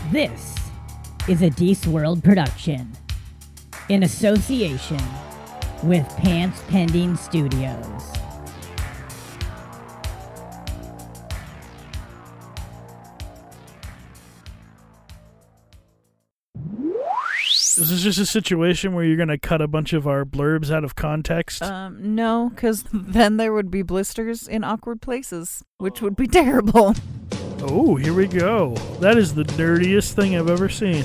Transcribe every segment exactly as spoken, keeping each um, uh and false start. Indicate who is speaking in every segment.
Speaker 1: This is a Deece World production in association with Pants Pending Studios.
Speaker 2: Is this just a situation where you're going to cut a bunch of our blurbs out of context?
Speaker 3: Um, no, because then there would be blisters in awkward places, which would be terrible.
Speaker 2: Oh, here we go. That is the dirtiest thing I've ever seen.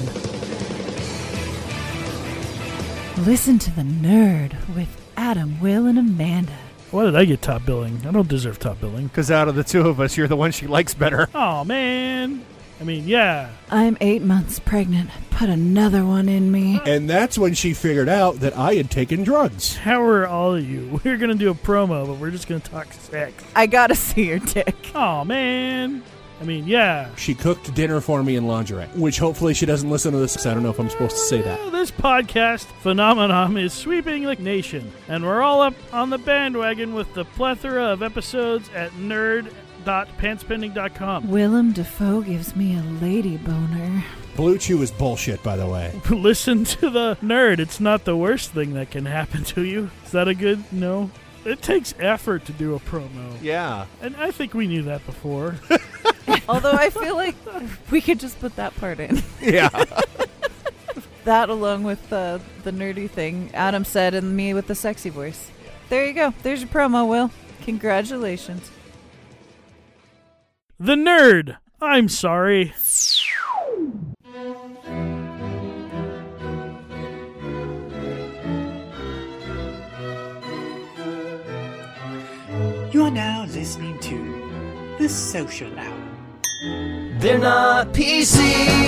Speaker 3: Listen to the Nerd with Adam, Will, and Amanda.
Speaker 2: Why did I get top billing? I don't deserve top billing.
Speaker 4: Because out of the two of us, you're the one she likes better.
Speaker 2: Oh, man. I mean, yeah.
Speaker 3: I'm eight months pregnant. Put another one in me.
Speaker 5: And that's when she figured out that I had taken drugs.
Speaker 2: How are all of you? We're going to do a promo, but we're just going to talk sex.
Speaker 3: I gotta see your dick.
Speaker 2: Oh, man. I mean, yeah.
Speaker 5: She cooked dinner for me in lingerie, which hopefully she doesn't listen to this. I don't know if I'm supposed to say that.
Speaker 2: Well, this podcast phenomenon is sweeping the nation, and we're all up on the bandwagon with the plethora of episodes at nerd dot pantspending dot com.
Speaker 3: Willem Dafoe gives me a lady boner.
Speaker 5: Blue Chew is bullshit, by the way.
Speaker 2: Listen to the Nerd. It's not the worst thing that can happen to you. Is that a good no? It takes effort to do a promo.
Speaker 4: Yeah.
Speaker 2: And I think we knew that before.
Speaker 3: Although I feel like we could just put that part in.
Speaker 4: Yeah.
Speaker 3: That along with uh, the nerdy thing Adam said and me with the sexy voice. There you go. There's your promo, Will. Congratulations.
Speaker 2: The Nerd. I'm sorry.
Speaker 6: You are now listening to The Social Hour.
Speaker 7: They're not P C,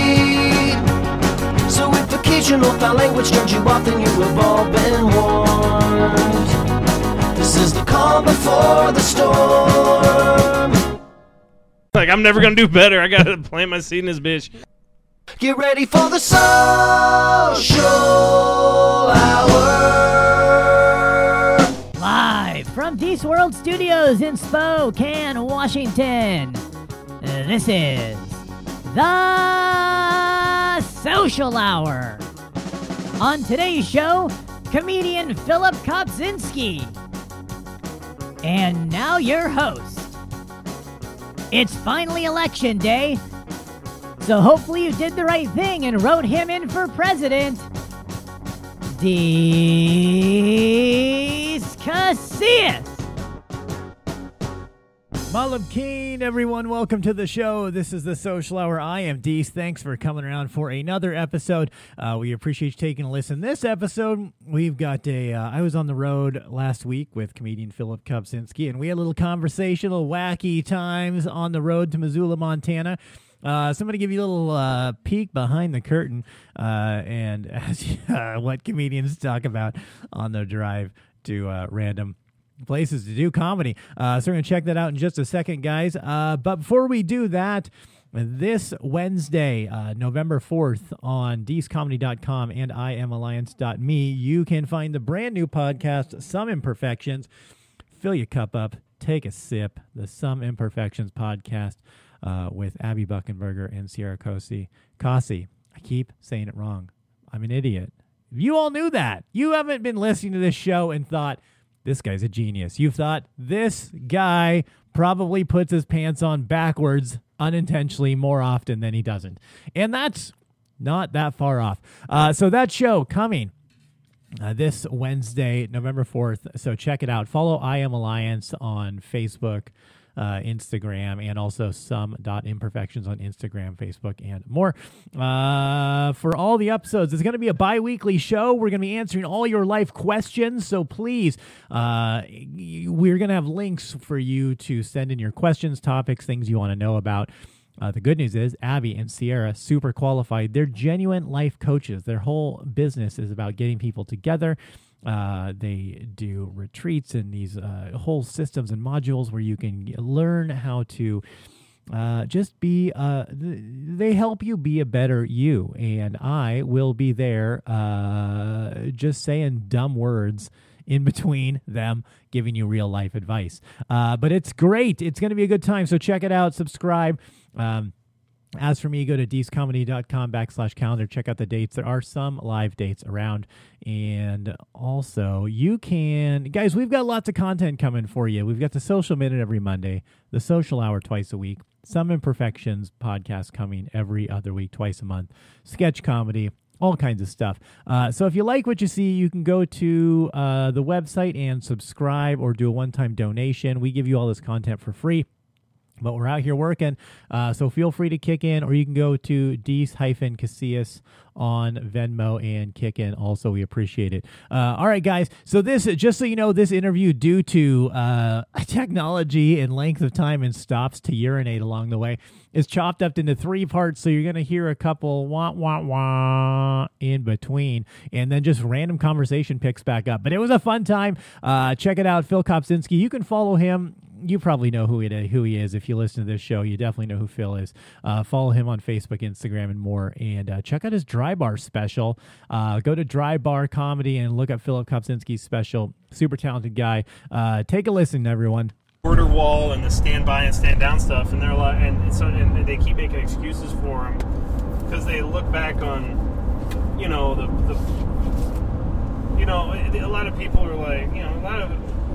Speaker 7: so if occasional foul language turns you off, then you have all been warned. This is the calm before the storm.
Speaker 8: Like, I'm never gonna do better. I gotta plant my seed in this bitch.
Speaker 7: Get ready for the Social Hour.
Speaker 1: Live from Deece World Studios in Spokane, Washington. Uh, this is The Social Hour. On today's show, comedian Philip Kopczynski. And now your host. It's finally election day, so hopefully you did the right thing and wrote him in for president. Deece Casillas.
Speaker 9: Malam Keen, everyone, welcome to the show. This is The Social Hour. I am Deece. Thanks for coming around for another episode. Uh, we appreciate you taking a listen. This episode, we've got a, uh, I was on the road last week with comedian Philip Kopczynski, and we had a little conversation, little wacky times on the road to Missoula, Montana. Uh, so I'm going to give you a little uh, peek behind the curtain uh, and as, uh, what comedians talk about on their drive to uh, random places to do comedy. Uh, so we're going to check that out in just a second, guys. Uh, but before we do that, this Wednesday, uh, November fourth, on deece comedy dot com and i am alliance dot me, you can find the brand new podcast, Some Imperfections. Fill your cup up, take a sip. The Some Imperfections podcast uh, with Abby Buckenberger and Sierra Cosi. Cosi. I keep saying it wrong. I'm an idiot. You all knew that. You haven't been listening to this show and thought, this guy's a genius. You've thought, this guy probably puts his pants on backwards unintentionally more often than he doesn't. And that's not that far off. Uh, so that show coming uh, this Wednesday, November fourth. So check it out. Follow I Am Alliance on Facebook, uh, Instagram, and also some dot imperfections on Instagram, Facebook, and more. Uh, for all the episodes, it's going to be a bi-weekly show. We're going to be answering all your life questions, so please, uh, we're going to have links for you to send in your questions, topics, things you want to know about. Uh, the good news is Abby and Sierra, super qualified. They're genuine life coaches. Their whole business is about getting people together. Uh, they do retreats and these uh, whole systems and modules where you can learn how to uh, just be, uh, th- they help you be a better you. And I will be there uh, just saying dumb words in between them, giving you real life advice. Uh, but it's great. It's going to be a good time. So check it out. Subscribe. Um, As for me, go to deescomedy.com backslash calendar. Check out the dates. There are some live dates around. And also, you can... Guys, we've got lots of content coming for you. We've got the Social Minute every Monday, the Social Hour twice a week, Some Imperfections podcast coming every other week, twice a month, sketch comedy, all kinds of stuff. Uh, so if you like what you see, you can go to uh, the website and subscribe or do a one-time donation. We give you all this content for free. But we're out here working, uh, so feel free to kick in, or you can go to Dees-Casillas on Venmo and kick in. Also, we appreciate it. Uh, all right, guys. So this, just so you know, this interview, due to uh, technology and length of time and stops to urinate along the way, is chopped up into three parts. So you're going to hear a couple wah, wah, wah in between, and then just random conversation picks back up. But it was a fun time. Uh, check it out, Phil Kopczynski. You can follow him. You probably know who he, who he is. If you listen to this show, you definitely know who Phil is. Uh, follow him on Facebook, Instagram, and more. And uh, check out his Dry Bar special. Uh, go to Dry Bar Comedy and look up Philip Kopczynski's special. Super talented guy. Uh, take a listen, everyone.
Speaker 8: Border wall and the stand by and stand down stuff, and they're like, and so and they keep making excuses for him because they look back on, you know, the, the you know, a lot of people are like, you know, a lot of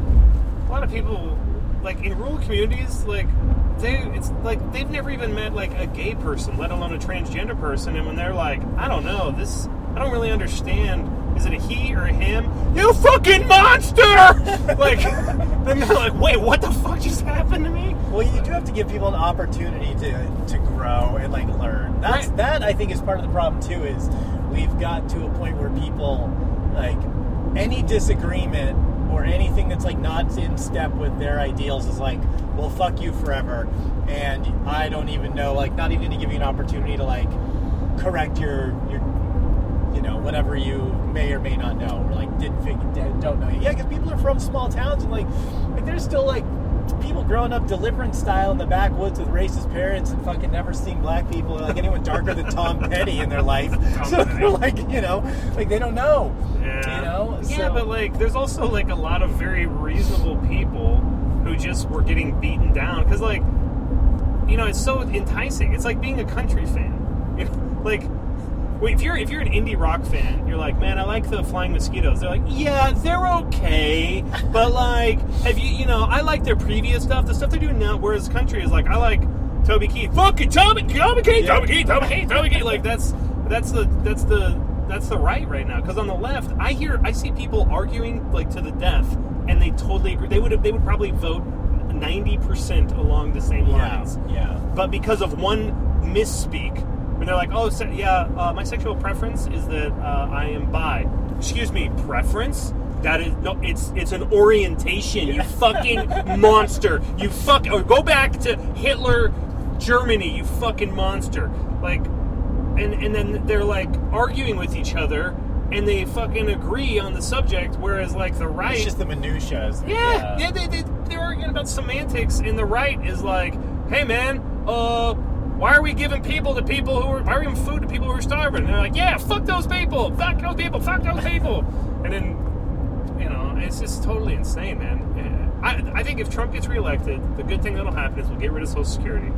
Speaker 8: a lot of people. Like, in rural communities, like, they, it's like, they've never even met, like, a gay person, let alone a transgender person, and when they're like, I don't know, this, I don't really understand, is it a he or a him? You fucking monster! Like, then they're like, wait, what the fuck just happened to me?
Speaker 10: Well, you do have to give people an opportunity to, to grow and, like, learn. That's, right. That, I think, is part of the problem, too, is we've got to a point where people, like, any disagreement or anything that's like not in step with their ideals is like, well, fuck you forever, and I don't even know, like, not even to give you an opportunity to like correct your your you know whatever you may or may not know, or like didn't figure don't know. Yeah, because people are from small towns, and like like there's still like people growing up Deliverance style in the backwoods with racist parents and fucking never seen black people or like anyone darker than Tom Petty in their life. So they're like, you know, like they don't know.
Speaker 8: Yeah.
Speaker 10: You know?
Speaker 8: Yeah,
Speaker 10: so,
Speaker 8: but like there's also like a lot of very reasonable people who just were getting beaten down because like, you know, it's so enticing. It's like being a country fan. You know, like wait, if you're if you're an indie rock fan, you're like, man, I like the Flying Mosquitoes. They're like, yeah, they're okay, but like, have you, you know, I like their previous stuff, the stuff they're doing now. Whereas country is like, I like Toby Keith, fucking Toby, Toby Keith, Toby Keith, Toby Keith, Toby Keith. Like that's that's the that's the that's the right right now. Because on the left, I hear I see people arguing like to the death, and they totally agree. They would they would probably vote ninety percent along the same lines.
Speaker 10: Yeah. yeah.
Speaker 8: But because of one misspeak. And they're like, oh, so, yeah, uh, my sexual preference is that uh, I am bi. Excuse me, preference? That is, no, it's it's an orientation, you fucking monster. You fuck, or go back to Hitler, Germany, you fucking monster. Like, and, and then they're like arguing with each other, and they fucking agree on the subject, whereas like the right...
Speaker 10: It's just the minutiae.
Speaker 8: Yeah, yeah, yeah they, they, they're arguing about semantics, and the right is like, hey man, uh... why are we giving people to people who are, why are we giving food to people who are starving? And they're like, yeah, fuck those people, fuck those people, fuck those people. And then, you know, it's just totally insane, man. I, I think if Trump gets reelected, the good thing that'll happen is we'll get rid of Social Security.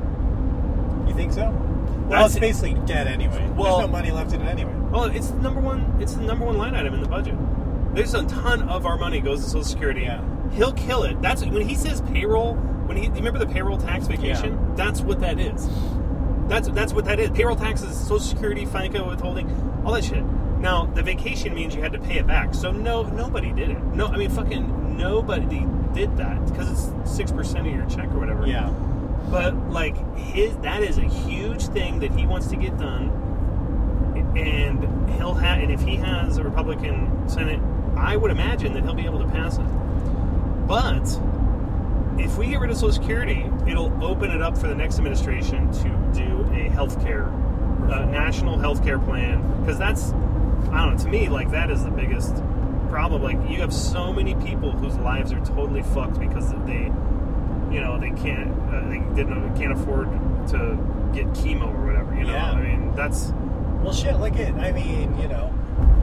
Speaker 10: You think so? Well, That's, it's basically dead anyway. Well, there's no money left in it anyway.
Speaker 8: Well, it's the number one, it's the number one line item in the budget. There's a ton of our money goes to Social Security.
Speaker 10: Yeah.
Speaker 8: He'll kill it. That's when he says payroll. When he remember the payroll tax vacation. Yeah. That's what that is. That's that's what that is. Payroll taxes, Social Security, FICA withholding, all that shit. Now, the vacation means you had to pay it back. So no, nobody did it. No, I mean, fucking nobody did that because it's six percent of your check or whatever.
Speaker 10: Yeah.
Speaker 8: But like his, that is a huge thing that he wants to get done, and he'll have. And if he has a Republican Senate, I would imagine that he'll be able to pass it. But if we get rid of Social Security, it'll open it up for the next administration to do a healthcare, uh, national healthcare plan. Because that's, I don't know, to me, like, that is the biggest problem. Like, you have so many people whose lives are totally fucked because they, you know, they can't, uh, they didn't, can't afford to get chemo or whatever, you know?
Speaker 10: Yeah.
Speaker 8: I mean, that's...
Speaker 10: Well, shit, look at, I mean, you know,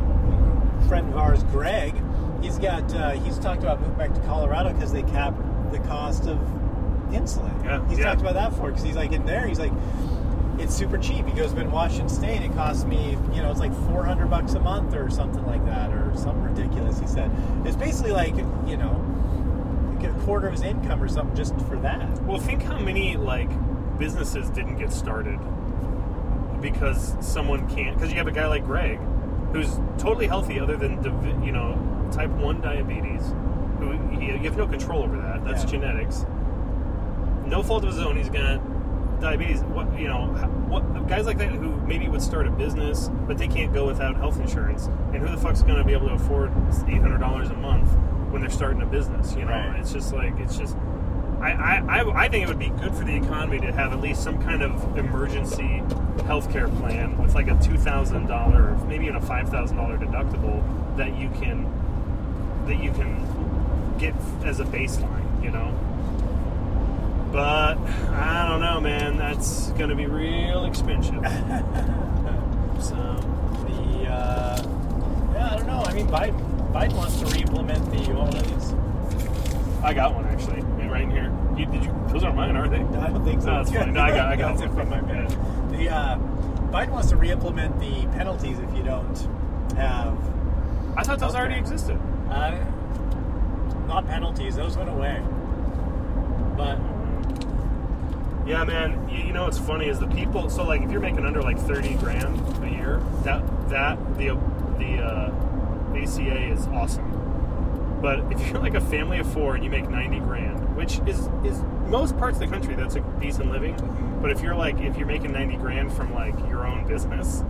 Speaker 10: a friend of ours, Greg, he's got, uh, he's talked about moving back to Colorado because they capped the cost of insulin.
Speaker 8: Yeah,
Speaker 10: he's
Speaker 8: yeah.
Speaker 10: talked about that before because he's like in there. He's like, it's super cheap. He goes, but in Washington State, it costs me, you know, it's like four hundred bucks a month or something like that, or something ridiculous. He said it's basically like, you know, a quarter of his income or something just for that.
Speaker 8: Well, think how many like businesses didn't get started because someone can't. Because you have a guy like Greg, who's totally healthy, other than you know type one diabetes. Who you have no control over that. That's yeah. genetics. No fault of his own. He's got diabetes. What you know? What guys like that who maybe would start a business, but they can't go without health insurance. And who the fuck's going to be able to afford eight hundred dollars a month when they're starting a business? You know,
Speaker 10: right.
Speaker 8: It's just like it's just. I, I, I think it would be good for the economy to have at least some kind of emergency healthcare plan with like a two thousand dollars, maybe even a five thousand dollars deductible that you can that you can get as a baseline, you know. But I don't know, man. That's going to be real expensive. So
Speaker 10: the uh, yeah, I don't know. I mean, Biden Biden wants to re-implement the all of these.
Speaker 8: I got one actually, right in here. You, did you? Those aren't mine, are they?
Speaker 10: I don't think so.
Speaker 8: No, that's funny. No, I got, I got
Speaker 10: it from my bed. The uh, Biden wants to re-implement the penalties if you don't have.
Speaker 8: I thought those already existed.
Speaker 10: Uh, not penalties; those went away. But
Speaker 8: yeah, man. You, you know what's funny is the people. So like, if you're making under like thirty grand a year, that that the the uh, A C A is awesome. But if you're like a family of four and you make ninety grand, which is, is most parts of the country, that's a decent living. But if you're like, if you're making ninety grand from like your own business,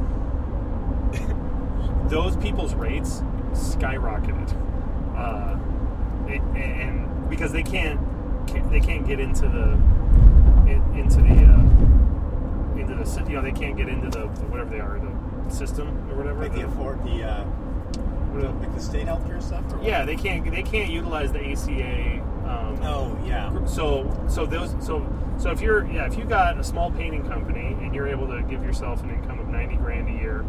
Speaker 8: those people's rates skyrocketed. Uh, it, and because they can't, can't, they can't get into the, into the, uh, into the, you know, they can't get into the, whatever they are, the system or whatever.
Speaker 10: Like
Speaker 8: the,
Speaker 10: they afford the, uh, like the state healthcare stuff? Or
Speaker 8: yeah, they can't. They can't utilize the A C A. Um,
Speaker 10: oh, yeah.
Speaker 8: So, so those. So, so if you're, yeah, if you got a small painting company and you're able to give yourself an income of ninety grand a year,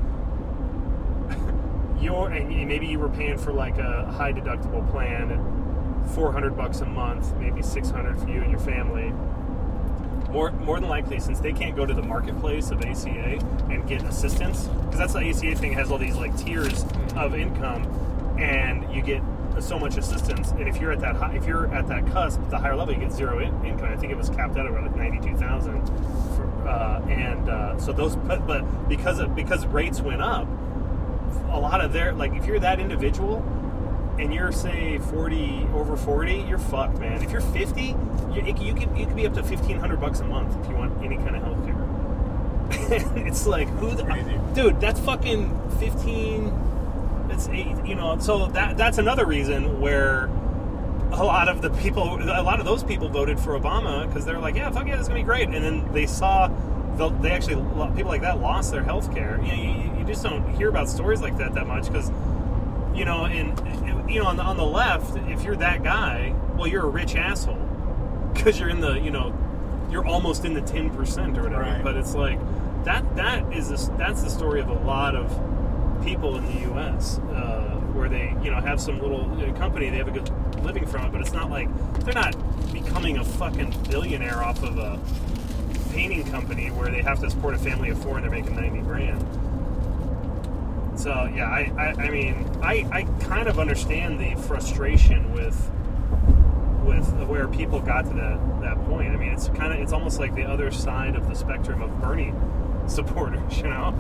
Speaker 8: you're, and maybe you were paying for like a high deductible plan at four hundred bucks a month, maybe six hundred for you and your family. More, more than likely, since they can't go to the marketplace of A C A and get assistance, because that's the A C A thing, has all these like tiers of income, and you get so much assistance. And if you're at that high, if you're at that cusp, the higher level, you get zero in- income. I think it was capped out around like ninety-two thousand. Uh, and uh, so those, but, but because of, because rates went up, a lot of their like if you're that individual. And you're say forty over forty, you're fucked, man. If you're fifty, you, you can you can be up to fifteen hundred bucks a month if you want any kind of health care. It's like who, the, dude? That's fucking fifteen. That's eight. You know, so that that's another reason where a lot of the people, a lot of those people voted for Obama because they're like, yeah, fuck yeah, this is gonna be great. And then they saw, they actually people like that lost their health care. You know, you, you just don't hear about stories like that that much because. You know, and you know, on the on the left, if you're that guy, well, you're a rich asshole because you're in the, you know, you're almost in the ten percent or whatever.
Speaker 10: Right.
Speaker 8: But it's like that that is a, that's the story of a lot of people in the U S uh, where they, you know, have some little company, they have a good living from it, but it's not like they're not becoming a fucking billionaire off of a painting company where they have to support a family of four and they're making ninety grand. So yeah, I, I, I mean, I, I kind of understand the frustration with with where people got to that, that point. I mean, it's kind of it's almost like the other side of the spectrum of Bernie supporters, you know.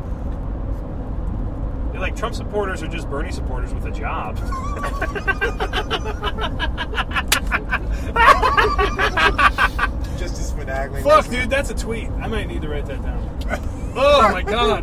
Speaker 8: Like Trump supporters are just Bernie supporters with a job.
Speaker 10: Just as finagling.
Speaker 8: Fuck, dude, that's a tweet. I might need to write that down. Oh my god.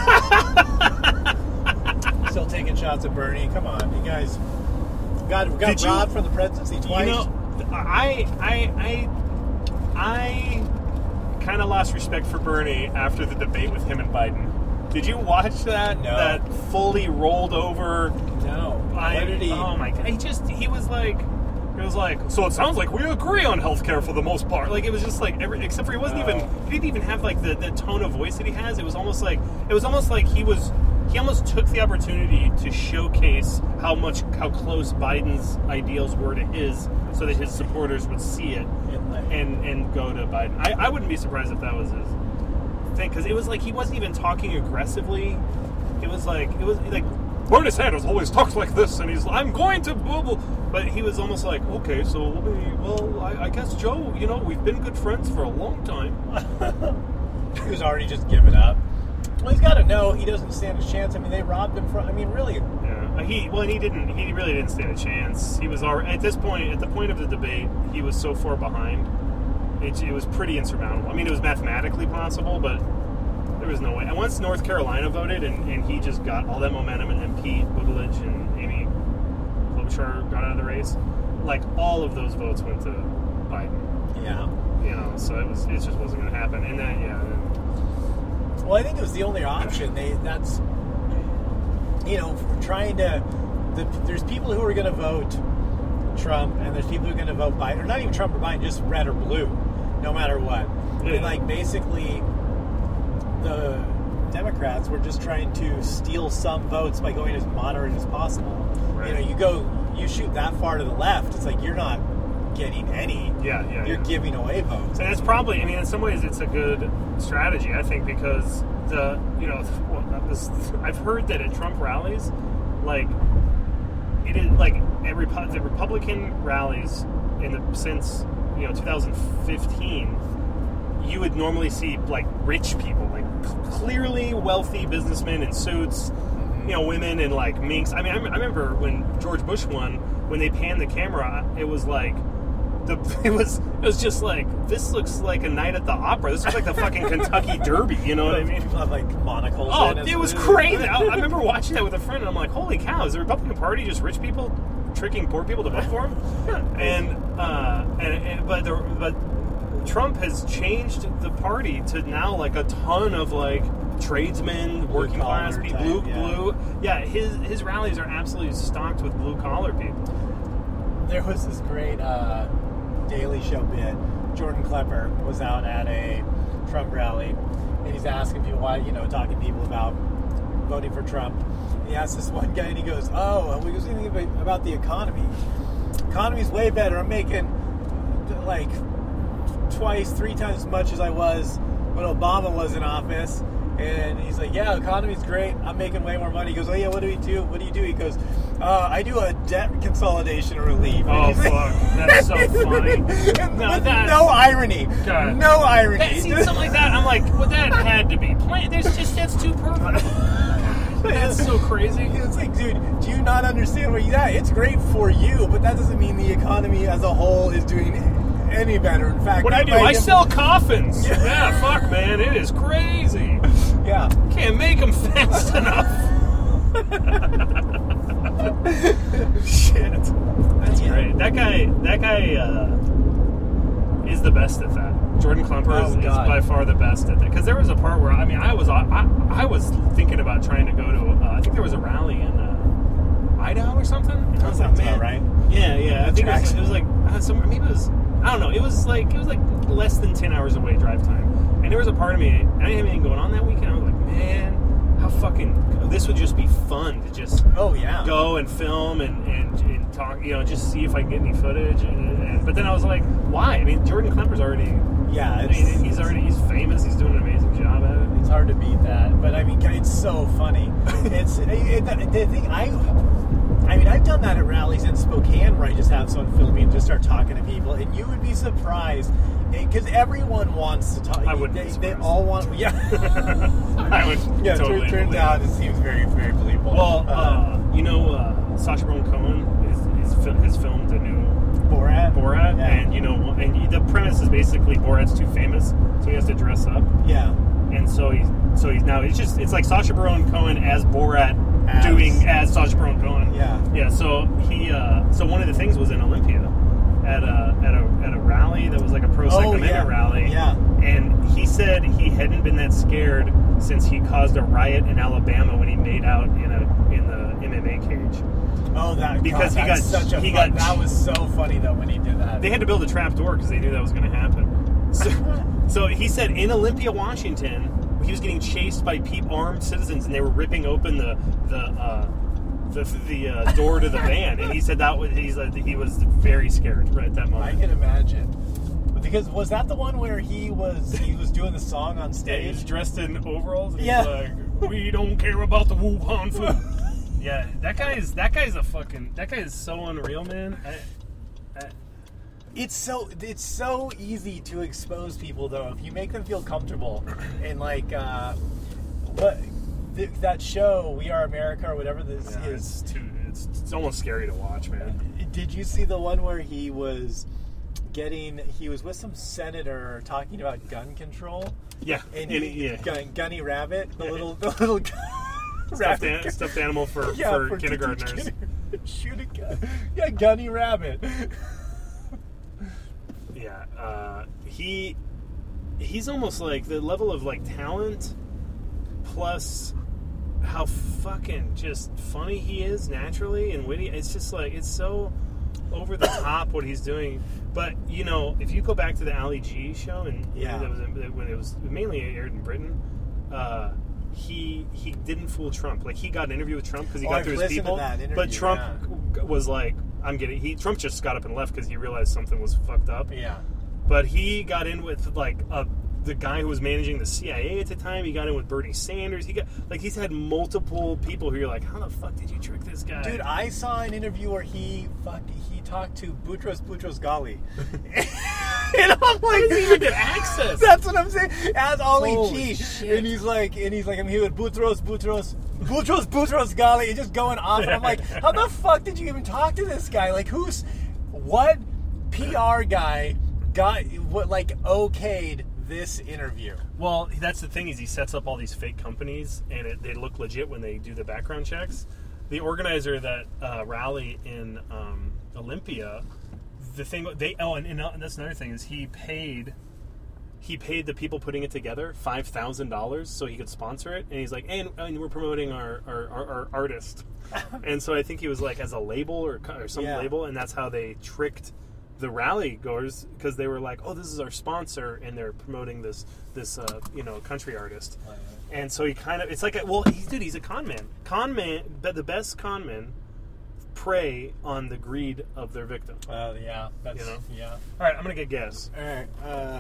Speaker 10: Still taking shots at Bernie. Come on, you guys. Got got
Speaker 8: Did
Speaker 10: robbed
Speaker 8: you,
Speaker 10: from the presidency twice.
Speaker 8: You know, I I I I kind of lost respect for Bernie after the debate with him and Biden. Did you watch that?
Speaker 10: No.
Speaker 8: That fully rolled over.
Speaker 10: No.
Speaker 8: I,
Speaker 10: What did he?
Speaker 8: Oh my god! He just he was like. It was like, so it sounds like we agree on healthcare for the most part. Like, it was just like, every, except for he wasn't
Speaker 10: Oh.
Speaker 8: even, he didn't even have like the, the tone of voice that he has. It was almost like, it was almost like he was, he almost took the opportunity to showcase how much, how close Biden's ideals were to his, so that his supporters would see it and, and go to Biden. I, I wouldn't be surprised if that was his. thing because it was like he wasn't even talking aggressively. It was like it was like Bernie Sanders always talks like this, and he's I'm going to blah, blah. But he was almost like, okay, so let me, well, I, I guess Joe, you know, we've been good friends for a long time.
Speaker 10: He was already just giving up. Well, he's got to know he doesn't stand a chance. I mean, they robbed him from. I mean, really.
Speaker 8: Yeah, he well, and he didn't. He really didn't stand a chance. He was already at this point. At the point of the debate, he was so far behind. It, it was pretty insurmountable. I mean, it was mathematically possible, but there was no way. And once North Carolina voted, and, and he just got all that momentum, and then Pete Buttigieg and Amy Klobuchar got out of the race, like all of those votes went to Biden.
Speaker 10: Yeah.
Speaker 8: You know, so it was. It just wasn't going to happen. And then, yeah.
Speaker 10: Well, I think it was the only option. They that's you know trying to. The, there's people who are going to vote Trump, and there's people who are going to vote Biden, or not even Trump or Biden, just red or blue, no matter what.
Speaker 8: Yeah.
Speaker 10: And like basically, the Democrats were just trying to steal some votes by going as moderate as possible.
Speaker 8: Right.
Speaker 10: You know, you go, you shoot that far to the left, it's like you're not getting any.
Speaker 8: Yeah, yeah.
Speaker 10: You're
Speaker 8: yeah.
Speaker 10: giving away votes.
Speaker 8: And it's probably, I mean, in some ways, it's a good strategy. I think because the, you know, well, that was, I've heard that at Trump rallies, like, it is like every the Republican rallies in the since you know two thousand fifteen, you would normally see like rich people, like clearly wealthy businessmen in suits, you know, women in like minks. I mean, I, I remember when George Bush won, when they panned the camera, it was like the it was it was just like this looks like a night at the opera. This looks like the fucking Kentucky Derby. You know what I mean?
Speaker 10: People have like monocles.
Speaker 8: Oh,
Speaker 10: in
Speaker 8: it was crazy. I, I remember watching that with a friend, and I'm like, holy cow, is the Republican Party just rich people tricking poor people to vote for him? and, uh, and, and but the, but Trump has changed the party to now like a ton of like tradesmen, working class people, blue,
Speaker 10: type, yeah.
Speaker 8: blue. Yeah, his his rallies are absolutely stocked with blue collar people.
Speaker 10: There was this great uh, Daily Show bit. Jordan Klepper was out at a Trump rally, and he's asking people why, you know, talking to people about voting for Trump. And he asked this one guy, and he goes, "Oh, we was thinking about the economy. Economy's way better. I'm making like twice, three times as much as I was when Obama was in office." And he's like, "Yeah, economy's great. I'm making way more money." He goes, "Oh yeah, what do we do? What do you do?" He goes, uh, "I do a debt consolidation relief."
Speaker 8: Oh fuck, that's so funny.
Speaker 10: No, no irony.
Speaker 8: God.
Speaker 10: No irony.
Speaker 8: That, see, something like that, I'm like, well, that had to be planned. There's just that's too perfect. That's so crazy.
Speaker 10: It's like, dude, do you not understand what you? Yeah, it's great for you, but that doesn't mean the economy as a whole is doing any better. In fact,
Speaker 8: what do I do? I sell coffins. Yeah. yeah, fuck, man, it is crazy.
Speaker 10: Yeah,
Speaker 8: can't make them fast enough. Shit, that's
Speaker 10: yeah.
Speaker 8: great. That guy, that guy uh, is the best at that. Jordan Klemper
Speaker 10: oh,
Speaker 8: is, is
Speaker 10: God.
Speaker 8: by far the best at that. Because there was a part where I mean, I was I, I was thinking about trying to go to. Uh, I think there was a rally in uh, Idaho or something. And I was like, man,
Speaker 10: right?
Speaker 8: Yeah, yeah. I think it was, it was like uh, some. Maybe it was. I don't know. It was like it was like less than ten hours away drive time. And there was a part of me, I didn't have anything going on that weekend. I was like, man, how fucking, this would just be fun to just
Speaker 10: oh yeah
Speaker 8: go and film and, and, and talk, you know, just see if I can get any footage. And, and, but then I was like, why? I mean, Jordan Klemper's already,
Speaker 10: yeah,
Speaker 8: I mean, he's already, he's famous. He's doing an amazing job at it.
Speaker 10: It's hard to beat that. But I mean, it's so funny. it's, it, it, the thing, I, I mean, I've done that at rallies in Spokane where I just have someone filming and just start talking to people, and you would be surprised because everyone wants to talk.
Speaker 8: I wouldn't.
Speaker 10: They, they all want. Yeah.
Speaker 8: I would.
Speaker 10: Yeah.
Speaker 8: Totally
Speaker 10: turns out it seems very, very believable.
Speaker 8: Well, uh, uh, you know, uh, Sacha Baron Cohen is, is, has filmed a new
Speaker 10: Borat.
Speaker 8: Borat,
Speaker 10: yeah.
Speaker 8: and you know, and the premise is basically Borat's too famous, so he has to dress up.
Speaker 10: Yeah.
Speaker 8: And so he's so he's now it's just it's like Sacha Baron Cohen as Borat
Speaker 10: as,
Speaker 8: doing as Sacha Baron Cohen.
Speaker 10: Yeah.
Speaker 8: Yeah. So he uh, so one of the things was in Olympia at a at a at a rally that was like a pro Second
Speaker 10: oh,
Speaker 8: Amendment
Speaker 10: yeah.
Speaker 8: rally.
Speaker 10: Yeah.
Speaker 8: And he said he hadn't been that scared since he caused a riot in Alabama when he made out in a in the M M A cage.
Speaker 10: Oh, that
Speaker 8: because
Speaker 10: God,
Speaker 8: he got
Speaker 10: such a
Speaker 8: he
Speaker 10: fun,
Speaker 8: got
Speaker 10: that was so funny though when he did that.
Speaker 8: They had to build a trap door because they knew that was going to happen. So, so he said in Olympia, Washington, he was getting chased by people, armed citizens, and they were ripping open the the uh, the, the uh, door to the van. And he said that was he's uh, he was very scared right at that moment.
Speaker 10: I can imagine. But Because was that the one where he was he was doing the song on
Speaker 8: Yeah,
Speaker 10: stage?
Speaker 8: he's dressed in overalls. And
Speaker 10: Yeah.
Speaker 8: He's like, we don't care about the Wuhan food. Yeah, that guy is that guy's a fucking that guy is so unreal, man. I, I,
Speaker 10: It's so it's so easy to expose people though if you make them feel comfortable and like uh, what th- that show We Are America or whatever this
Speaker 8: yeah,
Speaker 10: is.
Speaker 8: it's too. It's, it's almost scary to watch, man.
Speaker 10: Did you see the one where he was getting he was with some senator talking about gun control?
Speaker 8: Yeah,
Speaker 10: And,
Speaker 8: and,
Speaker 10: he,
Speaker 8: yeah.
Speaker 10: Gun, Gunny Rabbit, the
Speaker 8: Yeah.
Speaker 10: little the little
Speaker 8: Stuffed,
Speaker 10: rabbit
Speaker 8: an, stuffed animal for,
Speaker 10: yeah,
Speaker 8: for,
Speaker 10: for
Speaker 8: kindergartners.
Speaker 10: Shoot a gun. Yeah, Gunny Rabbit.
Speaker 8: Yeah, uh, he he's almost like the level of like talent plus how fucking just funny he is naturally and witty. It's just like it's so over the top what he's doing. But you know, if you go back to the Ali G show and
Speaker 10: Yeah.
Speaker 8: that was when it was mainly aired in Britain, uh, he he didn't fool Trump. Like he got an interview with Trump because he
Speaker 10: Oh,
Speaker 8: got
Speaker 10: I've
Speaker 8: through his
Speaker 10: listened to
Speaker 8: people.
Speaker 10: that interview,
Speaker 8: But Trump
Speaker 10: yeah.
Speaker 8: was like, "I'm getting." He Trump just got up and left because he realized something was fucked up.
Speaker 10: Yeah.
Speaker 8: But he got in with like a, the guy who was managing the C I A at the time. He got in with Bernie Sanders. He got like he's had multiple people who you're like, how the fuck did you trick this guy?
Speaker 10: Dude, I saw an interview where he fuck he talked to Boutros Boutros Ghali. And I'm like,
Speaker 8: How does he even get access?
Speaker 10: That's what I'm saying. As Ali
Speaker 8: Holy
Speaker 10: G.
Speaker 8: shit.
Speaker 10: And he's like, and he's like, I'm here with Boutros Boutros Boutros Boutros Ghali, and just going off. And I'm like, how the fuck did you even talk to this guy? Like, who's what P R guy got what like okayed this interview?
Speaker 8: Well, that's the thing is he sets up all these fake companies, and it, they look legit when they do the background checks. The organizer that uh, rally in um, Olympia, the thing they oh, and, and that's another thing is he paid. He paid the people putting it together five thousand dollars so he could sponsor it, and he's like, "And, and we're promoting our our, our, our artist." And so I think he was like as a label or, or some
Speaker 10: Yeah.
Speaker 8: label, and that's how they tricked the rally goers because they were like, "Oh, this is our sponsor," and they're promoting this this uh, you know country artist. And so he kind of it's like a, well, he's dude, he's a con man. Con man, but the best con men prey on the greed of their victim.
Speaker 10: Uh, yeah, that's
Speaker 8: You know?
Speaker 10: yeah.
Speaker 8: All right, I'm gonna get guess.
Speaker 10: All right. Uh,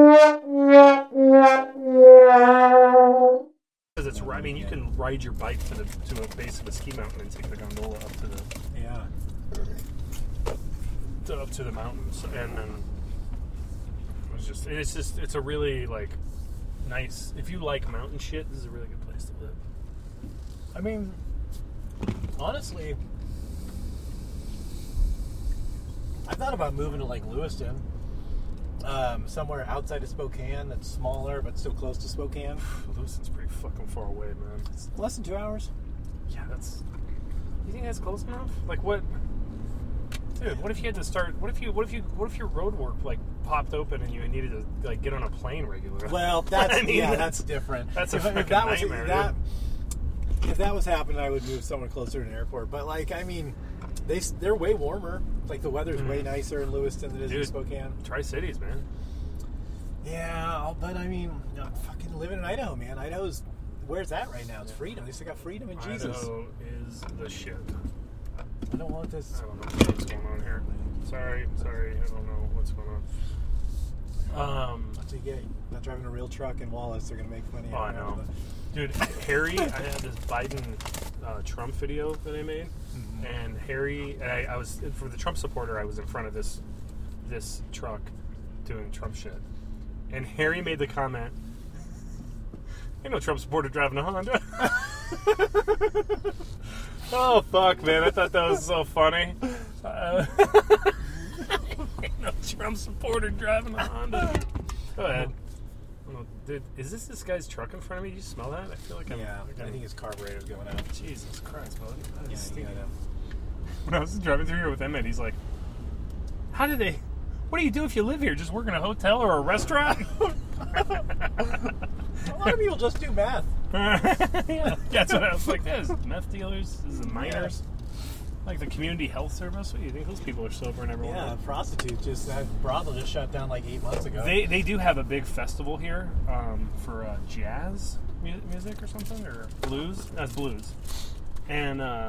Speaker 8: Because it's I mean you can ride your bike to the to a base of a ski mountain and take the gondola up to the
Speaker 10: yeah.
Speaker 8: to, up to the mountains, and then it was just it's just it's a really like nice. If you like mountain shit, this is a really good place to live.
Speaker 10: I mean, honestly, I thought about moving to like Lewiston, um, somewhere outside of Spokane that's smaller but still close to Spokane.
Speaker 8: Lewiston's pretty fucking far away, man. It's,
Speaker 10: Less than two hours.
Speaker 8: yeah, that's. You think that's close enough? Like what? Dude, what if you had to start? What if you? What if you? What if your road work like popped open and you needed to like get on a plane regularly?
Speaker 10: Well, that's
Speaker 8: I mean,
Speaker 10: yeah,
Speaker 8: that's-
Speaker 10: that's different.
Speaker 8: that's a
Speaker 10: if, if
Speaker 8: fucking
Speaker 10: that was
Speaker 8: nightmare,
Speaker 10: that, if that was happening, I would move somewhere closer to an airport. But like, I mean, they they're way warmer. Like the weather's way nicer in Lewiston than it is in
Speaker 8: Dude.
Speaker 10: Spokane.
Speaker 8: Tri-Cities, man.
Speaker 10: Yeah, but I mean, no, fucking living in Idaho, man. Idaho's where's that right now? It's freedom. They still got freedom in Jesus.
Speaker 8: Idaho is the shit.
Speaker 10: I don't want this.
Speaker 8: I don't know what's going on here. Sorry, sorry, I don't know what's going on. Um,
Speaker 10: What do you get? Not driving a real truck in Wallace. They're gonna make money.
Speaker 8: oh, I
Speaker 10: out
Speaker 8: know.
Speaker 10: of it.
Speaker 8: Dude, Harry, I had this Biden uh, Trump video that I made,
Speaker 10: Mm-hmm.
Speaker 8: and Harry, and I, I was for the Trump supporter. I was in front of this this truck doing Trump shit, and Harry made the comment, "Ain't no Trump supporter driving a Honda." Oh fuck, man! I thought that was so funny. Uh, ain't no Trump supporter driving a Honda. Go ahead. Oh, dude, is this this guy's truck in front of me? Do you smell that? I feel like I'm.
Speaker 10: Yeah,
Speaker 8: like
Speaker 10: I
Speaker 8: I'm-
Speaker 10: think his carburetor's going out.
Speaker 8: Jesus Christ, buddy. That
Speaker 10: Yeah,
Speaker 8: is
Speaker 10: you
Speaker 8: stinky.
Speaker 10: gotta-
Speaker 8: When I was driving through here with Emmett, he's like, "How do they? What do you do if you live here? Just work in a hotel or a restaurant?"
Speaker 10: A lot of people just do math.
Speaker 8: Yeah, that's what I was like. There's meth dealers, this is minors, like the community health service. What do you think? Those people are sober and everyone.
Speaker 10: Yeah, prostitutes. Just that brothel just shut down like eight months ago.
Speaker 8: They they do have a big festival here um, for uh, jazz mu- music or something or blues. That's blues, and uh,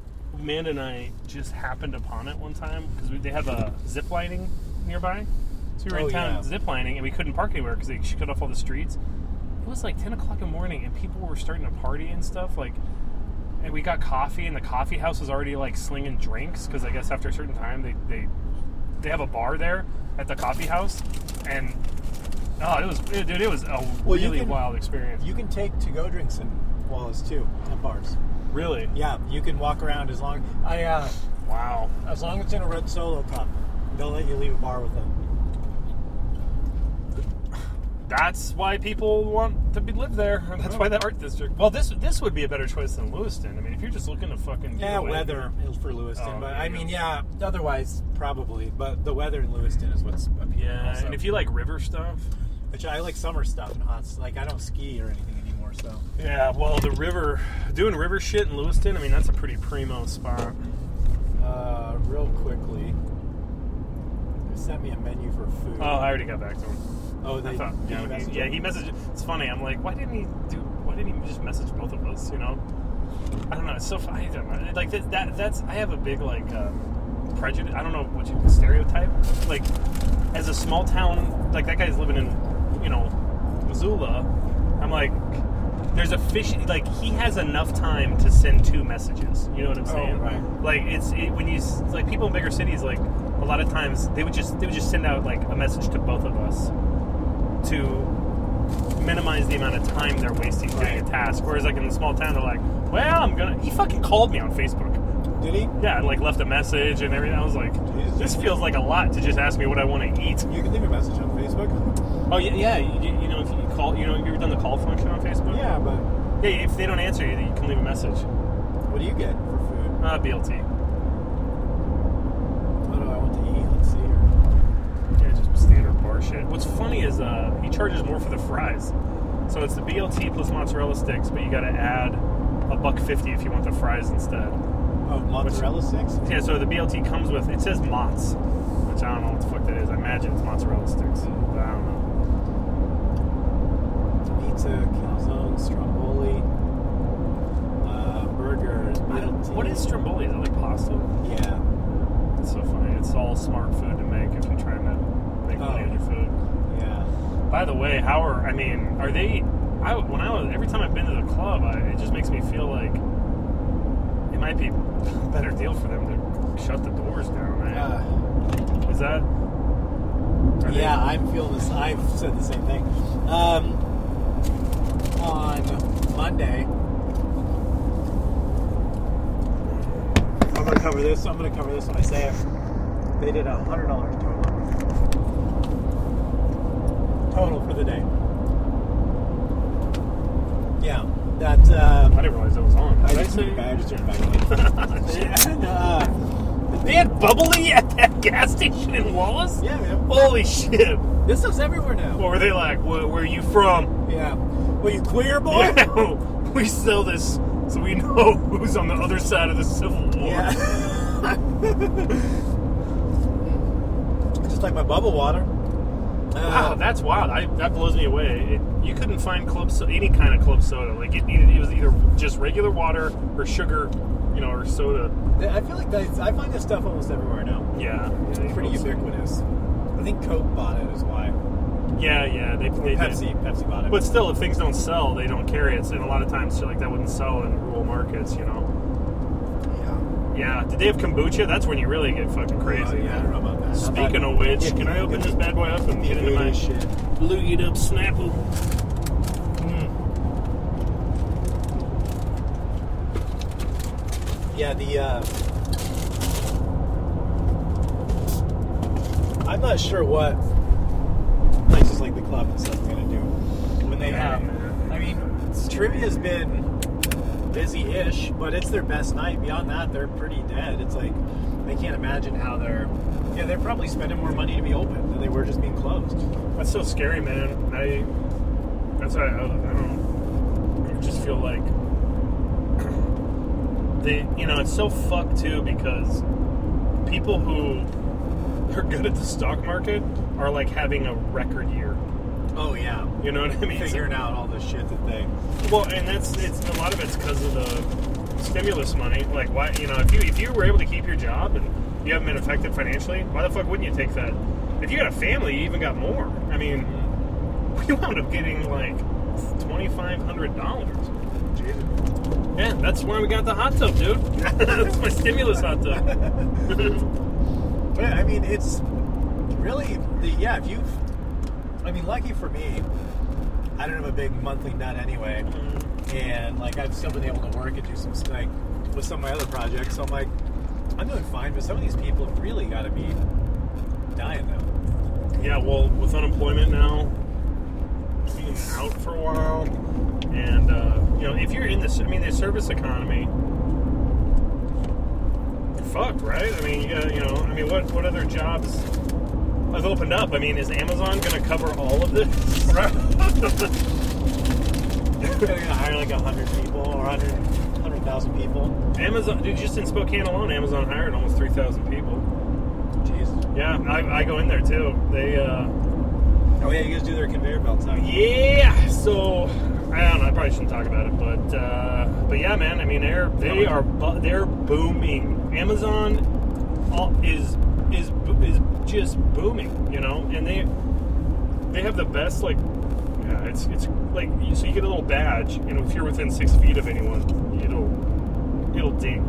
Speaker 8: Amanda and I just happened upon it one time because they have a zip lining nearby, So we were
Speaker 10: Oh,
Speaker 8: in town
Speaker 10: yeah.
Speaker 8: ziplining, and we couldn't park anywhere because they shut off all the streets. It was like ten o'clock in the morning, and people were starting to party and stuff. Like, and we got coffee, and the coffee house was already like slinging drinks because I guess after a certain time they they they have a bar there at the coffee house, and oh, it was it, dude, it was a
Speaker 10: Well, you
Speaker 8: really
Speaker 10: can-
Speaker 8: wild experience.
Speaker 10: You can take to-go drinks in Wallace too at bars.
Speaker 8: Really?
Speaker 10: Yeah, you can walk around as long. I uh,
Speaker 8: Wow.
Speaker 10: as long as it's in a red Solo cup, they'll let you leave a bar with it.
Speaker 8: That's why people want to be live there. That's why the art district. Well, this this would be a better choice than Lewiston. I mean, if you're just looking to fucking get
Speaker 10: Yeah,
Speaker 8: away-
Speaker 10: weather is for Lewiston,
Speaker 8: Oh,
Speaker 10: but
Speaker 8: there
Speaker 10: I
Speaker 8: you
Speaker 10: mean,
Speaker 8: go.
Speaker 10: yeah, otherwise probably. But the weather in Lewiston is what's appealing.
Speaker 8: Yeah,
Speaker 10: also.
Speaker 8: and if you like river stuff,
Speaker 10: which I like summer stuff and hot. Like I don't ski or anything anymore, so
Speaker 8: yeah. Well, the river, doing river shit in Lewiston. I mean, that's a pretty primo spot.
Speaker 10: uh, real quickly, they sent me a menu for food.
Speaker 8: Oh, I already got back to him.
Speaker 10: Oh, they
Speaker 8: I thought,
Speaker 10: did
Speaker 8: yeah,
Speaker 10: you
Speaker 8: he,
Speaker 10: message
Speaker 8: yeah,
Speaker 10: him?
Speaker 8: he messaged. It's funny. I'm like, why didn't he do? Why didn't he just message both of us? You know, I don't know. It's so funny. I don't know. Like that, that. That's. I have a big like um, prejudice. I don't know what you stereotype. Like as a small town, like that guy's living in, you know, Missoula. I'm like, there's a fish. Like he has enough time to send two messages. You know what I'm saying?
Speaker 10: Oh, right.
Speaker 8: Like it's it, when you s- like people in bigger cities. Like a lot of times they would just they would just send out like a message to both of us to minimize the amount of time they're wasting doing a task. Whereas like in the small town, they're like, well, I'm gonna. He fucking called me on Facebook.
Speaker 10: Did he?
Speaker 8: Yeah, and like left a message and everything. I was like,
Speaker 10: Jesus.
Speaker 8: this feels like a lot to just ask me what I want to eat.
Speaker 10: You can leave a message on Facebook.
Speaker 8: Oh yeah, yeah. You, you know, if you call, you know, you ever done the call function on Facebook?
Speaker 10: Yeah, but
Speaker 8: Yeah, if they don't answer you, you can leave a message.
Speaker 10: what do you get for food?
Speaker 8: Uh, B L T.
Speaker 10: What do I want to eat? Let's see here.
Speaker 8: Yeah, just standard bar shit. What's funny is uh, he charges more for the fries. So it's the B L T plus mozzarella sticks, but you got to add a buck fifty if you want the fries instead.
Speaker 10: Oh, mozzarella sticks?
Speaker 8: Yeah, so the B L T comes with, it says Mott's, which I don't know what the fuck that is. I imagine it's mozzarella sticks, but I don't know.
Speaker 10: Pizza, calzone, stromboli, uh, burgers,
Speaker 8: I
Speaker 10: B L
Speaker 8: don't,
Speaker 10: T.
Speaker 8: what is stromboli? Is it like pasta?
Speaker 10: Yeah.
Speaker 8: It's so funny. It's all smart food to make if you're trying to make money on your food.
Speaker 10: Yeah.
Speaker 8: By the way, how are, I mean, are they, I, when I was, every time I've been to the club, I, it just makes me feel like it might be a better deal for them to shut the doors down. Right?
Speaker 10: Uh,
Speaker 8: Is that? are they-
Speaker 10: yeah, I'm feeling this. I've said the same thing. Um, on Monday, I'm going to cover this. I'm going to cover this when I say it. They did a one hundred dollars total. Total for the day. Yeah, that. Uh,
Speaker 8: I didn't realize that was on.
Speaker 10: I
Speaker 8: Did I
Speaker 10: just,
Speaker 8: say-
Speaker 10: I just turned it back on. And, uh,
Speaker 8: They had bubbly at that gas station in Wallace?
Speaker 10: Yeah, man.
Speaker 8: Holy shit.
Speaker 10: This stuff's everywhere now.
Speaker 8: What were they like? Where, where are you from?
Speaker 10: Yeah. Well, you clear, boy?
Speaker 8: Yeah, we sell this so we know who's on the other side of the Civil War.
Speaker 10: Yeah. Just like my bubble water.
Speaker 8: Wow,
Speaker 10: Uh,
Speaker 8: that's wild. I, that blows me away. It, you couldn't find club so, any kind of club soda. Like it, needed, it was either just regular water or sugar, you know, or soda.
Speaker 10: I feel like that's, I find this stuff almost everywhere now.
Speaker 8: Yeah, yeah
Speaker 10: It's pretty ubiquitous. I think Coke bought it is why.
Speaker 8: Yeah, yeah, they,
Speaker 10: Or
Speaker 8: they
Speaker 10: Pepsi.
Speaker 8: did.
Speaker 10: Pepsi bought it.
Speaker 8: But still, if things don't sell, they don't carry it. And a lot of times, shit like that wouldn't sell in rural markets, you know.
Speaker 10: yeah.
Speaker 8: Yeah. Did they have kombucha? That's when you really get fucking crazy.
Speaker 10: Oh, yeah, I don't know about that.
Speaker 8: Speaking of which,
Speaker 10: Yeah,
Speaker 8: can I open this bad boy up and get into my
Speaker 10: shit.
Speaker 8: loogied up Snapple?
Speaker 10: Yeah, the uh, I'm not sure what places like the club and stuff are gonna do when they
Speaker 8: Yeah,
Speaker 10: have.
Speaker 8: man.
Speaker 10: I mean, trivia's been busy-ish, but it's their best night. Beyond that, they're pretty dead. It's like I can't imagine how they're. Yeah, they're probably spending more money to be open than they were just being closed.
Speaker 8: That's so scary, man. I. That's why I, I don't. I just feel like they. You know, it's so fucked too because people who are good at the stock market are like having a record year.
Speaker 10: Oh yeah,
Speaker 8: You know what I mean?
Speaker 10: figuring out all the shit that they.
Speaker 8: Well, and that's it's a lot of it's because of the stimulus money. Like, why? You know, if you if you were able to keep your job and you haven't been affected financially, why the fuck wouldn't you take that if you got a family, you even got more. I mean, we wound up getting like twenty-five hundred dollars. Yeah, that's why we got the hot tub, dude. That's my stimulus hot tub.
Speaker 10: But I mean, it's really the yeah. If you, I mean, lucky for me, I don't have a big monthly nut anyway, and like I've still been able to work and do some like with some of my other projects. So I'm like, I'm doing fine. But some of these people have really got to be dying though.
Speaker 8: Yeah, well, with unemployment now, being out for a while, and uh, you know, if you're in this, I mean, the service economy, you're fucked, right? I mean, you, gotta, you know, I mean, what what other jobs have opened up? I mean, is Amazon going to cover all of this?
Speaker 10: Right. They're going to hire like a hundred people or hundred hundred thousand people.
Speaker 8: Amazon, dude, just in Spokane alone, Amazon hired almost three thousand people.
Speaker 10: Jeez.
Speaker 8: Yeah, I, I go in there too. They. Uh,
Speaker 10: Oh yeah, you guys do their conveyor belts, huh?
Speaker 8: Yeah, so I don't know. I probably shouldn't talk about it, but uh, but yeah, man. I mean, they're they are bu- they're booming. Amazon all, is is is just booming, you know, and they they have the best like yeah, it's it's like so you get a little badge, you know, if you're within six feet of anyone, it'll it'll ding,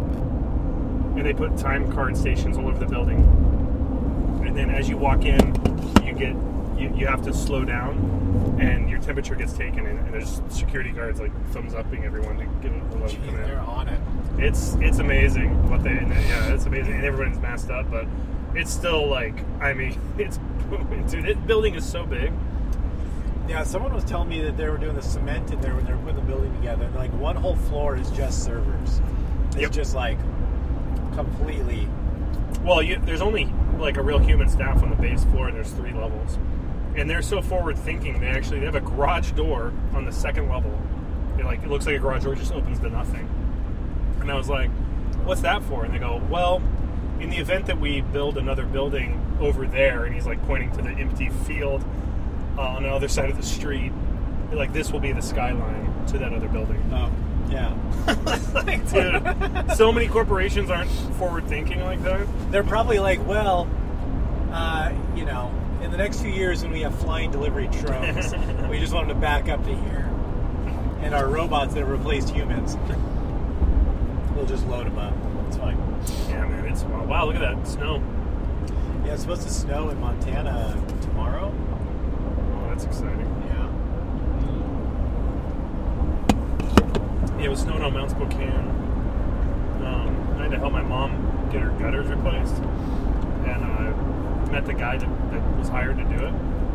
Speaker 8: and they put time card stations all over the building, and then as you walk in, you get. You, you have to slow down, and your temperature gets taken, and, and there's security guards like thumbs upping everyone to get a little come in.
Speaker 10: They're on it.
Speaker 8: It's it's amazing what they and, yeah, it's amazing, and everyone's masked up, but it's still like I mean it's dude, this building is so big.
Speaker 10: Yeah, someone was telling me that they were doing the cement in there when they were putting the building together. And like one whole floor is just servers. It's
Speaker 8: Yep.
Speaker 10: just like completely.
Speaker 8: Well, you, there's only like a real human staff on the base floor, and there's three levels. And they're so forward thinking. They actually they have a garage door on the second level. It like it looks like a garage door just opens to nothing. And I was like, "What's that for?" And they go, "Well, in the event that we build another building over there," and he's like pointing to the empty field uh, on the other side of the street. Like this will be the skyline to that other building.
Speaker 10: Oh, yeah.
Speaker 8: Like, dude, so many corporations aren't forward thinking like that.
Speaker 10: They're probably like, well, uh, you know. In the next few years, when we have flying delivery drones, we just want them to back up to here. And our robots that replaced humans, we'll just load them up. It's fine.
Speaker 8: Yeah, man. It's wow. wow look at that snow.
Speaker 10: Yeah, it's supposed to snow in Montana tomorrow.
Speaker 8: Oh, that's exciting.
Speaker 10: Yeah.
Speaker 8: Yeah, it was snowing on Mount Spokane. Um, I had to help my mom get her gutters replaced. And I uh, met the guy that, that was hired to do it.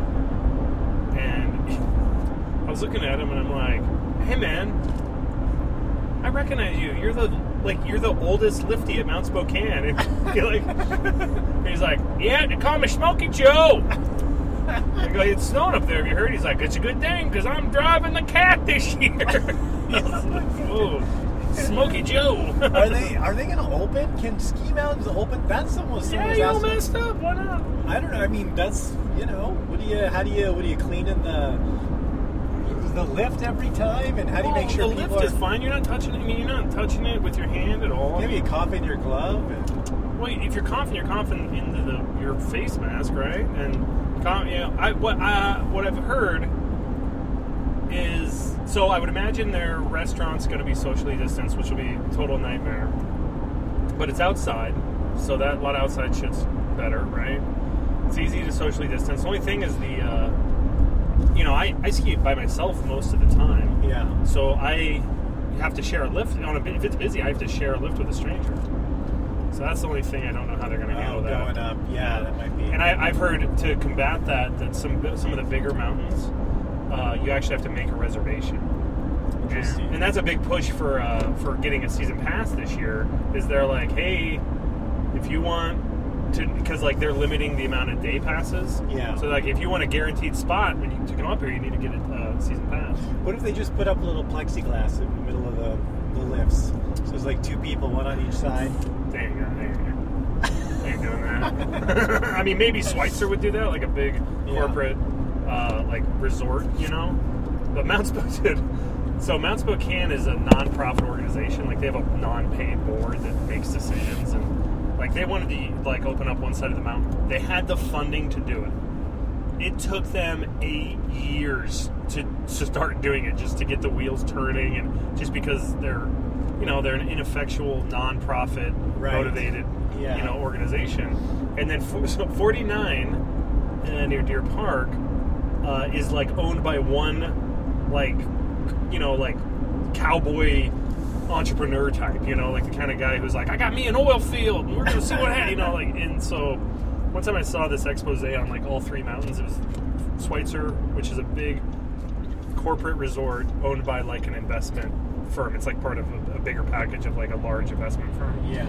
Speaker 8: And I was looking at him and I'm like, hey man, I recognize you. You're the like you're the oldest lifty at Mount Spokane. And you're like, and he's like, yeah, they call me Smokey Joe. I go, it's snowing up there. Have you heard? He's like, it's a good thing because I'm driving the cat this year. I was like, whoa, Smokey Joe.
Speaker 10: Are they are they going to open? Can Ski Mountains open? That's almost
Speaker 8: yeah,
Speaker 10: was
Speaker 8: you all
Speaker 10: asking.
Speaker 8: messed up. Why not?
Speaker 10: I don't know. I mean, that's you know, what do you? How do you? What do you clean in the the lift every time? And how do you
Speaker 8: well,
Speaker 10: make sure
Speaker 8: the
Speaker 10: people
Speaker 8: lift
Speaker 10: are?
Speaker 8: is fine. You're not touching it. I mean, you're not touching it with your hand at all.
Speaker 10: Maybe you cough in your glove. And...
Speaker 8: Well, if you're coughing, you're coughing into the your face mask, right? And cough, you know, I what I what I've heard is so I would imagine their restaurant's going to be socially distanced, which will be a total nightmare. But it's outside, so that a lot of outside shit's better, right? It's easy to socially distance. The only thing is the, uh, you know, I, I ski by myself most of the time.
Speaker 10: Yeah.
Speaker 8: So I have to share a lift. On a, if it's busy, I have to share a lift with a stranger. So that's the only thing I don't know how they're going to handle
Speaker 10: Oh,
Speaker 8: that.
Speaker 10: going up. Yeah, that might be.
Speaker 8: And I, I've heard to combat that, that some some of the bigger mountains, uh, you actually have to make a reservation.
Speaker 10: Interesting.
Speaker 8: And, and that's a big push for uh, for getting a season pass this year. Is they're like, hey, if you want to, because like they're limiting the amount of day passes.
Speaker 10: Yeah.
Speaker 8: So like if you want a guaranteed spot when you to come up here, you need to get a uh, season pass.
Speaker 10: What if they just put up a little plexiglass in the middle of the, the lifts? So it's like two people, one on each side.
Speaker 8: Dang, I ain't doing that. I mean, maybe Schweitzer would do that, like a big corporate, uh, like resort, you know. But Mount Spokane, so Mount Spokane is a non-profit organization. Like they have a non-paid board that makes decisions, and Like they wanted to like open up one side of the mountain. They had the funding to do it. It took them eight years to, to start doing it, just to get the wheels turning, and just because they're, you know, they're an ineffectual, non-profit,
Speaker 10: Right.
Speaker 8: motivated,
Speaker 10: Yeah.
Speaker 8: you know, organization. And then for, so forty-nine uh, near Deer Park uh, is like owned by one, like, you know, like cowboy entrepreneur type, you know, like the kind of guy who's like, I got me an oil field, and we're gonna see what happens, you know, like, and so. One time I saw this expose on like all three mountains. It was Schweitzer, which is a big corporate resort owned by like an investment firm. It's like part of a, a bigger package of like a large investment firm.
Speaker 10: Yeah.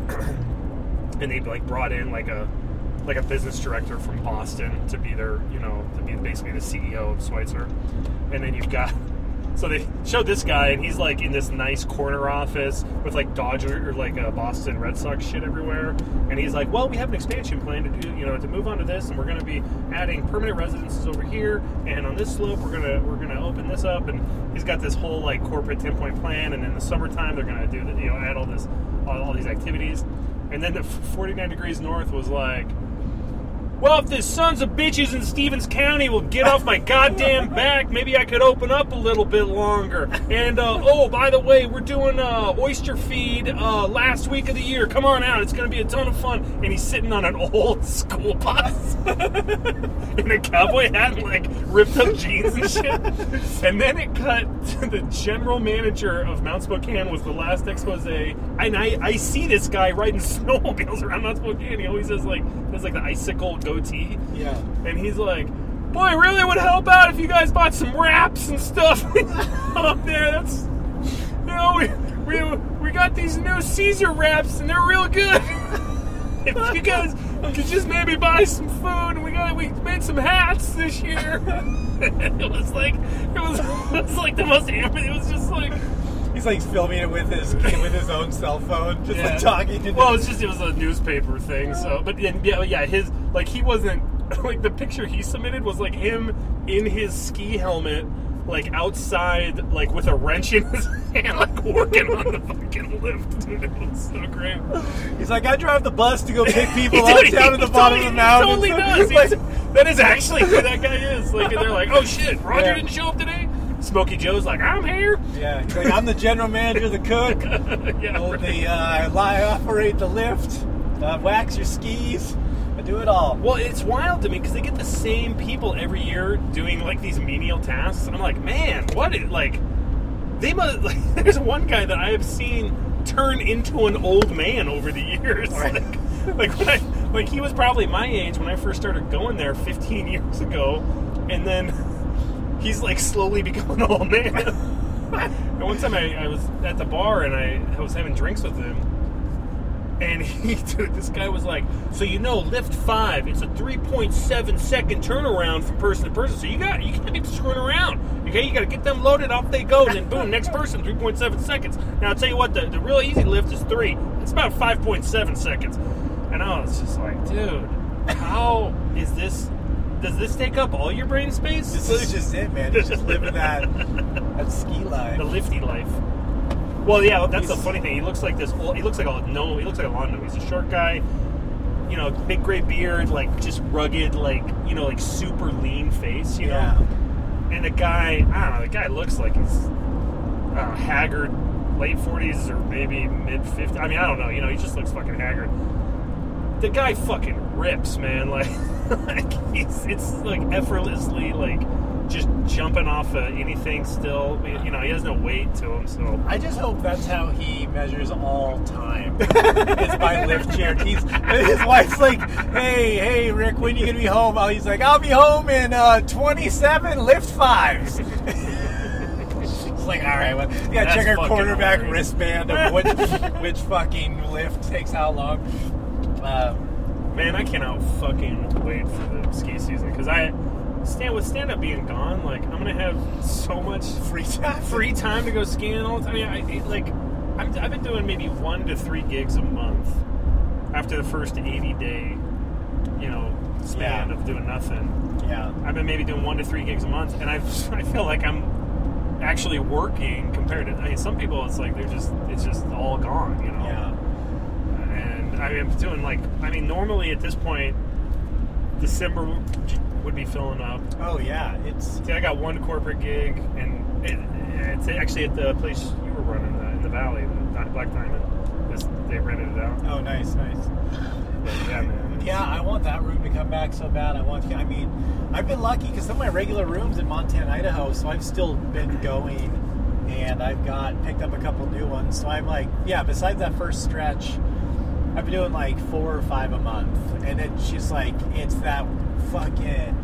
Speaker 8: And they like brought in like a like a business director from Boston to be their, you know, to be basically the C E O of Schweitzer. And then you've got, so they showed this guy, and he's like in this nice corner office with like Dodger or like a Boston Red Sox shit everywhere. And he's like, well, we have an expansion plan to do, you know, to move on to this, and we're going to be adding permanent residences over here, and on this slope we're gonna we're gonna open this up. And he's got this whole like corporate ten point plan. And in the summertime they're gonna do the, you know, add all this all, all these activities. And then the forty-nine degrees north was like, well, if the sons of bitches in Stevens County will get off my goddamn back, maybe I could open up a little bit longer. And, uh, oh, by the way, we're doing uh, oyster feed uh, last week of the year. Come on out. It's going to be a ton of fun. And he's sitting on an old school bus in a cowboy hat and, like, ripped up jeans and shit. And then it cut to the general manager of Mount Spokane was the last expose. And I, I see this guy riding snowmobiles around Mount Spokane. He always has, like, has, like the icicle goatee.
Speaker 10: Yeah.
Speaker 8: And he's like, boy, it really would help out if you guys bought some wraps and stuff up there. That's, you know, we, we, we got these new Caesar wraps, and they're real good. If you guys could just maybe buy some food, and we got we made some hats this year. It was like, it was, it was like the most, it was just like,
Speaker 10: He's like filming it with his with his own cell phone, just
Speaker 8: yeah.
Speaker 10: like talking to.
Speaker 8: Well, it's just it was a newspaper thing. So, but then, yeah, yeah, his like he wasn't like the picture he submitted was like him in his ski helmet, like outside, like with a wrench in his hand, like working on the fucking lift. Dude, it was so great.
Speaker 10: He's like, I drive the bus to go pick people
Speaker 8: He
Speaker 10: up
Speaker 8: did-
Speaker 10: down at the bottom
Speaker 8: totally,
Speaker 10: of the mountain.
Speaker 8: He totally does. He's- that is actually who that guy is. Like, and they're like, oh shit, Roger
Speaker 10: Yeah.
Speaker 8: didn't show up today. Smokey Joe's like, I'm here.
Speaker 10: Yeah, he's like, I'm the general manager, the cook.
Speaker 8: Yeah,
Speaker 10: Oh,
Speaker 8: right.
Speaker 10: the uh, I operate the lift, uh, wax your skis, I do it all.
Speaker 8: Well, it's wild to me because they get the same people every year doing like these menial tasks. I'm like, man, what is like? They must. Like, there's one guy that I have seen turn into an old man over the years. Like, like when I, like he was probably my age when I first started going there fifteen years ago, and then he's like slowly becoming an old man. And one time I, I was at the bar and I, I was having drinks with him. And he, dude, this guy was like, so you know, lift five, it's a three point seven second turnaround from person to person. So you got, you can't be screwing around. Okay, you got to get them loaded, off they go, and then boom, next person, three point seven seconds. Now I'll tell you what, the, the real easy lift is three. It's about five point seven seconds. And I was just like, dude, how is this? Does this take up all your brain space?
Speaker 10: This is just it, man. He's just living that that ski life.
Speaker 8: The lifty life. Well, yeah, that's the funny thing. He looks like this. He looks like a no. He looks like a lawn gnome. He's a short guy, you know, big gray beard, like just rugged, like you know, like super lean face, you
Speaker 10: Yeah.
Speaker 8: know. And the guy, I don't know. The guy looks like he's uh, haggard, late forties or maybe mid fifties. I mean, I don't know. You know, he just looks fucking haggard. The guy fucking rips, man. Like, like he's it's like effortlessly like. Just jumping off of anything still. You know, he has no weight to him, so.
Speaker 10: I just hope that's how he measures all time. It's by lift chair. He's, his wife's like, hey, hey, Rick, when are you going to be home? Oh, he's like, I'll be home in uh, twenty-seven lift fives. It's like, all right, well, you got to check our quarterback hilarious. wristband of which, which fucking lift takes how long. Uh,
Speaker 8: Man, I cannot fucking wait for the ski season, because I... Stand with stand up being gone, like I'm gonna have so much
Speaker 10: free time,
Speaker 8: free time to go skiing all the time. I mean, I, it, like I'm, I've been doing maybe one to three gigs a month after the first eighty day, you know, span
Speaker 10: yeah.
Speaker 8: of doing nothing.
Speaker 10: Yeah,
Speaker 8: I've been maybe doing one to three gigs a month, and I I feel like I'm actually working compared to. I mean, some people it's like they're just it's just all gone, you know.
Speaker 10: Yeah.
Speaker 8: And I mean, I'm doing like, I mean, normally at this point, December would be filling up.
Speaker 10: Oh yeah, it's.
Speaker 8: See, I got one corporate gig, and it, it's actually at the place you were running the, in the Valley, the Black Diamond. This, they rented it out.
Speaker 10: Oh, nice, nice.
Speaker 8: But yeah, man.
Speaker 10: Yeah, I want that room to come back so bad. I want. I mean, I've been lucky because some of my regular rooms in Montana, Idaho, so I've still been going, and I've got picked up a couple new ones. So I'm like, yeah. Besides that first stretch, I've been doing like four or five a month, and it's just like it's that fucking.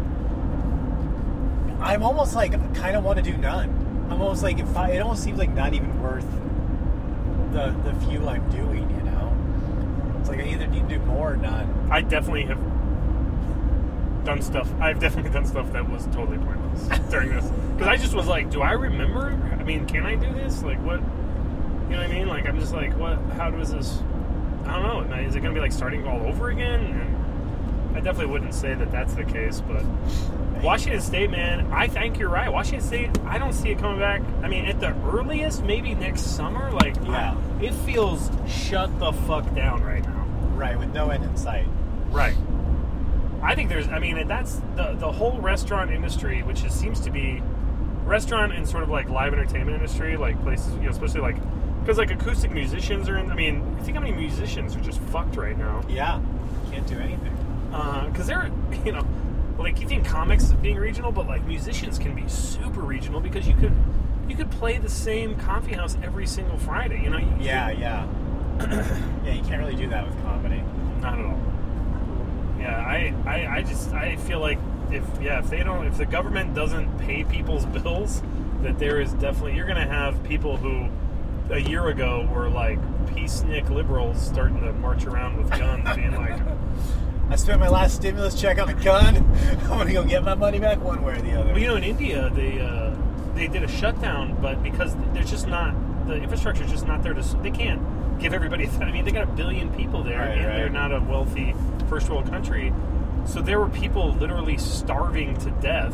Speaker 10: I'm almost like kind of want to do none. I'm almost like if I, it almost seems like not even worth the the few I'm doing. You know, it's like I either need to do more or none.
Speaker 8: I definitely have done stuff. I've definitely done stuff that was totally pointless during this because I just was like, do I remember? I mean, can I do this? Like, what? You know what I mean? Like, I'm just like, what? How does this? I don't know. Is it going to be like starting all over again? And I definitely wouldn't say that that's the case, but Washington State, man, I think you're right. Washington State, I don't see it coming back. I mean, at the earliest, maybe next summer. Like,
Speaker 10: yeah,
Speaker 8: I, it feels shut the fuck down right now.
Speaker 10: Right, with no end in sight.
Speaker 8: Right. I think there's, I mean, that's the the whole restaurant industry, which is, seems to be restaurant and sort of like live entertainment industry, like places, you know, especially like, because like acoustic musicians are in, I mean, think how many musicians are just fucked right now.
Speaker 10: Yeah, can't do anything.
Speaker 8: Because uh, they're, you know, like you think comics being regional, but like musicians can be super regional because you could you could play the same coffee house every single Friday, you know? You,
Speaker 10: yeah, yeah. Yeah, you can't really do that with comedy.
Speaker 8: Not at all. Yeah, I, I, I just, I feel like if, yeah, if they don't, if the government doesn't pay people's bills, that there is definitely, you're going to have people who a year ago were like peacenik liberals starting to march around with guns being like,
Speaker 10: I spent my last stimulus check on a gun. I want to go get my money back one way or the other.
Speaker 8: Well, you know, in India, they, uh, they did a shutdown, but because there's just not, the infrastructure is just not there to, they can't give everybody, I mean, they got a billion people there,
Speaker 10: right,
Speaker 8: and
Speaker 10: right.
Speaker 8: they're not a wealthy first world country. So there were people literally starving to death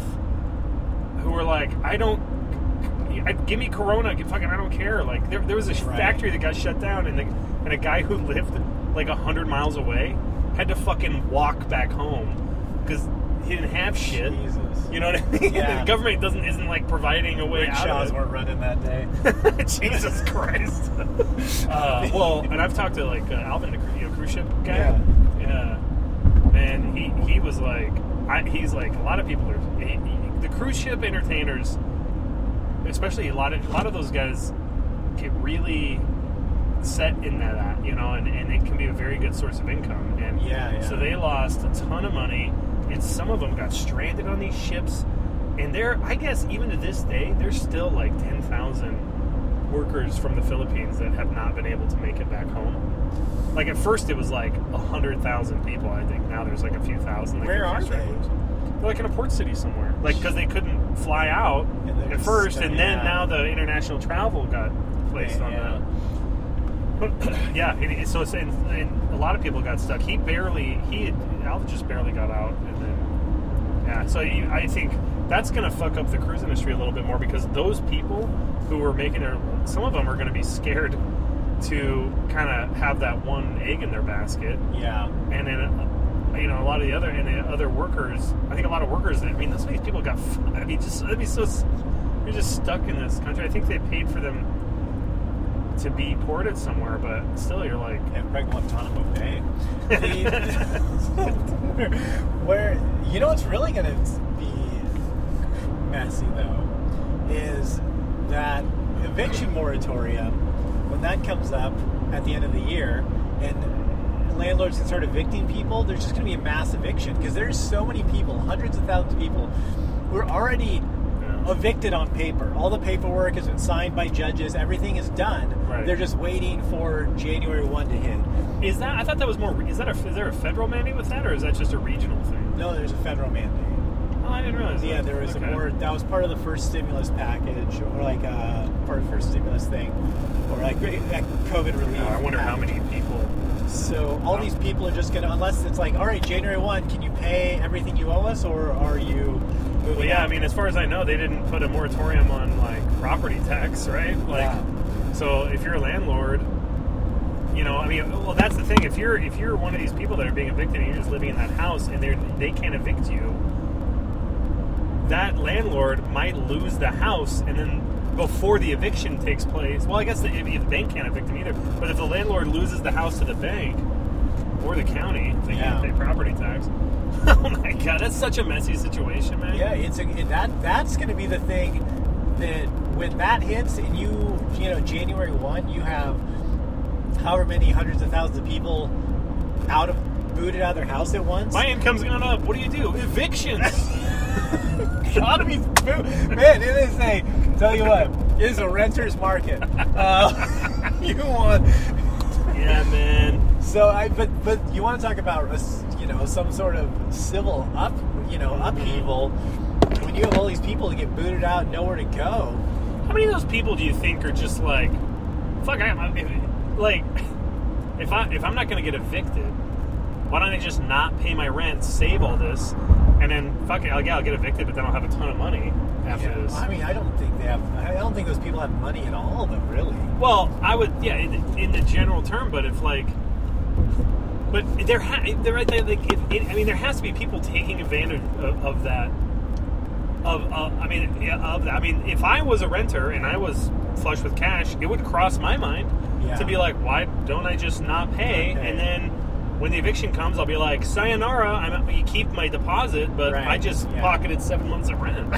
Speaker 8: who were like, I don't, I, give me Corona, give, fucking, I don't care. Like, there, there was a right. factory that got shut down, and, the, and a guy who lived like a hundred miles away had to fucking walk back home because he didn't have shit.
Speaker 10: Jesus.
Speaker 8: You know what I mean?
Speaker 10: Yeah.
Speaker 8: The government doesn't isn't like providing a way
Speaker 10: Rickshaws
Speaker 8: out of it.
Speaker 10: weren't running that day.
Speaker 8: Jesus Christ. uh, well, and I've talked to like uh, Alvin, the you know, cruise ship guy.
Speaker 10: Yeah.
Speaker 8: Yeah. Man, he he was like, I, he's like a lot of people are he, he, the cruise ship entertainers, especially a lot of a lot of those guys get really set in that, you know, and, and it can be a very good source of income. And
Speaker 10: yeah, yeah.
Speaker 8: so they lost a ton of money, and some of them got stranded on these ships. And they're, I guess, even to this day, there's still like ten thousand workers from the Philippines that have not been able to make it back home. Like at first it was like one hundred thousand people, I think. Now there's like a few thousand. Like
Speaker 10: Where are they?
Speaker 8: They're like in a port city somewhere. Like, because they couldn't fly out at first, and then
Speaker 10: yeah.
Speaker 8: now the international travel got placed
Speaker 10: yeah,
Speaker 8: on
Speaker 10: yeah.
Speaker 8: that. Yeah, and so it's, and, and a lot of people got stuck. He barely, he had, Alvin just barely got out, and then, yeah, so you, I think that's going to fuck up the cruise industry a little bit more because those people who were making their, some of them are going to be scared to kind of have that one egg in their basket.
Speaker 10: Yeah.
Speaker 8: And then, you know, a lot of the other, and the other workers, I think a lot of workers, I mean, those people got, I mean, just, it'd be so, you're just stuck in this country. I think they paid for them to be ported somewhere, but still you're like,
Speaker 10: yeah, Craig Guantanamo Bay. Where, you know what's really going to be messy though is that eviction moratorium, when that comes up at the end of the year and landlords can start evicting people, there's just going to be a mass eviction because there's so many people, hundreds of thousands of people who are already evicted on paper. All the paperwork has been signed by judges. Everything is done.
Speaker 8: Right.
Speaker 10: They're just waiting for January first to hit.
Speaker 8: Is that? I thought that was more. Is that a? Is there a federal mandate with that, or is that just a regional thing?
Speaker 10: No, there's a federal mandate.
Speaker 8: Oh, I didn't realize.
Speaker 10: Yeah,
Speaker 8: that.
Speaker 10: there was
Speaker 8: okay.
Speaker 10: a more. That was part of the first stimulus package, or like uh, part of the first stimulus thing, or like that COVID relief.
Speaker 8: Oh, I wonder
Speaker 10: package.
Speaker 8: how many people.
Speaker 10: So all oh. these people are just gonna, unless it's like, all right, January first, can you pay everything you owe us, or are you?
Speaker 8: Well, yeah, I mean, as far as I know, they didn't put a moratorium on like property tax, right? Like,
Speaker 10: yeah.
Speaker 8: so if you're a landlord, You know, I mean, well, that's the thing. If you're if you're one of these people that are being evicted and you're just living in that house and they they can't evict you, that landlord might lose the house, and then before the eviction takes place, well, I guess the, the bank can't evict them either. But if the landlord loses the house to the bank or the county, they
Speaker 10: Yeah.
Speaker 8: can't pay property tax. Oh my god, that's such a messy situation, man.
Speaker 10: Yeah, it's a, it, that that's going to be the thing that when that hits and you you know January first, you have however many hundreds of thousands of people out of booted out of their house at once.
Speaker 8: My income's gone up. What do you do? Evictions.
Speaker 10: Economy's boom. Man, it is a tell you what, it is a renter's market. Uh, you want
Speaker 8: Yeah, man.
Speaker 10: So I but but you want to talk about you know some sort of civil up you know upheaval when you have all these people that get booted out and nowhere to go.
Speaker 8: How many of those people do you think are just like, fuck, I am like, if I if I'm not gonna get evicted, why don't I just not pay my rent, save all this, and then fuck it, I'll, yeah, I'll get evicted, but then I'll have a ton of money after
Speaker 10: Yeah,
Speaker 8: this.
Speaker 10: I mean, I don't think they have. I don't think those people have money at all, though. Really.
Speaker 8: Well, I would, yeah, in, in the general term, but if like, but there, ha- they're right there. Like, if it, I mean, there has to be people taking advantage of, of that. Of, uh, I mean, yeah, of that. I mean, if I was a renter and I was flush with cash, it would cross my mind
Speaker 10: Yeah.
Speaker 8: to be like, why don't I just not pay?
Speaker 10: Okay.
Speaker 8: And then when the eviction comes, I'll be like, sayonara. I'm, you keep my deposit, but
Speaker 10: Right,
Speaker 8: I just
Speaker 10: yeah.
Speaker 8: pocketed seven months of rent.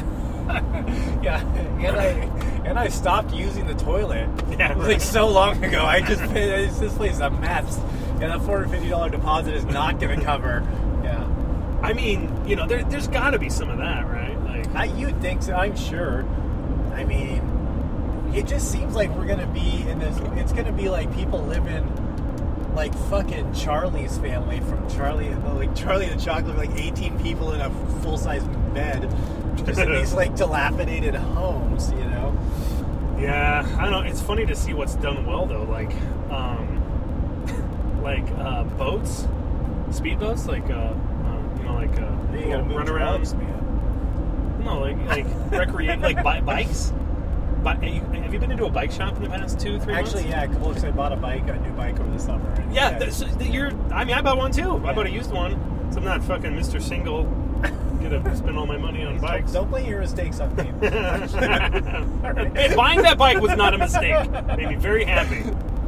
Speaker 10: Yeah, and I and I stopped using the toilet.
Speaker 8: Yeah,
Speaker 10: it was
Speaker 8: right.
Speaker 10: like so long ago. I just it's, this place is a mess, and that four hundred fifty dollar deposit is not going to cover. Yeah,
Speaker 8: I mean, you know, there, there's got to be some of that, right? Like,
Speaker 10: I you'd think so. I'm sure. I mean, it just seems like we're going to be in this. It's going to be like people living like fucking Charlie's family from Charlie, like Charlie the Chocolate, like eighteen people in a full size bed, just in these like dilapidated homes, you know.
Speaker 8: yeah, I don't know. It's funny to see what's done well though, like, um, like uh, boats, speedboats, like, uh, um, you know, like uh,
Speaker 10: You gotta move
Speaker 8: run around.
Speaker 10: drugs, man.
Speaker 8: No, like like recreate, like bi- bikes. But have you been into a bike shop in the past two, three months?
Speaker 10: Actually, yeah, well, because I bought a bike, a new bike over the summer. And
Speaker 8: Yeah, th- so th- you're. I mean, I bought one too. I bought a used one. So I'm not fucking Mister Single. Gonna spend all my money on bikes.
Speaker 10: Don't blame your mistakes on me.
Speaker 8: Hey, buying that bike was not a mistake. Made me very happy.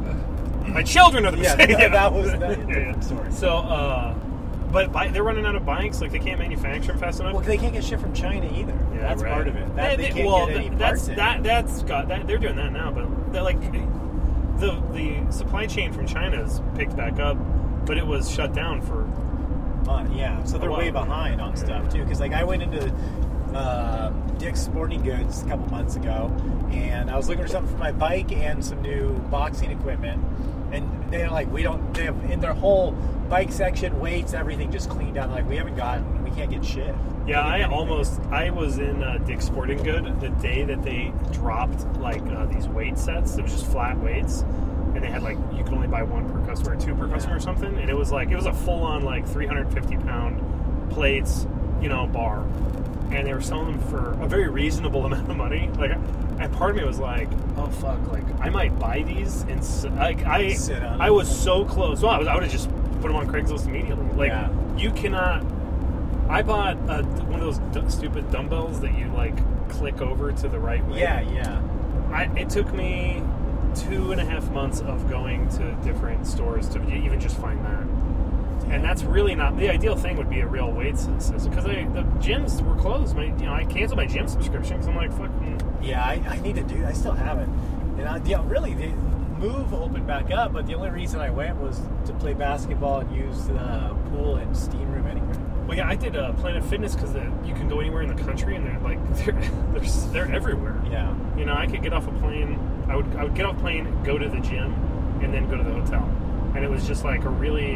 Speaker 8: My children are the
Speaker 10: Yeah,
Speaker 8: mistake.
Speaker 10: that- that was- that-
Speaker 8: Yeah, yeah.
Speaker 10: sorry.
Speaker 8: So, uh, but bi- they're running out of bikes. Like they can't manufacture them fast enough.
Speaker 10: Well, they can't get shit from China either.
Speaker 8: Yeah,
Speaker 10: that's
Speaker 8: right.
Speaker 10: part of it. That,
Speaker 8: They-
Speaker 10: they
Speaker 8: they-
Speaker 10: can't
Speaker 8: well,
Speaker 10: get any
Speaker 8: th-
Speaker 10: parts
Speaker 8: that's
Speaker 10: in.
Speaker 8: that that's got that they're doing that now, but they're like the the supply chain from China's picked back up, but it was shut down for
Speaker 10: Uh, yeah, so they're
Speaker 8: a
Speaker 10: way
Speaker 8: while.
Speaker 10: behind on stuff too. Because like I went into uh, Dick's Sporting Goods a couple months ago, and I was looking for something for my bike and some new boxing equipment. And they're like, we don't. They have in their whole bike section, weights, everything just cleaned out. Like we haven't gotten, we can't get shit.
Speaker 8: Yeah,
Speaker 10: Can't
Speaker 8: I
Speaker 10: get anything.
Speaker 8: almost I was in uh, Dick's Sporting Good the day that they dropped like uh, these weight sets. It was just flat weights, and they had like you could only buy one per customer, or two per customer, or something. And it was like it was a full on like three hundred fifty pound plates, you know, bar, and they were selling them for a very reasonable amount of money. Like, and part of me was like, oh fuck, like I might buy these and s- like I
Speaker 10: Sit on
Speaker 8: I
Speaker 10: them.
Speaker 8: was so close. Well, I was I would have just put them on Craigslist immediately. Like
Speaker 10: Yeah.
Speaker 8: you cannot. I bought uh, one of those d- stupid dumbbells that you like click over to the right way.
Speaker 10: Yeah, yeah.
Speaker 8: I, it took me two and a half months of going to different stores to even just find that. And that's really not the ideal thing. Would be a real weight system because the gyms were closed. My, you know, I canceled my gym subscription because I'm like, fucking.
Speaker 10: Yeah, I, I need to do. I still have it. And I, yeah, really, the Move opened back up, but the only reason I went was to play basketball and use the pool and steam room anyway.
Speaker 8: Well, yeah, I did uh, Planet Fitness because you can go anywhere in the country, and they're like they're they're, they're everywhere.
Speaker 10: Yeah.
Speaker 8: You know, I could get off a plane. I would I would get off a plane, go to the gym, and then go to the hotel, and it was just like a really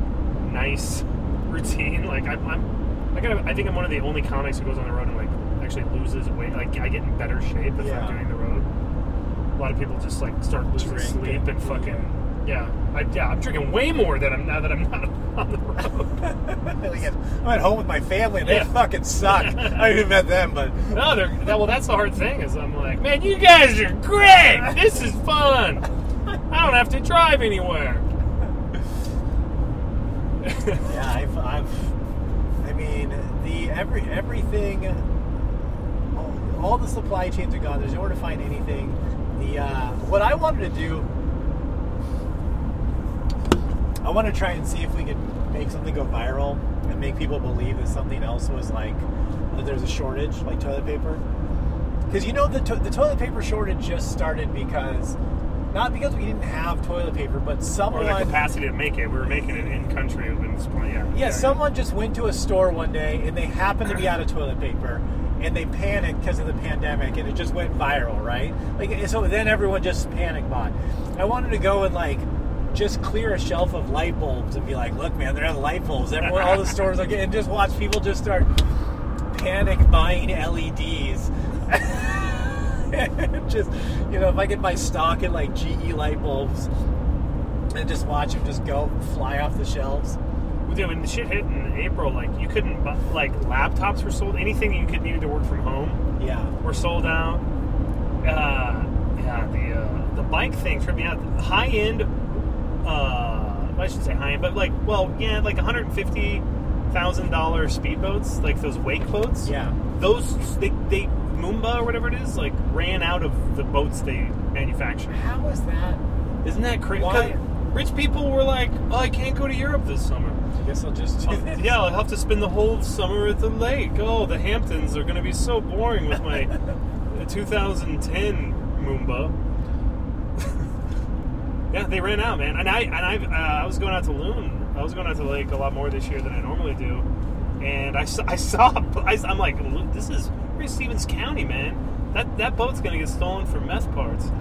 Speaker 8: nice routine. Like I'm, I'm I got I think I'm one of the only comics who goes on the road and like actually loses weight. Like I get in better shape if
Speaker 10: Yeah.
Speaker 8: I'm doing the road. A lot of people just like start losing
Speaker 10: Drink
Speaker 8: sleep
Speaker 10: and-
Speaker 8: and fucking yeah. I, yeah, I'm drinking way more than I'm now that I'm not on the road.
Speaker 10: Like, I'm at home with my family, and they
Speaker 8: Yeah.
Speaker 10: fucking suck. I haven't even met them, but
Speaker 8: No, they're that, well. That's the hard thing. Is I'm like, man, you guys are great. This is fun. I don't have to drive anywhere.
Speaker 10: Yeah, I've, I've, I mean, the every everything, all, all the supply chains are gone. There's nowhere to find anything. The uh, what I wanted to do, I want to try and see if we could make something go viral and make people believe that something else was like that there's a shortage, like toilet paper. Because you know the to- the toilet paper shortage just started because. Not because we didn't have toilet paper, but someone...
Speaker 8: Or the capacity to make it. We were making it in country. And supply, yeah,
Speaker 10: yeah, yeah, someone just went to a store one day, and they happened to be out of toilet paper, and they panicked because of the pandemic, and it just went viral, right? Like, so then everyone just panic bought. I wanted to go and, like, just clear a shelf of light bulbs and be like, look, man, they're out of light bulbs. Everyone, all the stores are getting... And just watch people just start panic buying L E Ds. Just, you know, if I could buy stock in like G E light bulbs and just watch them just go fly off the shelves.
Speaker 8: Yeah, when the shit hit in April, like you couldn't buy, like laptops were sold. Anything that you could needed to work from home,
Speaker 10: yeah,
Speaker 8: were sold out. Uh, yeah, the uh, the bike thing tripped me out. High end, uh, I should say high end, but like, well, yeah, like one hundred fifty thousand dollar speedboats, like those wake boats.
Speaker 10: Yeah,
Speaker 8: those they they. Moomba or whatever it is, like ran out of the boats they manufacture.
Speaker 10: How is that?
Speaker 8: Isn't that crazy?
Speaker 10: Why?
Speaker 8: Rich people were like, "Oh, I can't go to Europe this summer.
Speaker 10: I guess I'll just do
Speaker 8: I'll,
Speaker 10: this.
Speaker 8: yeah, I'll have to spend the whole summer at the lake. Oh, the Hamptons are going to be so boring with my two thousand ten Moomba." Yeah, they ran out, man. And I and I uh, I was going out to Loon. I was going out to the lake a lot more this year than I normally do. And I saw, I saw I, I'm like, this is Stevens County, man. That that boat's gonna get stolen for meth parts.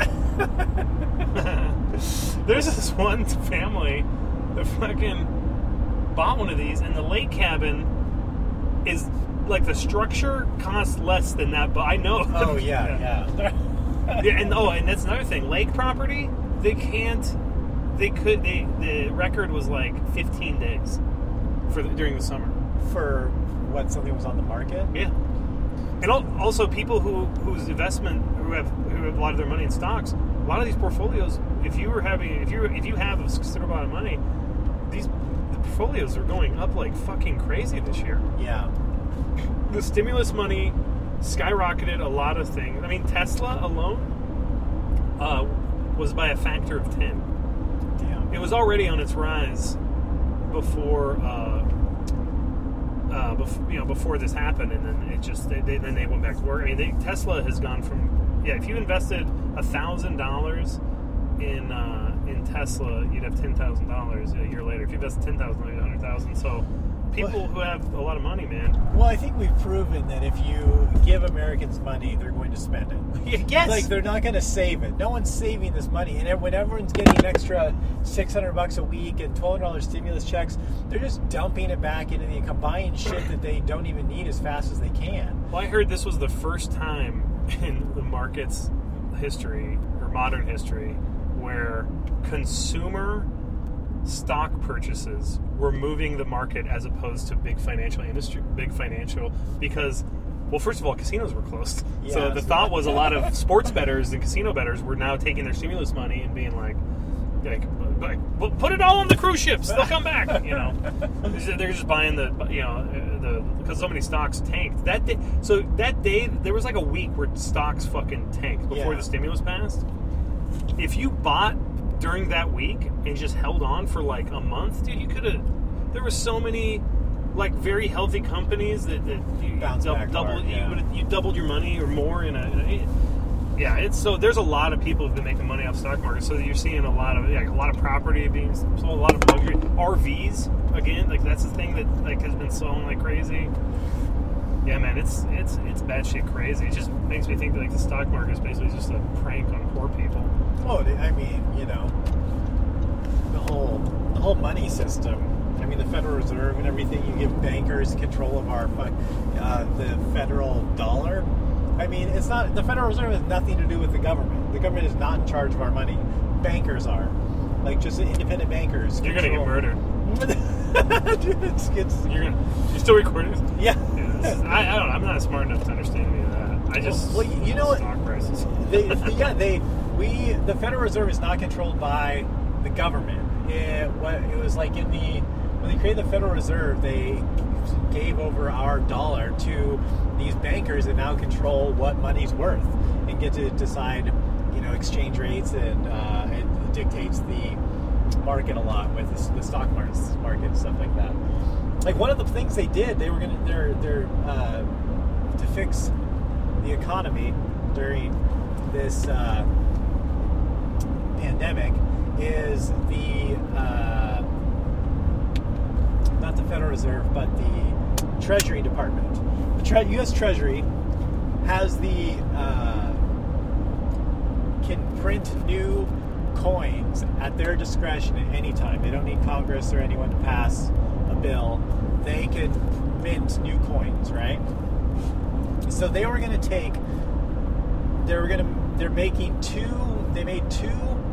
Speaker 8: There's this one family that fucking bought one of these, and the lake cabin is like the structure costs less than that. But I know.
Speaker 10: Oh yeah, yeah.
Speaker 8: Yeah, yeah, and oh, and that's another thing. Lake property, they can't. They could. They the record was like fifteen days for the, during the summer.
Speaker 10: For what, something was on the market?
Speaker 8: Yeah. And also people who whose investment who have who have a lot of their money in stocks, a lot of these portfolios, if you were having if you if you have a considerable amount of money, these the portfolios are going up like fucking crazy this year.
Speaker 10: Yeah.
Speaker 8: The stimulus money skyrocketed a lot of things. I mean, Tesla alone uh, was by a factor of ten.
Speaker 10: Damn.
Speaker 8: It was already on its rise before. Uh, Uh, before, you know, before this happened, and then it just they, they, then they went back to work. I mean, they, Tesla has gone from yeah. If you invested a thousand dollars in uh, in Tesla, you'd have ten thousand dollars a year later. If you invest ten thousand, you have hundred thousand. So people
Speaker 10: well,
Speaker 8: who have a lot of money, man.
Speaker 10: Well, I think we've proven that if you give Americans money, they're going to spend it.
Speaker 8: Yes.
Speaker 10: Like they're not going to save it. No one's saving this money, and when everyone's getting an extra six hundred bucks a week and twelve hundred dollars stimulus checks, they're just dumping it back into the buying shit that they don't even need as fast as they can.
Speaker 8: Well, I heard this was the first time in the market's history or modern history where consumer stock purchases were moving the market as opposed to big financial industry, big financial, because, well, first of all, casinos were closed.
Speaker 10: Yeah,
Speaker 8: so the
Speaker 10: so
Speaker 8: thought was a lot of sports bettors and casino bettors were now taking their stimulus money and being like, like, like put it all on the cruise ships. They'll come back. You know, they're just buying the, you know, the because so many stocks tanked that day. So that day there was like a week where stocks fucking tanked before
Speaker 10: yeah.
Speaker 8: the stimulus passed. If you bought during that week and just held on for like a month, dude, you could have. There were so many like very healthy companies that, that you
Speaker 10: Bounce
Speaker 8: dub,
Speaker 10: back
Speaker 8: double
Speaker 10: hard,
Speaker 8: you
Speaker 10: yeah.
Speaker 8: would you doubled your money or more in a, in a. Yeah, it's so there's a lot of people who've been making money off the stock market. So you're seeing a lot of yeah, a lot of property being sold, a lot of luxury R Vs again. Like that's the thing that like has been selling like crazy. Yeah, man, it's it's it's batshit crazy. It just makes me think that like the stock market is basically just a prank on poor people.
Speaker 10: Oh, I mean, you know, the whole the whole money system. I mean, the Federal Reserve and everything. You give bankers control of our uh, the federal dollar. I mean, it's not the Federal Reserve has nothing to do with the government. The government is not in charge of our money. Bankers are, like just independent bankers.
Speaker 8: You're
Speaker 10: control.
Speaker 8: gonna get murdered.
Speaker 10: Dude, it's, it's,
Speaker 8: you're gonna. You're still recording?
Speaker 10: Yeah.
Speaker 8: yeah is, I, I don't. I'm not smart enough to understand any of that. I just.
Speaker 10: Well, you know what?
Speaker 8: Stock prices.
Speaker 10: They, yeah, they we the Federal Reserve is not controlled by the government. It, what, it was like in the when they created the Federal Reserve, they gave over our dollar to these bankers that now control what money's worth and get to decide, you know, exchange rates, and uh, it dictates the market a lot with the, the stock market, market and stuff like that. Like one of the things they did, they were gonna they're they're uh, to fix the economy during this uh, pandemic is the uh, not the Federal Reserve, but the Treasury Department. The Tre- U S Treasury has the uh, can print new coins at their discretion at any time. They don't need Congress or anyone to pass a bill. They can mint new coins, right? So they were going to take. They were going to. They're making two. They made two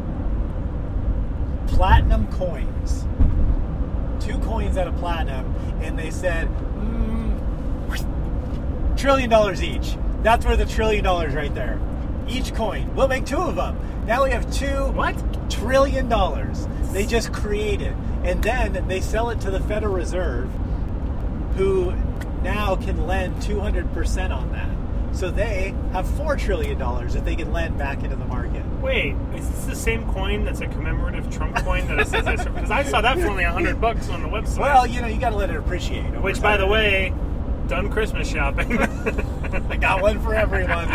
Speaker 10: platinum coins. Two coins out of platinum, and they said mm, trillion dollars each. That's worth a trillion dollars right there. Each coin. We'll make two of them. Now we have two
Speaker 8: what
Speaker 10: trillion dollars. They just created, and then they sell it to the Federal Reserve, who now can lend two hundred percent on that. So they have four trillion dollars that they can lend back into the market.
Speaker 8: Wait, is this the same coin that's a commemorative Trump coin that it says that's because I saw that for only a hundred bucks on the website.
Speaker 10: Well, you know, you got to let it appreciate.
Speaker 8: Which, by the way, done Christmas shopping.
Speaker 10: I got one for everyone.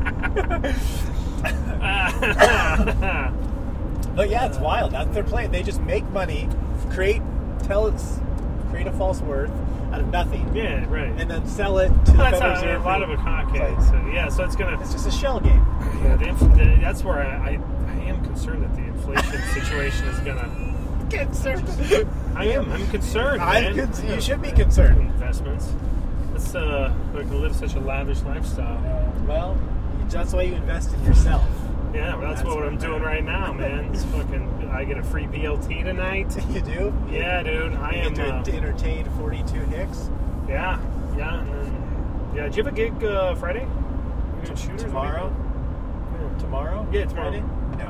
Speaker 10: But yeah, it's wild. That's their plan. They just make money, create, tell it's, create a false worth out of nothing.
Speaker 8: Yeah, right.
Speaker 10: And then sell it to
Speaker 8: well,
Speaker 10: the
Speaker 8: that's
Speaker 10: Federal
Speaker 8: how,
Speaker 10: Reserve.
Speaker 8: A lot of it. Okay,
Speaker 10: like,
Speaker 8: so yeah, so it's gonna.
Speaker 10: It's just a shell game.
Speaker 8: Yeah, the, the, that's where I, I, I am concerned that the inflation situation is gonna.
Speaker 10: Concerned.
Speaker 8: I am. I'm concerned.
Speaker 10: I'm
Speaker 8: man.
Speaker 10: con- you should be concerned.
Speaker 8: Investments. Let's uh, we can live such a lavish lifestyle.
Speaker 10: Uh, well, that's why you invest in yourself.
Speaker 8: Yeah, well, that's, that's what, what I'm doing right now, man. It's fucking. I get a free B L T tonight.
Speaker 10: You do?
Speaker 8: Yeah, dude. I
Speaker 10: you
Speaker 8: am.
Speaker 10: Get to
Speaker 8: uh,
Speaker 10: entertain forty-two Hicks.
Speaker 8: Yeah, yeah, and then yeah. Do you have a gig uh, Friday? You doing shooters
Speaker 10: tomorrow?
Speaker 8: Yeah.
Speaker 10: Tomorrow?
Speaker 8: Yeah, tomorrow.
Speaker 10: Friday? No.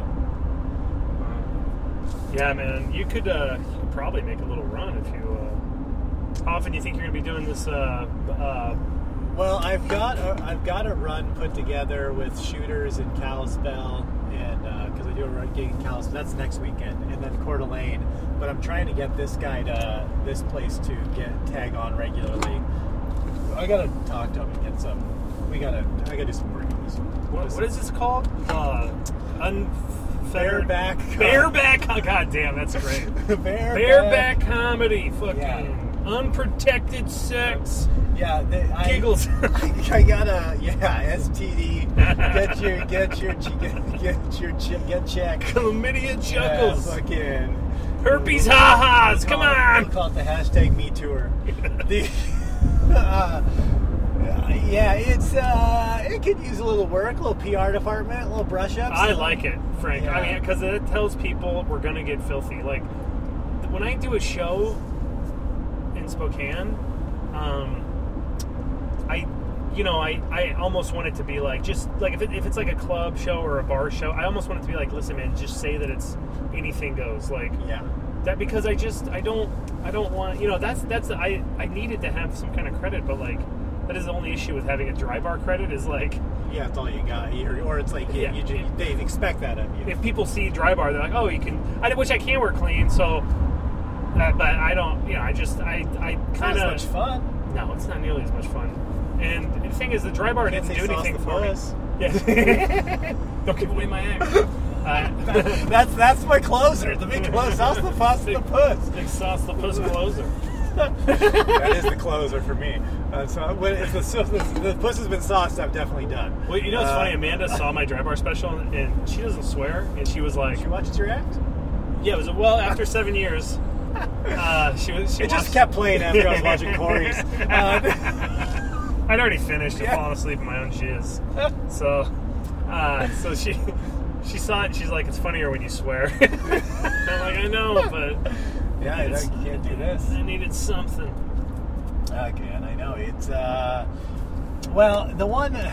Speaker 8: Uh, yeah, man. You could uh, you could probably make a little run if you. Uh, how often do you think you're gonna be doing this? Uh, uh,
Speaker 10: well, I've got a, I've got a run put together with shooters in Kalispell, and because uh, I do a run gig in Kalispell, that's next weekend, and then Coeur d'Alene. But I'm trying to get this guy to this place to get tag on regularly. I gotta talk to him and get some. We gotta. I gotta do some work on this.
Speaker 8: What, what is this called? Uh, unfettered
Speaker 10: bareback.
Speaker 8: Bareback. Oh, God damn, that's great.
Speaker 10: bareback.
Speaker 8: Bareback comedy. Fucking
Speaker 10: yeah.
Speaker 8: Unprotected sex.
Speaker 10: Yeah, they, I,
Speaker 8: giggles.
Speaker 10: I, I gotta. Yeah, S T D. Get your. Get your. Get, get your. Get checked.
Speaker 8: Chlamydia juggles.
Speaker 10: Yeah, fucking.
Speaker 8: Herpes ha-has, come on!
Speaker 10: We call it the hashtag Me Tour. the, uh, yeah, it's uh, it could use a little work, a little P R department, a little brush ups.
Speaker 8: I like it, Frank.
Speaker 10: Yeah.
Speaker 8: I mean, because it tells people we're gonna get filthy. Like when I do a show in Spokane, um, I, you know, I, I almost want it to be like just like if it, if it's like a club show or a bar show, I almost want it to be like, listen, man, just say that it's anything goes. Like
Speaker 10: yeah.
Speaker 8: That because I just I don't I don't want you know that's that's I I needed to have some kind of credit, but like that is the only issue with having a dry bar credit is like
Speaker 10: yeah that's all you got, or, or it's like
Speaker 8: yeah,
Speaker 10: you, you, they expect that of you.
Speaker 8: If people see dry bar, they're like, oh, you can I which I can work clean, so uh, but I don't you know I just I I kind of
Speaker 10: much fun.
Speaker 8: No, it's not nearly as much fun. And the thing is, the dry bar didn't do anything for me. Yeah, don't give away my act. Uh,
Speaker 10: that's that's my closer. The big closer. Sauce the fuss the puss.
Speaker 8: Big sauce the puss closer.
Speaker 10: That is the closer for me. Uh, so when if the, the, the puss has been sauced, I'm definitely done.
Speaker 8: Well, you know what's
Speaker 10: uh,
Speaker 8: funny? Amanda saw my dry bar special, and she doesn't swear, and she was like,
Speaker 10: "She watched your act."
Speaker 8: Yeah, it was well after seven years. Uh, she was. She
Speaker 10: it
Speaker 8: watched,
Speaker 10: just kept playing after I was watching Corey's. Uh,
Speaker 8: I'd already finished and
Speaker 10: yeah.
Speaker 8: fallen asleep in my own jizz. So, uh, so she. She saw it and she's like, it's funnier when you swear. I'm like, I know, but...
Speaker 10: Yeah, I can't do this.
Speaker 8: I needed something.
Speaker 10: Okay, and I know. It's, uh... Well, the one...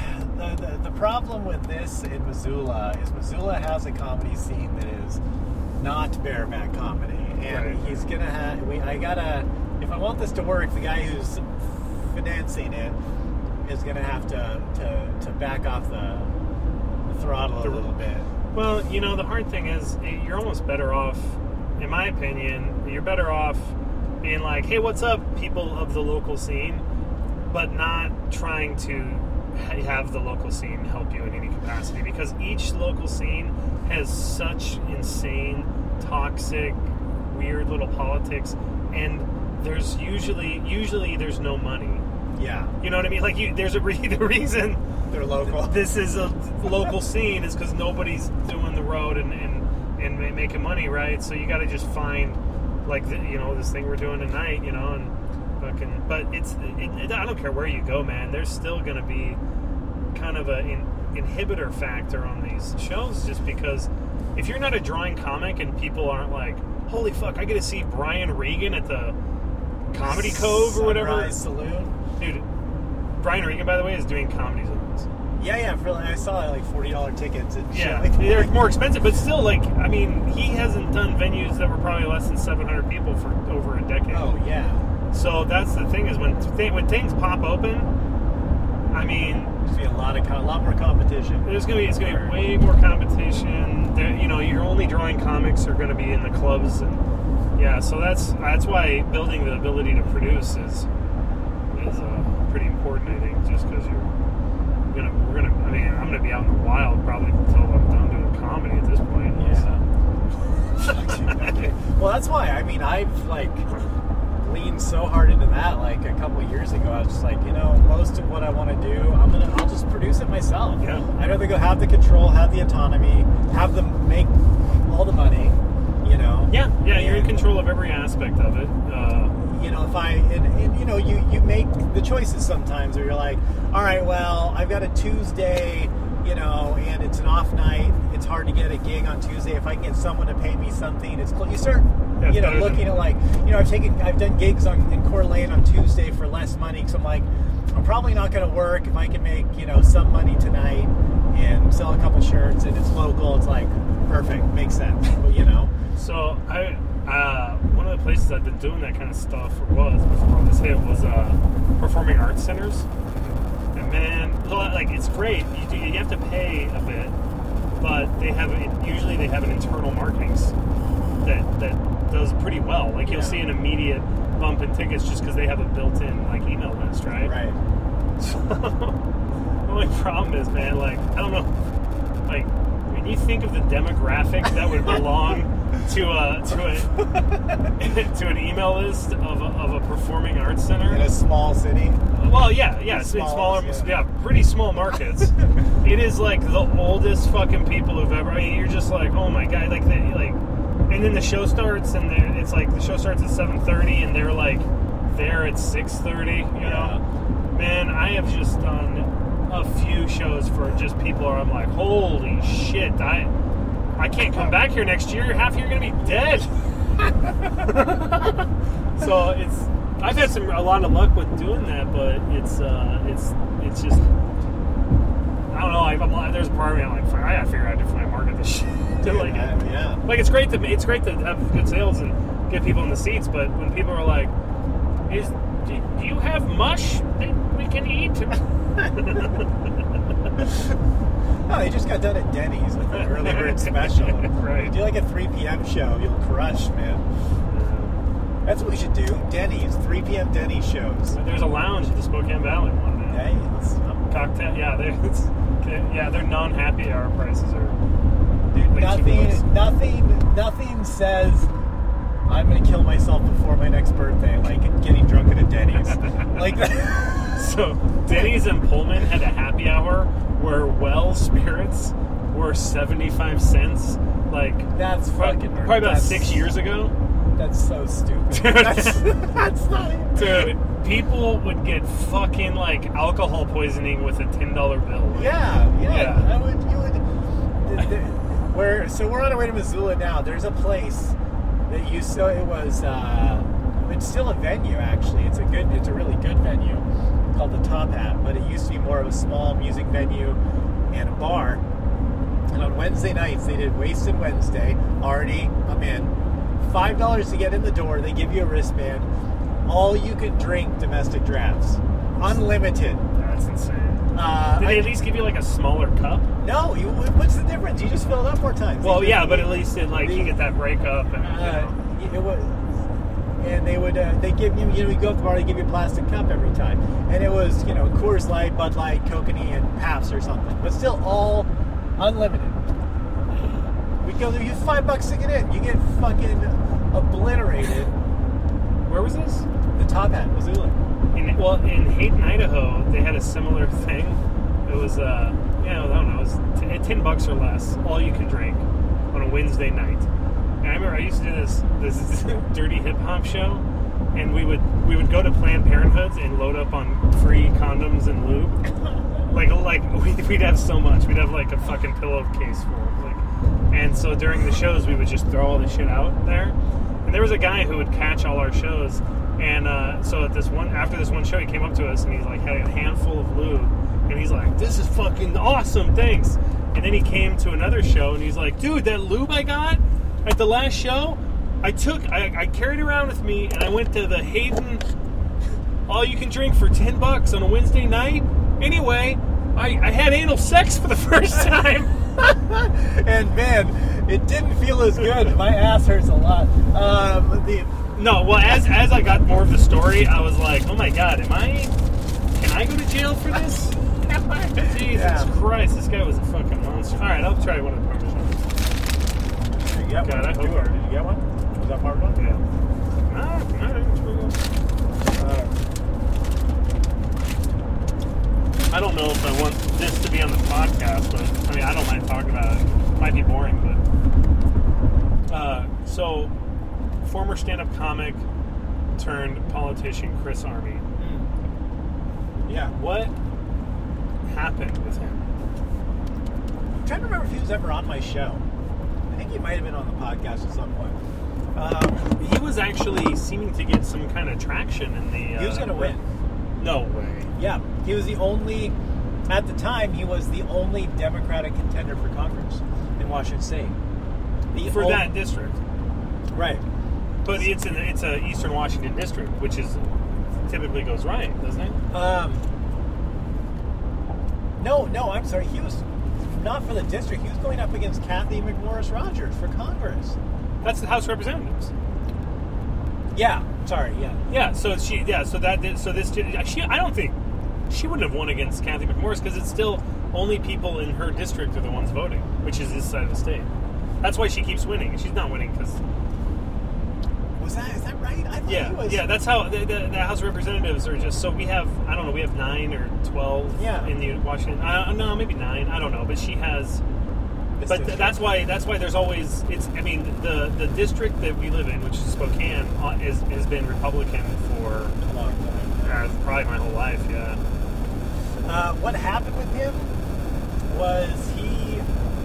Speaker 10: the, the the problem with this in Missoula is Missoula has a comedy scene that is not bareback comedy, and
Speaker 8: Right.
Speaker 10: he's gonna have. We I gotta. If I want this to work, the guy who's financing it is gonna have to to, to back off the, the throttle a little bit.
Speaker 8: Well, you know, the hard thing is you're almost better off, in my opinion, you're better off being like, hey, what's up, people of the local scene, but not trying to ha- have the local scene help you in any capacity, because each local scene has such insane, toxic, weird little politics, and there's usually, usually there's no money.
Speaker 10: Yeah,
Speaker 8: You know what I mean? Like, you, there's a re- the reason
Speaker 10: they're local.
Speaker 8: this is a local scene is because nobody's doing the road and, and, and ma- making money, right? So you got to just find, like, the, you know, this thing we're doing tonight, you know, and fucking, but it's, it, it, I don't care where you go, man, there's still going to be kind of an in, inhibitor factor on these shows, just because if you're not a drawing comic and people aren't like, holy fuck, I get to see Brian Regan at the Comedy Cove or whatever.
Speaker 10: Sunrise Saloon.
Speaker 8: Dude, Brian Regan, by the way, is doing comedy zones.
Speaker 10: Yeah, yeah. For like, I saw like forty dollar tickets. And
Speaker 8: Yeah,
Speaker 10: shit like
Speaker 8: they're
Speaker 10: that.
Speaker 8: more expensive, but still, like, I mean, he hasn't done venues that were probably less than seven hundred people for over a decade.
Speaker 10: Oh yeah.
Speaker 8: So that's the thing, is when th- when things pop open, I mean,
Speaker 10: There's gonna be a lot of co- a lot more competition.
Speaker 8: there's gonna be it's gonna be way more competition. There, you know, your only drawing comics are gonna be in the clubs, and yeah, so that's that's why building the ability to produce is is uh, pretty important, I think, just because you're gonna we're gonna I mean I'm gonna be out in the wild probably until I'm done doing comedy at this point.
Speaker 10: Yeah. Well, that's why. I mean, I've like leaned so hard into that. Like a couple of years ago, I was just like, you know, most of what I want to do, I'm gonna, I'll just produce it myself.
Speaker 8: Yeah.
Speaker 10: I'd rather go have the control, have the autonomy, have them make all the money. You know.
Speaker 8: Yeah, yeah, you're in
Speaker 10: And,
Speaker 8: control of every aspect of it. Uh,
Speaker 10: You know, if I, and, and you know, you, you make the choices sometimes where you're like, all right, well, I've got a Tuesday, you know, and it's an off night. It's hard to get a gig on Tuesday. If I can get someone to pay me something, it's cool. You start,
Speaker 8: Yeah, it's
Speaker 10: you know,
Speaker 8: better
Speaker 10: looking
Speaker 8: than-
Speaker 10: at like, you know, I've taken, I've done gigs on in Coeur d'Alene on Tuesday for less money because I'm like, I'm probably not going to work if I can make, you know, some money tonight and sell a couple shirts and it's local. It's like perfect, makes sense, you know.
Speaker 8: So I, uh, one of the places I've been doing that kind of stuff was before all this hit was uh, performing arts centers. And man, like it's great. You do, you have to pay a bit, but they have usually they have an internal marketing s- that that does pretty well. Like you'll
Speaker 10: Yeah.
Speaker 8: see an immediate bump in tickets just because they have a built-in like email list, right?
Speaker 10: Right.
Speaker 8: So the only problem is, man, like I don't know, like when you think of the demographic that would belong to a to a to an email list of a, of a performing arts center
Speaker 10: In a small city.
Speaker 8: well, yeah, yeah, it's, it's
Speaker 10: Small,
Speaker 8: smaller,
Speaker 10: yeah.
Speaker 8: yeah. pretty small markets. It is like the oldest fucking people who've ever. I mean, you're just like, oh my god, like, they, like, and then the show starts, and they're- it's like the show starts at seven thirty, and they're like there at six thirty. You know, man, I have just done a few shows for just people where I'm like, holy shit, I, I can't come back here next year. Half of you are gonna be dead. So it's. I've had some a lot of luck with doing that, but it's uh, it's it's just I don't know. I, I'm, there's a part of me I'm like, fuck, I gotta figure out a different way to market this shit. To, like,
Speaker 10: Yeah, yeah.
Speaker 8: like it's great to it's great to have good sales and get people in the seats, but when people are like, "Is do, do you have mush that we can eat?"
Speaker 10: No, they just got done at Denny's with an early bird special.
Speaker 8: Right.
Speaker 10: You do like a three p.m. show, you'll crush, man. That's what we should do. Denny's, three p.m. Denny's shows.
Speaker 8: There's a lounge at the Spokane Valley one, man.
Speaker 10: Hey, let's,
Speaker 8: Cocktail, yeah, they, it's, yeah, their non-happy hour prices are.
Speaker 10: dude,
Speaker 8: Like two bucks.
Speaker 10: nothing, nothing, nothing says I'm gonna kill myself before my next birthday, like getting drunk at a Denny's, like that.
Speaker 8: So Denny's and Pullman had a happy hour where Well spirits were seventy-five cents. Like
Speaker 10: That's fucking.
Speaker 8: probably about
Speaker 10: that's,
Speaker 8: six years ago.
Speaker 10: That's so stupid. that's, that's not. Even,
Speaker 8: Dude, people would get fucking like alcohol poisoning with a ten dollar bill.
Speaker 10: Yeah, yeah.
Speaker 8: Yeah.
Speaker 10: I would, you would. The, the, where, so we're on our way to Missoula now. There's a place that used so it was. Uh, it's still a venue actually. It's a good. It's a really good venue. called the Top Hat, but it used to be more of a small music venue and a bar. And on Wednesday nights, they did Wasted Wednesday. Already, I'm in. five dollars to get in the door. They give you a wristband. All you can drink domestic drafts. Unlimited.
Speaker 8: That's insane.
Speaker 10: Uh,
Speaker 8: Did they
Speaker 10: I-
Speaker 8: at least give you like a smaller cup?
Speaker 10: No, you, what's the difference? You just fill it up more times.
Speaker 8: Well,
Speaker 10: They-
Speaker 8: yeah, but at least it like
Speaker 10: the-
Speaker 8: you get that breakup and you
Speaker 10: Uh,
Speaker 8: know.
Speaker 10: it was, and they would uh, they give you you know you go up to the bar, they give you a plastic cup every time, and it was you know Coors Light, Bud Light, Kokanee, and Pabst or something, but still all unlimited. We go there, you five bucks to get in, you get fucking obliterated.
Speaker 8: Where was this?
Speaker 10: The Top Hat, Missoula.
Speaker 8: In, well, in Hayden, Idaho, they had a similar thing. It was, uh, yeah, I don't know, it was t- ten bucks or less, all you can drink on a Wednesday night. And I remember I used to do this this dirty hip hop show, and we would we would go to Planned Parenthoods and load up on free condoms and lube. like like we'd, we'd have so much, we'd have like a fucking pillowcase full. Like, and so during the shows, we would just throw all the shit out there. And there was a guy who would catch all our shows. And uh, so at this one, after this one show, he came up to us and he's like, had a handful of lube, and he's like, "This is fucking awesome, thanks." And then he came to another show and he's like, "Dude, that lube I got at the last show, I took, I, I carried it around with me, and I went to the Hayden all you can drink for ten bucks on a Wednesday night. Anyway, I, I had anal sex for the first time."
Speaker 10: And man, it didn't feel as good. My ass hurts a lot. Um, the
Speaker 8: No, well, as as I got more of the story, I was like, "Oh my god, am I? Can I go to jail for this?" Jesus
Speaker 10: Yeah.
Speaker 8: Christ, this guy was a fucking monster. All right, I'll try one of the Parmesan.
Speaker 10: Did you get
Speaker 8: God,
Speaker 10: one?
Speaker 8: I hope
Speaker 10: Two, or did you get one? Was that Parmesan?
Speaker 8: Yeah. Ah, all right, it's pretty good.
Speaker 10: Uh,
Speaker 8: I don't know if I want this to be on the podcast, but I mean, I don't mind talking about it. It might be boring, but uh, so former stand-up comic turned politician Chris Army.
Speaker 10: yeah.
Speaker 8: What happened with him?
Speaker 10: I'm trying to remember if he was ever on my show. I think he might have been on the podcast at some point. Um,
Speaker 8: He was actually seeming to get some kind of traction in the. Uh,
Speaker 10: he was going to win.
Speaker 8: No way.
Speaker 10: Yeah, he was the only, at the time, he was the only Democratic contender for Congress in Washington State. The
Speaker 8: For
Speaker 10: on-
Speaker 8: that district,
Speaker 10: Right.
Speaker 8: but it's in it's a Eastern Washington district, which is typically goes right, doesn't it?
Speaker 10: Um, no, no, I'm sorry. He was not for the district. He was going up against Kathy McMorris Rogers for Congress.
Speaker 8: That's the House of Representatives.
Speaker 10: Yeah, sorry, yeah.
Speaker 8: Yeah, so she, yeah, so that, did- so this, she, I don't think she wouldn't have won against Kathy McMorris because it's still only people in her district are the ones voting, which is this side of the state. That's why she keeps winning. She's not winning because,
Speaker 10: Was that, is that right? I thought he
Speaker 8: yeah,
Speaker 10: was.
Speaker 8: yeah, that's how the, the, the House of Representatives are just. So we have, I don't know, we have nine or twelve
Speaker 10: Yeah.
Speaker 8: in the Washington. I don't know, maybe nine. I don't know, but she has.
Speaker 10: This
Speaker 8: But th-
Speaker 10: district.
Speaker 8: that's why that's why there's always it's. I mean, the the district that we live in, which is Spokane, uh, is has been Republican for
Speaker 10: A long time.
Speaker 8: uh, probably my whole life. Yeah.
Speaker 10: Uh, what happened with him was he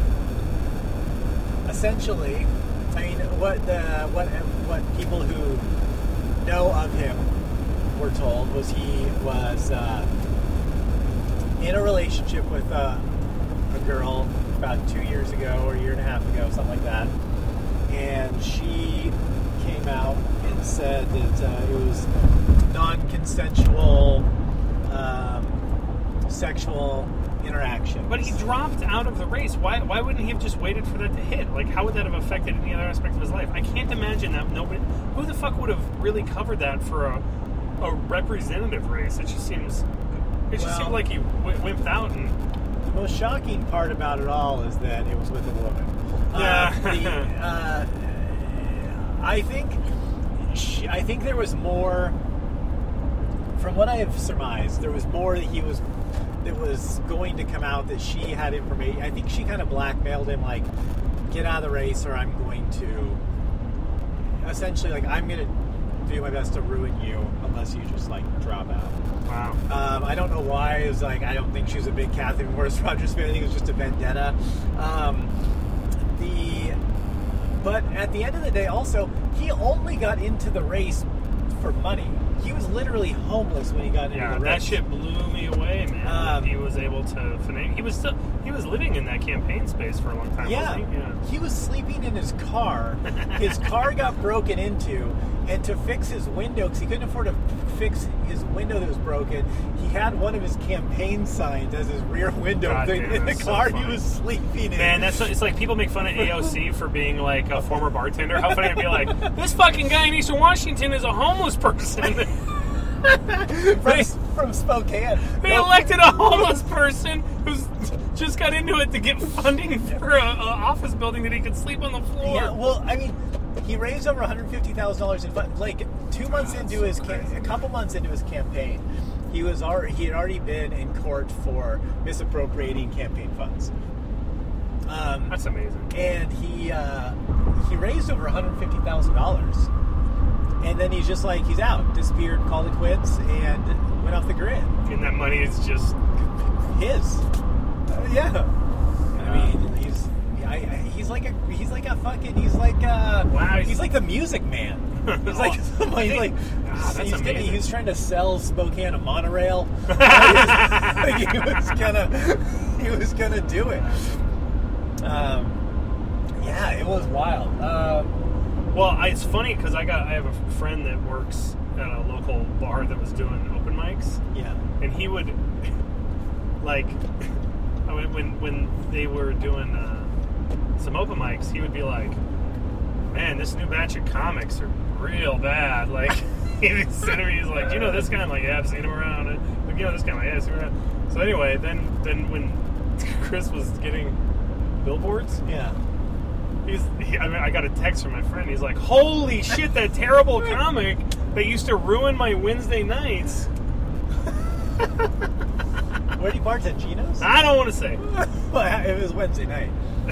Speaker 10: essentially, I mean, what the what what people who know of him were told was he was uh, in a relationship with uh, a girl about two years ago or a year and a half ago, something like that, and she came out and said that uh, it was non-consensual um, sexual interaction.
Speaker 8: But he dropped out of the race. Why why wouldn't he have just waited for that to hit? Like, how would that have affected any other aspect of his life? I can't imagine that nobody. Who the fuck would have really covered that for a a representative race? It just seems. It just
Speaker 10: Well-
Speaker 8: seemed like he w- wimped out and.
Speaker 10: The most shocking part about it all is that it was with a woman.
Speaker 8: Yeah.
Speaker 10: Uh, the, uh, I think, she, I think there was more. From what I have surmised, there was more that he was, that was going to come out that she had information. I think she kind of blackmailed him, like, get out of the race, or I'm going to. Essentially, like, I'm going to do my best to ruin you unless you just like drop out.
Speaker 8: Wow.
Speaker 10: Um, I don't know why. It was like, I don't think she was a big Kathy Morris Rogers fan. I think it was just a vendetta. Um, the, but at the end of the day, also, he only got into the race for money. he was literally homeless when he got into
Speaker 8: Yeah,
Speaker 10: the
Speaker 8: that
Speaker 10: race.
Speaker 8: shit blew me away, man.
Speaker 10: Um,
Speaker 8: he was able to finance. He was still he was living in that campaign space for a long time.
Speaker 10: Yeah.
Speaker 8: wasn't he? yeah.
Speaker 10: He was sleeping in his car. His car got broken into, and to fix his window, because he couldn't afford to fix his window that was broken, he had one of his campaign signs as his rear window
Speaker 8: God
Speaker 10: thing
Speaker 8: damn,
Speaker 10: in the
Speaker 8: that's so
Speaker 10: car he
Speaker 8: funny.
Speaker 10: was sleeping in.
Speaker 8: Man, that's it's like people make fun of A O C for being like a former bartender. How funny it'd be like, this fucking guy in Eastern Washington is a homeless person.
Speaker 10: from, from Spokane.
Speaker 8: They
Speaker 10: No,
Speaker 8: elected a homeless person who's just got into it to get funding for a, a office building that he could sleep on the floor.
Speaker 10: Yeah, well, I mean, he raised over one hundred fifty thousand dollars in fun. Like two months
Speaker 8: God,
Speaker 10: into
Speaker 8: so
Speaker 10: his, cam-
Speaker 8: crazy.
Speaker 10: a couple months into his campaign, he was already he had already been in court for misappropriating campaign funds. Um,
Speaker 8: That's amazing.
Speaker 10: and he uh, he raised over one hundred fifty thousand dollars, and then he's just like he's out, disappeared, called it quits, and went off the grid.
Speaker 8: And that money is just
Speaker 10: His, uh, yeah. I mean, he's I, I, he's like a he's like a fucking he's like uh
Speaker 8: Wow,
Speaker 10: he's,
Speaker 8: he's-
Speaker 10: like the Music Man. He's like he's like
Speaker 8: Ah, that's
Speaker 10: he's gonna,
Speaker 8: amazing.
Speaker 10: he was trying to sell Spokane a monorail. Like, he was gonna he was gonna do it. Um, yeah, it was wild. Um,
Speaker 8: well. I, it's funny because I got I have a friend that works at a local bar that was doing open mics,
Speaker 10: yeah,
Speaker 8: and he would like when when, when they were doing uh, some open mics, he would be like, "Man, this new batch of comics are real bad." Like he'd say to me, he's like, "You know this guy?" I'm like, "Yeah, I've seen him around." Like, you know this guy? I'm like, "Yeah, I've seen him around." So anyway, then then when Chris was getting billboards,
Speaker 10: yeah.
Speaker 8: he's he, I mean, I got a text from my friend. He's like, "Holy shit, that terrible comic that used to ruin my Wednesday nights."
Speaker 10: Where do you bartend, Gino's?
Speaker 8: I don't want to say.
Speaker 10: Well, it was Wednesday night.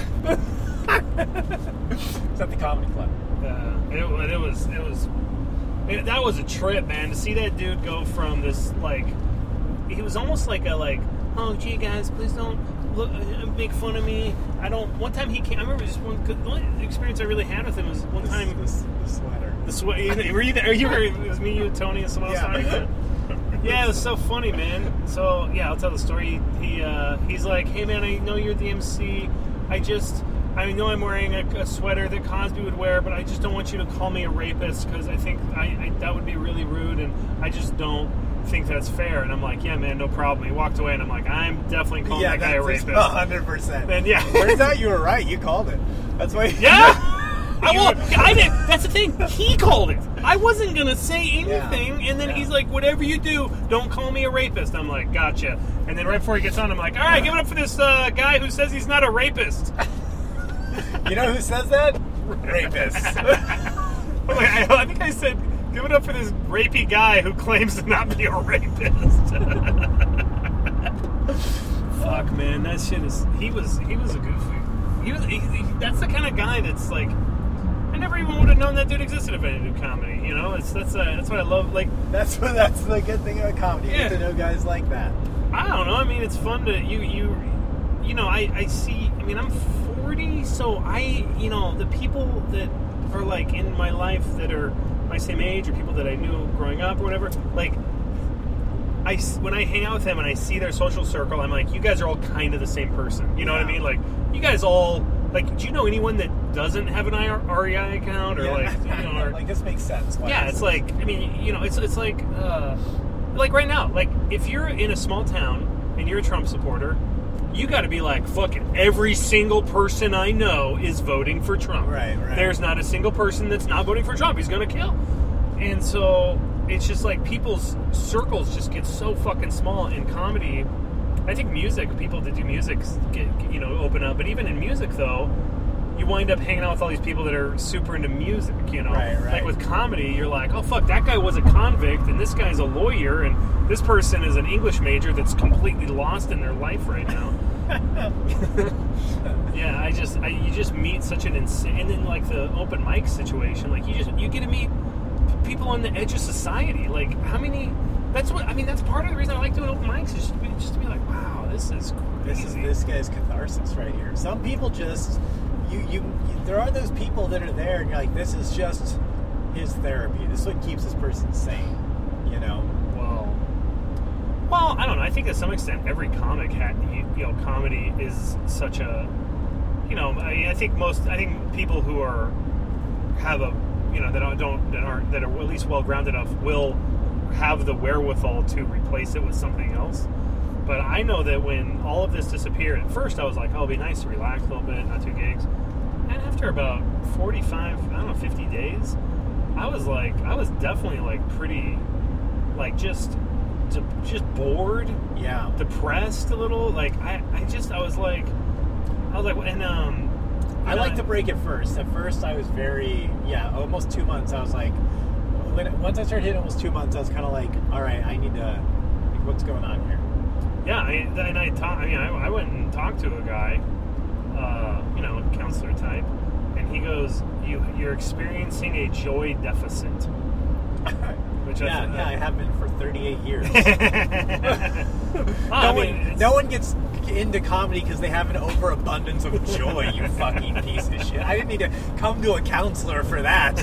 Speaker 10: It's at the comedy club.
Speaker 8: Uh, it, it was it was it, that was a trip, man. To see that dude go from this like he was almost like a like oh gee guys, please don't look uh, make fun of me. I don't. One time he came. I remember just one. The only experience I really had with him was one
Speaker 10: This,
Speaker 8: time.
Speaker 10: this, this sweater.
Speaker 8: The sweat. Were you there? You were. It was me, you, Tony, and someone else.
Speaker 10: Yeah.
Speaker 8: talking. Yeah, it was so funny, man. So yeah, I'll tell the story. He uh, he's like, hey man, I know you're the M C. I just I know I'm wearing a, a sweater that Cosby would wear, but I just don't want you to call me a rapist because I think I, I that would be really rude, and I just don't think that's fair. And I'm like, yeah, man, no problem. He walked away, and I'm like, I'm definitely calling
Speaker 10: Yeah,
Speaker 8: that guy a
Speaker 10: that's
Speaker 8: rapist.
Speaker 10: one hundred percent.
Speaker 8: And yeah,
Speaker 10: Turns out you were right. You called it. That's why.
Speaker 8: yeah. I, well, I didn't. That's the thing. He called it. I wasn't gonna say anything,
Speaker 10: Yeah.
Speaker 8: and then
Speaker 10: Yeah.
Speaker 8: he's like, "Whatever you do, don't call me a rapist." I'm like, "Gotcha." And then right before he gets on, I'm like, "All right, give it up for this uh, guy who says he's not a rapist."
Speaker 10: You know who says that? Rapist.
Speaker 8: I'm like, I, I think I said, "Give it up for this rapey guy who claims to not be a rapist." Fuck, man, that shit is. He was. He was a goofy. He was. He, he, that's the kind of guy that's like. I never even would have known that dude existed if I didn't do comedy. You know, it's that's uh, that's what I love. Like,
Speaker 10: That's what. That's the good thing about comedy. You
Speaker 8: Yeah.
Speaker 10: get to know guys like that.
Speaker 8: I don't know. I mean, it's fun to you you you know. I I see. I mean, I'm forty, so I you know the people that are like in my life that are my same age or people that I knew growing up or whatever. Like, I s- when I hang out with them and I see their social circle, I'm like, you guys are all kind of the same person. You know what I
Speaker 10: Yeah.
Speaker 8: mean? Like, you guys all like. Do you know anyone that doesn't have an R E I account or
Speaker 10: Yeah.
Speaker 8: like you know? Or,
Speaker 10: Like this makes sense. Why
Speaker 8: yeah,
Speaker 10: is
Speaker 8: it's
Speaker 10: this-
Speaker 8: like I mean, you know, it's it's like uh, like right now, like if you're in a small town and you're a Trump supporter, you got to be like, fucking every single person I know is voting for Trump.
Speaker 10: Right, right.
Speaker 8: There's not a single person that's not voting for Trump. He's gonna kill. And so it's just like people's circles just get so fucking small in comedy. I think music, people that do music get, you know, open up. But even in music, though, you wind up hanging out with all these people that are super into music, you know?
Speaker 10: Right, right.
Speaker 8: Like with comedy, you're like, oh, fuck, that guy was a convict, and this guy's a lawyer, and this person is an English major that's completely lost in their life right now. Yeah, I just, I, you just meet such an insane, and then like the open mic situation, like you just, you get to meet people on the edge of society. Like, how many, that's what, I mean, that's part of the reason I like doing open mics, is just to be, just to be like, wow, this is
Speaker 10: This is
Speaker 8: crazy.
Speaker 10: this guy's catharsis right here. Some people just you, you you there are those people that are there and you're like, this is just his therapy. This is what keeps this person sane. You know.
Speaker 8: Well, well, I don't know. I think to some extent every comic had, you, you know, comedy is such a, you know, I, I think most, I think people who are have a, you know, that don't, don't that aren't that are at least well grounded enough will have the wherewithal to replace it with something else. But I know that when all of this disappeared, at first I was like, oh, it'll be nice to relax a little bit, not two gigs. And after about forty-five, I don't know, fifty days, I was like, I was definitely like pretty, like just, just bored,
Speaker 10: yeah,
Speaker 8: depressed a little. Like I, I just, I was like, I was like, and um,
Speaker 10: I like to break it first. At first, I was very, yeah, almost two months. I was like, when once I started hitting almost two months, I was kind of like, all right, I need to, like, what's going on here?
Speaker 8: Yeah, I, and I talked. I mean, I, I went and talked to a guy, uh, you know, counselor type, and he goes, "You, you're experiencing a joy deficit." Which
Speaker 10: yeah,
Speaker 8: I,
Speaker 10: yeah, I have been for thirty-eight years.
Speaker 8: oh,
Speaker 10: no,
Speaker 8: I
Speaker 10: one,
Speaker 8: mean,
Speaker 10: no one gets into comedy because they have an overabundance of joy. You fucking piece of shit! I didn't need to come to a counselor for that.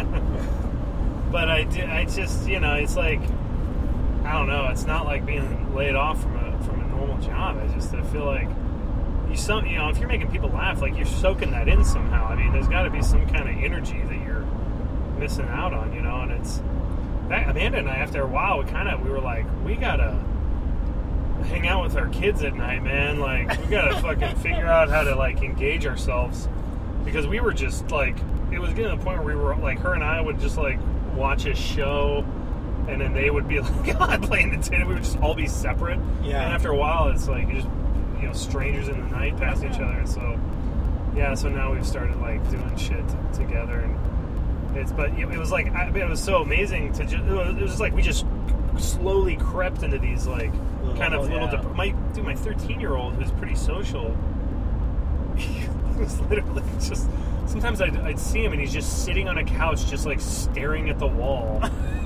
Speaker 8: But I, did, I just, you know, it's like, I don't know. It's not like being laid off from a from a normal job. I just I feel like you some you know if you're making people laugh, like you're soaking that in somehow. I mean, there's got to be some kind of energy that you're missing out on, you know. And it's that, Amanda and I, after a while, we kind of we were like, we gotta hang out with our kids at night, man. Like we gotta fucking figure out how to like engage ourselves, because we were just like, it was getting to the point where we were like, her and I would just like watch a show. And then they would be like, God, playing Nintendo. We would just all be separate.
Speaker 10: Yeah.
Speaker 8: And after a while, it's like you just, you know, strangers in the night passing each other. And so, yeah. So now we've started like doing shit together, and it's. But it was like, I mean, it was so amazing to just. It was just like we just slowly crept into these like little, kind of little.
Speaker 10: Yeah.
Speaker 8: Dep- my dude, my thirteen-year-old who's pretty social. He was literally just. Sometimes I'd, I'd see him and he's just sitting on a couch, just like staring at the wall.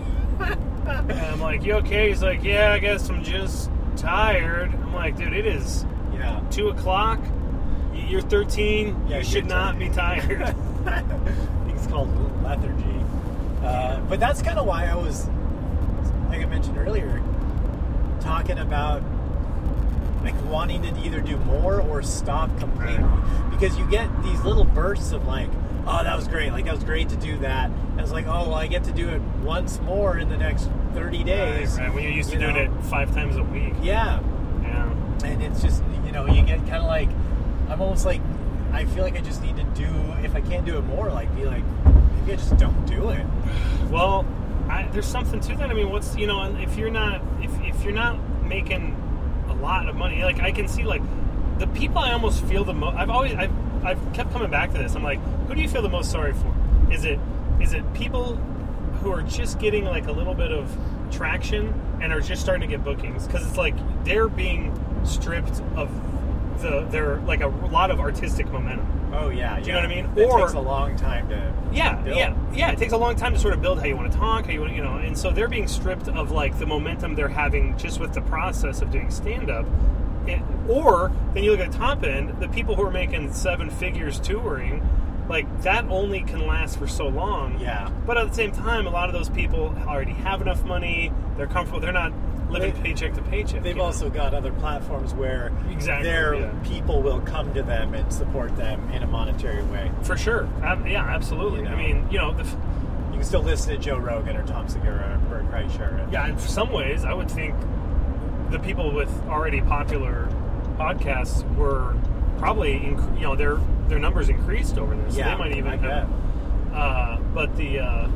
Speaker 8: And I'm like, you okay? He's like, yeah, I guess I'm just tired. I'm like, dude, it is
Speaker 10: yeah.
Speaker 8: two o'clock. You're thirteen.
Speaker 10: Yeah,
Speaker 8: you should not be tired.
Speaker 10: I think it's called lethargy. Uh, but that's kind of why I was, like I mentioned earlier, talking about like wanting to either do more or stop completely. Because you get these little bursts of like, oh, that was great. Like, that was great to do that. And it's like, oh, well, I get to do it once more in the next thirty days.
Speaker 8: Right, right. When you're used
Speaker 10: you
Speaker 8: to
Speaker 10: know?
Speaker 8: doing it five times a week.
Speaker 10: Yeah.
Speaker 8: Yeah.
Speaker 10: And it's just, you know, you get kind of like, I'm almost like, I feel like I just need to do, if I can't do it more, like, be like, maybe I just don't do it.
Speaker 8: Well, I, there's something to that. I mean, what's, you know, if you're not, if, if you're not making a lot of money, like, I can see, like, the people I almost feel the most, I've always, I've, I've kept coming back to this. I'm like, who do you feel the most sorry for? Is it, is it people who are just getting, like, a little bit of traction and are just starting to get bookings? Because it's like, they're being stripped of the, their, like, a lot of artistic momentum.
Speaker 10: Oh, yeah.
Speaker 8: Do you
Speaker 10: yeah.
Speaker 8: know what I mean?
Speaker 10: It
Speaker 8: Or,
Speaker 10: takes a long time to
Speaker 8: yeah,
Speaker 10: build.
Speaker 8: yeah, yeah. It takes a long time to sort of build how you want to talk, how you want, you know, and so they're being stripped of like the momentum they're having just with the process of doing stand-up. It, or then you look at the top end, the people who are making seven figures touring, like that only can last for so long.
Speaker 10: Yeah.
Speaker 8: But at the same time, a lot of those people already have enough money. They're comfortable. They're not living
Speaker 10: They-
Speaker 8: paycheck to paycheck.
Speaker 10: They've
Speaker 8: you know?
Speaker 10: also got other platforms where
Speaker 8: Exactly,
Speaker 10: their
Speaker 8: yeah.
Speaker 10: people will come to them and support them in a monetary way.
Speaker 8: For sure. Ab- yeah, absolutely.
Speaker 10: You know.
Speaker 8: I mean, you know, the. F-
Speaker 10: You can still listen to Joe Rogan or Tom Segura or Bert Kreischer.
Speaker 8: Yeah, in some ways, I would think the people with already popular podcasts were probably, inc- you know, their their numbers increased over there, so
Speaker 10: Yeah,
Speaker 8: they might even
Speaker 10: I
Speaker 8: have. Uh, but the uh,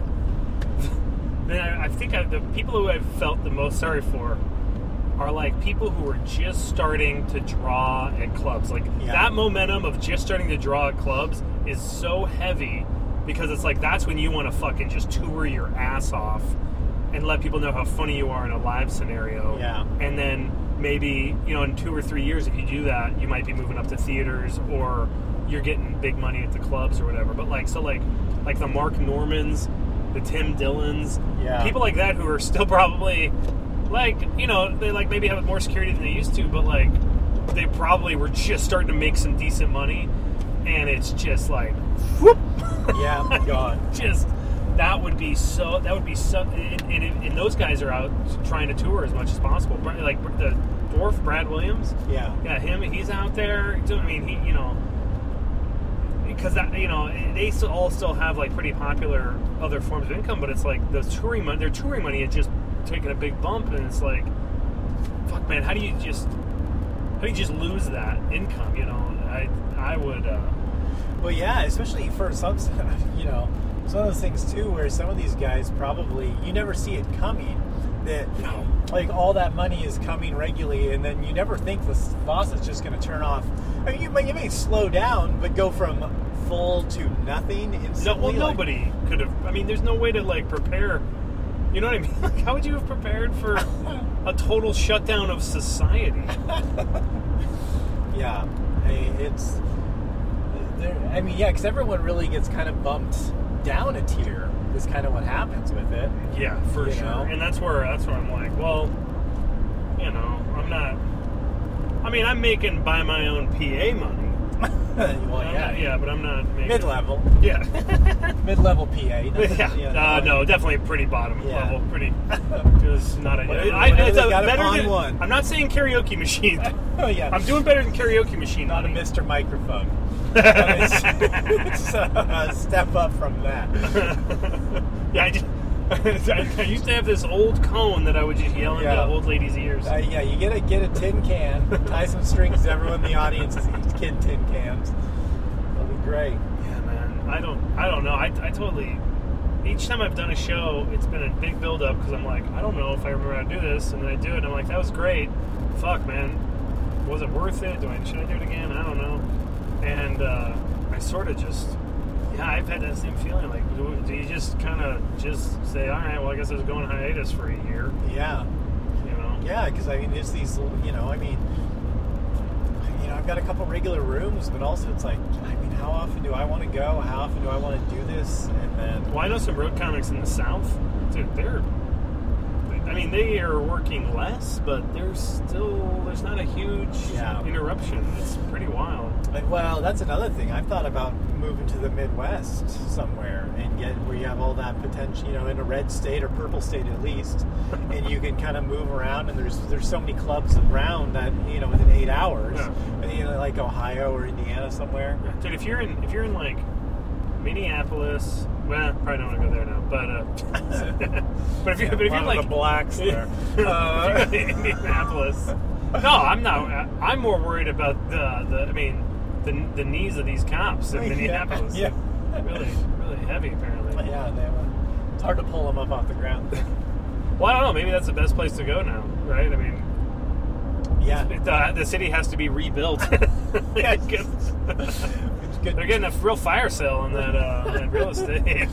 Speaker 8: then I, I think I, the people who I've felt the most sorry for are like people who are just starting to draw at clubs. Like
Speaker 10: Yeah.
Speaker 8: that momentum of just starting to draw at clubs is so heavy because it's like that's when you want to fucking just tour your ass off and let people know how funny you are in a live scenario.
Speaker 10: Yeah.
Speaker 8: And then maybe, you know, in two or three years, if you do that, you might be moving up to theaters or you're getting big money at the clubs or whatever. But like, so like, like the Mark Normans, the Tim Dillons,
Speaker 10: Yeah.
Speaker 8: people like that who are still probably like, you know, they like maybe have more security than they used to, but like they probably were just starting to make some decent money. And it's just like, whoop.
Speaker 10: Yeah, gone.
Speaker 8: just, that would be so. That would be so. And, and, and those guys are out trying to tour as much as possible. Like the dwarf Brad Williams.
Speaker 10: Yeah.
Speaker 8: Yeah, him. He's out there. I mean, he. You know. Because that, you know, they still all still have like pretty popular other forms of income, but it's like the touring money. Their touring money had just taken a big bump, and it's like, fuck, man, how do you just, how do you just lose that income? You know, I, I would. Uh,
Speaker 10: well, yeah, especially for some, you know, some of those things too, where some of these guys probably you never see it coming. That
Speaker 8: no.
Speaker 10: like all that money is coming regularly, and then you never think the faucet's just going to turn off. I mean, you may, you may slow down, but go from full to nothing instantly.
Speaker 8: No, well,
Speaker 10: like,
Speaker 8: nobody could have. I mean, there's no way to like prepare. You know what I mean? Like, how would you have prepared for a total shutdown of society?
Speaker 10: Yeah, I mean, it's. I mean, yeah, because everyone really gets kind of bumped down a tier. Is kind of what happens with it.
Speaker 8: Yeah, for
Speaker 10: you
Speaker 8: sure.
Speaker 10: know?
Speaker 8: And that's where that's where I'm like, well, you know, I'm not. I mean, I'm making by my own P A money.
Speaker 10: Well,
Speaker 8: I'm
Speaker 10: yeah,
Speaker 8: not, yeah, but I'm not making
Speaker 10: mid-level.
Speaker 8: Yeah,
Speaker 10: mid-level P A.
Speaker 8: yeah,
Speaker 10: yeah
Speaker 8: uh, no, definitely pretty bottom
Speaker 10: yeah.
Speaker 8: level, pretty. Just not a.
Speaker 10: Whatever,
Speaker 8: I,
Speaker 10: whatever
Speaker 8: it's
Speaker 10: they
Speaker 8: a
Speaker 10: got it
Speaker 8: better
Speaker 10: on
Speaker 8: than
Speaker 10: one.
Speaker 8: I'm not saying karaoke machine.
Speaker 10: Oh yeah,
Speaker 8: I'm doing better than karaoke machine.
Speaker 10: Not
Speaker 8: money.
Speaker 10: a Mister Microphone. it's, it's a step up from that.
Speaker 8: Yeah, I, just, I used to have this old cone that I would just yell into
Speaker 10: Yeah.
Speaker 8: old ladies' ears.
Speaker 10: Uh, yeah, you get a get a tin can, tie some strings to everyone in the audience is each kid tin cans. That'll be great.
Speaker 8: Yeah, man. I don't. I don't know. I, I totally. Each time I've done a show, it's been a big build up because I'm like, I don't know if I remember how to do this, and then I do it, and I'm like, that was great. Fuck, man. Was it worth it? Do I should I do it again? I don't know. And uh, I sort of just. Yeah, I've had that same feeling. Like, do, do you just kind of just say, all right, well, I guess I was going hiatus for a year.
Speaker 10: Yeah.
Speaker 8: You know?
Speaker 10: Yeah, because I mean, it's these, you know, I mean, you know, I've got a couple regular rooms, but also it's like, I mean, how often do I want to go? How often do I want to do this? And then.
Speaker 8: Well, I know some road comics in the South. Dude, they're. I mean, they are working less, but there's still, there's not a huge
Speaker 10: Yeah.
Speaker 8: interruption. It's pretty wild.
Speaker 10: Like, well, that's another thing. I've thought about moving to the Midwest somewhere and get where you have all that potential, you know, in a red state or purple state at least, and you can kind of move around. And there's there's so many clubs around that, you know, within eight hours,
Speaker 8: Yeah.
Speaker 10: and, you know, like Ohio or Indiana somewhere.
Speaker 8: Dude, if you're in, if you're in like Minneapolis, well, probably don't want to go there now, but uh, but if you're, but if
Speaker 10: One
Speaker 8: you're
Speaker 10: of
Speaker 8: like
Speaker 10: the blacks there.
Speaker 8: uh, if you're in Indianapolis, no, I'm not. I'm more worried about the, the I mean, the the knees of these cops in
Speaker 10: Yeah,
Speaker 8: Minneapolis.
Speaker 10: yeah.
Speaker 8: really, really heavy apparently.
Speaker 10: Yeah, they have a, it's hard to pull them up off the ground.
Speaker 8: Well, I don't know. Maybe that's the best place to go now, right? I mean,
Speaker 10: Yeah,
Speaker 8: the, the city has to be rebuilt.
Speaker 10: Yeah.
Speaker 8: It's good. They're getting a real fire sale on that, uh, that real estate.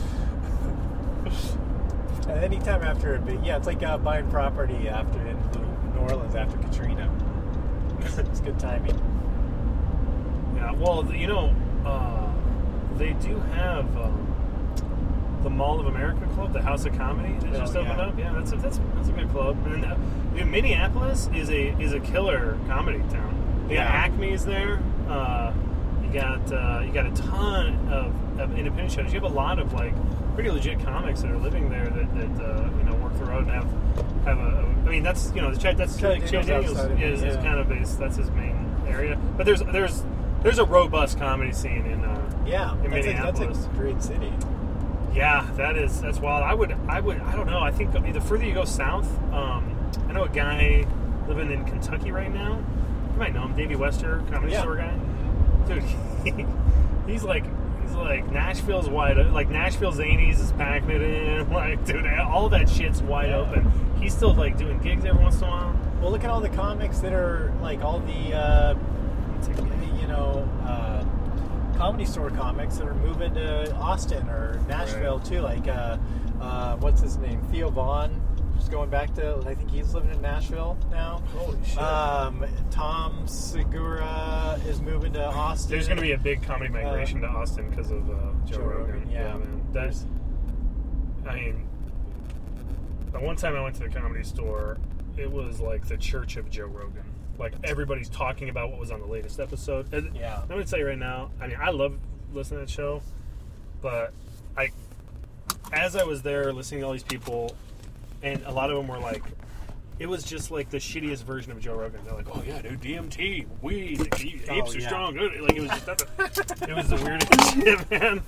Speaker 10: Uh, anytime after a big, yeah, it's like uh, buying property after in New Orleans after Katrina. It's good timing.
Speaker 8: Yeah, well, you know, uh, they do have um, the Mall of America Club, the House of Comedy that
Speaker 10: Oh,
Speaker 8: just opened
Speaker 10: yeah.
Speaker 8: up. Yeah, that's a, that's that's a good club. And uh, dude, Minneapolis is a is a killer comedy town. You got
Speaker 10: Yeah.
Speaker 8: Acme's there. Uh, you got uh, you got a ton of, of independent shows. You have a lot of like pretty legit comics that are living there that, that uh, you know work the road and have have a. I mean, that's you know Chad, that's
Speaker 10: Chad
Speaker 8: like, Chad
Speaker 10: Daniels
Speaker 8: Daniels
Speaker 10: outside of it,
Speaker 8: is, is
Speaker 10: yeah.
Speaker 8: kind of based. That's his main area. But there's there's there's a robust comedy scene in uh,
Speaker 10: Yeah,
Speaker 8: in
Speaker 10: that's a, that's
Speaker 8: Minneapolis.
Speaker 10: a great city.
Speaker 8: Yeah, that is that's wild. I would I would I don't know. I think the further you go south, um, I know a guy living in Kentucky right now. You might know him, Davey Wester, comedy
Speaker 10: Yeah.
Speaker 8: store guy. Dude, he, he's like he's like Nashville's wide o- like Nashville Zanies is packing it in. Like, dude, all that shit's wide
Speaker 10: Yeah.
Speaker 8: open. He's still like doing gigs every once in a while.
Speaker 10: Well, look at all the comics that are like all the, uh, you know, uh, comedy store comics that are moving to Austin or Nashville
Speaker 8: Right.
Speaker 10: too. Like, uh, uh, what's his name? Theo Vaughn. Just going back to, I think he's living in Nashville now.
Speaker 8: Holy shit.
Speaker 10: Um, Tom Segura is moving to Austin.
Speaker 8: There's going to be a big comedy migration to Austin because of uh, Joe,
Speaker 10: Joe
Speaker 8: Rogan.
Speaker 10: Rogan, yeah.
Speaker 8: man. That's, I mean, the one time I went to the comedy store, it was like the church of Joe Rogan. Like, everybody's talking about what was on the latest episode. And
Speaker 10: Yeah.
Speaker 8: I'm going to tell you right now, I mean, I love listening to that show, but I as I was there listening to all these people, and a lot of them were like, it was just like the shittiest version of Joe Rogan. They're like, oh yeah, dude, D M T, weed, the apes
Speaker 10: Oh,
Speaker 8: are
Speaker 10: yeah.
Speaker 8: strong. Like, it was just, it was the weirdest shit, man.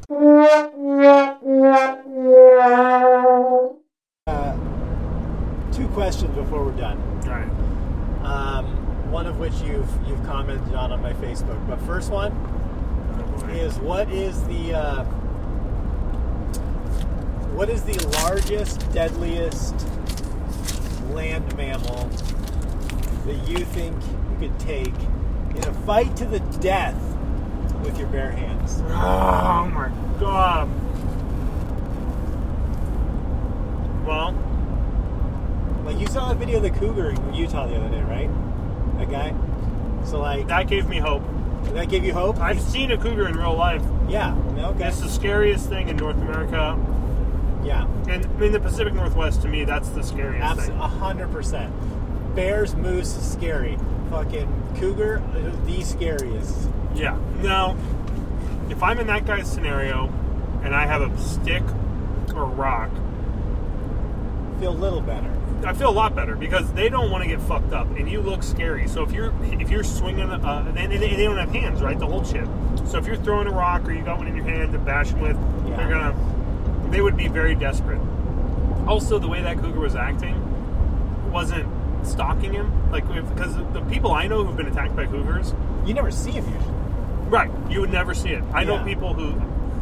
Speaker 10: Uh, two questions before we're done.
Speaker 8: All right.
Speaker 10: Um, one of which you've you've commented on on my Facebook. But first one is what is the uh, what is the largest, deadliest land mammal that you think you could take in a fight to the death with your bare hands?
Speaker 8: Oh my god. Well,
Speaker 10: like you saw the video of the cougar in Utah the other day, right? That guy. So like
Speaker 8: that gave me hope.
Speaker 10: That gave you hope?
Speaker 8: I've seen a cougar in real life.
Speaker 10: Yeah. Okay.
Speaker 8: It's the scariest thing in North America.
Speaker 10: Yeah.
Speaker 8: And in the Pacific Northwest, to me, that's the scariest
Speaker 10: Absolutely,
Speaker 8: thing.
Speaker 10: a hundred percent. Bears, moose, scary. Fucking cougar, the scariest.
Speaker 8: Yeah. Now, if I'm in that guy's scenario and I have a stick or rock,
Speaker 10: feel a little better.
Speaker 8: I feel a lot better because they don't want to get fucked up, and you look scary. So if you're if you're swinging, uh, and they, they don't have hands, right? The whole shit. So if you're throwing a rock or you got one in your hand to bash them with,
Speaker 10: Yeah.
Speaker 8: they're gonna. They would be very desperate. Also, the way that cougar was acting wasn't stalking him, like because the people I know who've been attacked by cougars,
Speaker 10: you never see him usually.
Speaker 8: Right, you would never see it. I know
Speaker 10: Yeah.
Speaker 8: people who.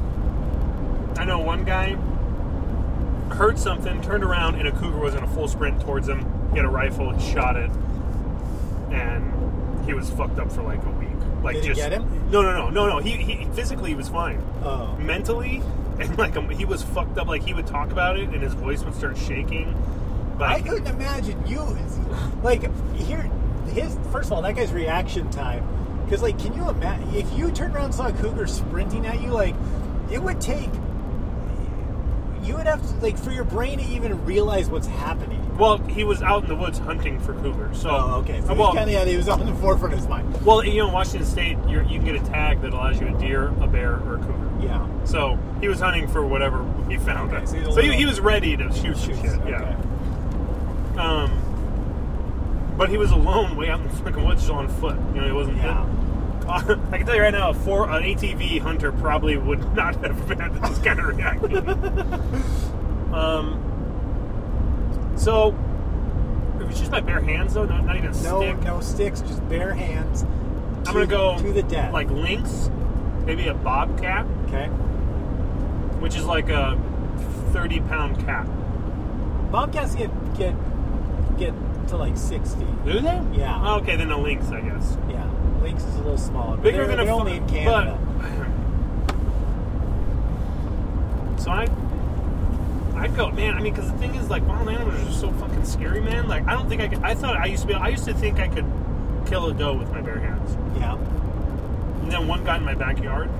Speaker 8: I know one guy heard something, turned around, and a cougar was in a full sprint towards him. He had a rifle, he shot it, and he was fucked up for like a week. Like
Speaker 10: Did he
Speaker 8: just
Speaker 10: get him?
Speaker 8: No, no, no, no, no. He, he physically he was fine.
Speaker 10: Oh.
Speaker 8: Mentally, and like um, he was fucked up. Like he would talk about it, and his voice would start shaking. But
Speaker 10: I couldn't imagine you, like, here, his, first of all, that guy's reaction time, because, like, can you imagine, if you turned around and saw a cougar sprinting at you, like, it would take, you would have to, like, for your brain to even realize what's happening.
Speaker 8: Well, he was out in the woods hunting for cougars. So,
Speaker 10: oh, okay. So
Speaker 8: well,
Speaker 10: he kind of, yeah, he was on the forefront of his mind.
Speaker 8: Well, you know, in Washington State, you're, you can get a tag that allows you a deer, a bear, or a cougar.
Speaker 10: Yeah.
Speaker 8: So he was hunting for whatever he found.
Speaker 10: Okay, so he's a
Speaker 8: so
Speaker 10: little-
Speaker 8: he, he was ready to shoot some shit.
Speaker 10: Okay.
Speaker 8: Yeah. Um, but he was alone, way out in the freaking woods, just on foot. You know, he wasn't.
Speaker 10: Yeah.
Speaker 8: I can tell you right now, for an A T V hunter probably would not have had this kind of reaction. um. So it was just my bare hands, though. Not, not even a
Speaker 10: No,
Speaker 8: stick.
Speaker 10: no sticks, just bare hands.
Speaker 8: I'm gonna go
Speaker 10: to the death.
Speaker 8: like lynx, maybe a bobcat,
Speaker 10: Okay.
Speaker 8: which is like a thirty pound cat.
Speaker 10: Bobcats get get get to like sixty.
Speaker 8: Do they?
Speaker 10: Yeah.
Speaker 8: Oh, okay, then a lynx, I guess.
Speaker 10: Yeah. Lynx is a little smaller. but
Speaker 8: Bigger
Speaker 10: they're,
Speaker 8: than a
Speaker 10: they're only in Canada.
Speaker 8: But, so I, I'd go, man. I mean, because the thing is, like, wild animals are just so fucking scary, man. Like, I don't think I could. I thought I used to be. I used to think I could kill a doe with my bare hands.
Speaker 10: Yeah.
Speaker 8: And then one got in my backyard,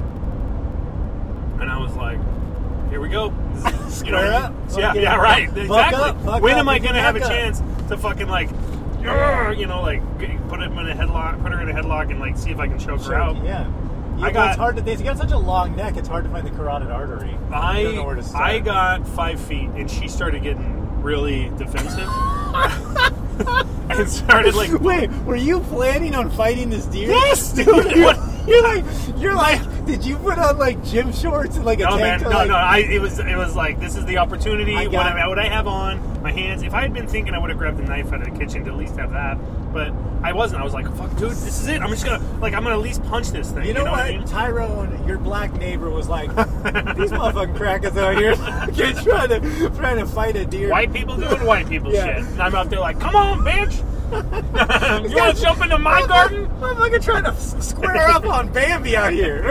Speaker 8: and I was like, "Here we go." This is- you know,
Speaker 10: Square up.
Speaker 8: so yeah,
Speaker 10: Fucking
Speaker 8: yeah, right.
Speaker 10: buck
Speaker 8: Exactly.
Speaker 10: up, buck
Speaker 8: when
Speaker 10: up,
Speaker 8: am I
Speaker 10: pick
Speaker 8: gonna
Speaker 10: your
Speaker 8: have a
Speaker 10: back up.
Speaker 8: chance to fucking like, "Yarr," you know, like get- put him in a headlock, put her in a headlock, and like see if I can choke her out?
Speaker 10: Yeah.
Speaker 8: I
Speaker 10: Yeah,
Speaker 8: got-
Speaker 10: well, it's hard to. They got such a long neck. It's hard to find the carotid artery.
Speaker 8: I
Speaker 10: don't know where to start.
Speaker 8: I got five feet, and she started getting really defensive, and started like,
Speaker 10: Wait, were you planning on fighting this deer?
Speaker 8: Yes, dude.
Speaker 10: What? You're like, you're like, did you put on like gym shorts and like a
Speaker 8: no, man,
Speaker 10: tank top?
Speaker 8: no,
Speaker 10: like,
Speaker 8: no. I it was it was like this is the opportunity.
Speaker 10: I
Speaker 8: What
Speaker 10: got-
Speaker 8: I, what I have on my hands. If I had been thinking, I would have grabbed the knife out of the kitchen to at least have that. But I wasn't. I was like, fuck, dude, this is it. I'm just gonna like I'm gonna at least punch this thing.
Speaker 10: You know,
Speaker 8: what?
Speaker 10: what?
Speaker 8: I mean?
Speaker 10: Tyrone, your black neighbor, was like, these motherfucking crackers out here fucking trying to trying to fight a deer.
Speaker 8: White people doing white people
Speaker 10: Yeah.
Speaker 8: shit. And I'm out there like, come on, bitch. You want to jump into my garden?
Speaker 10: Motherfucker trying to s- square up on Bambi out here.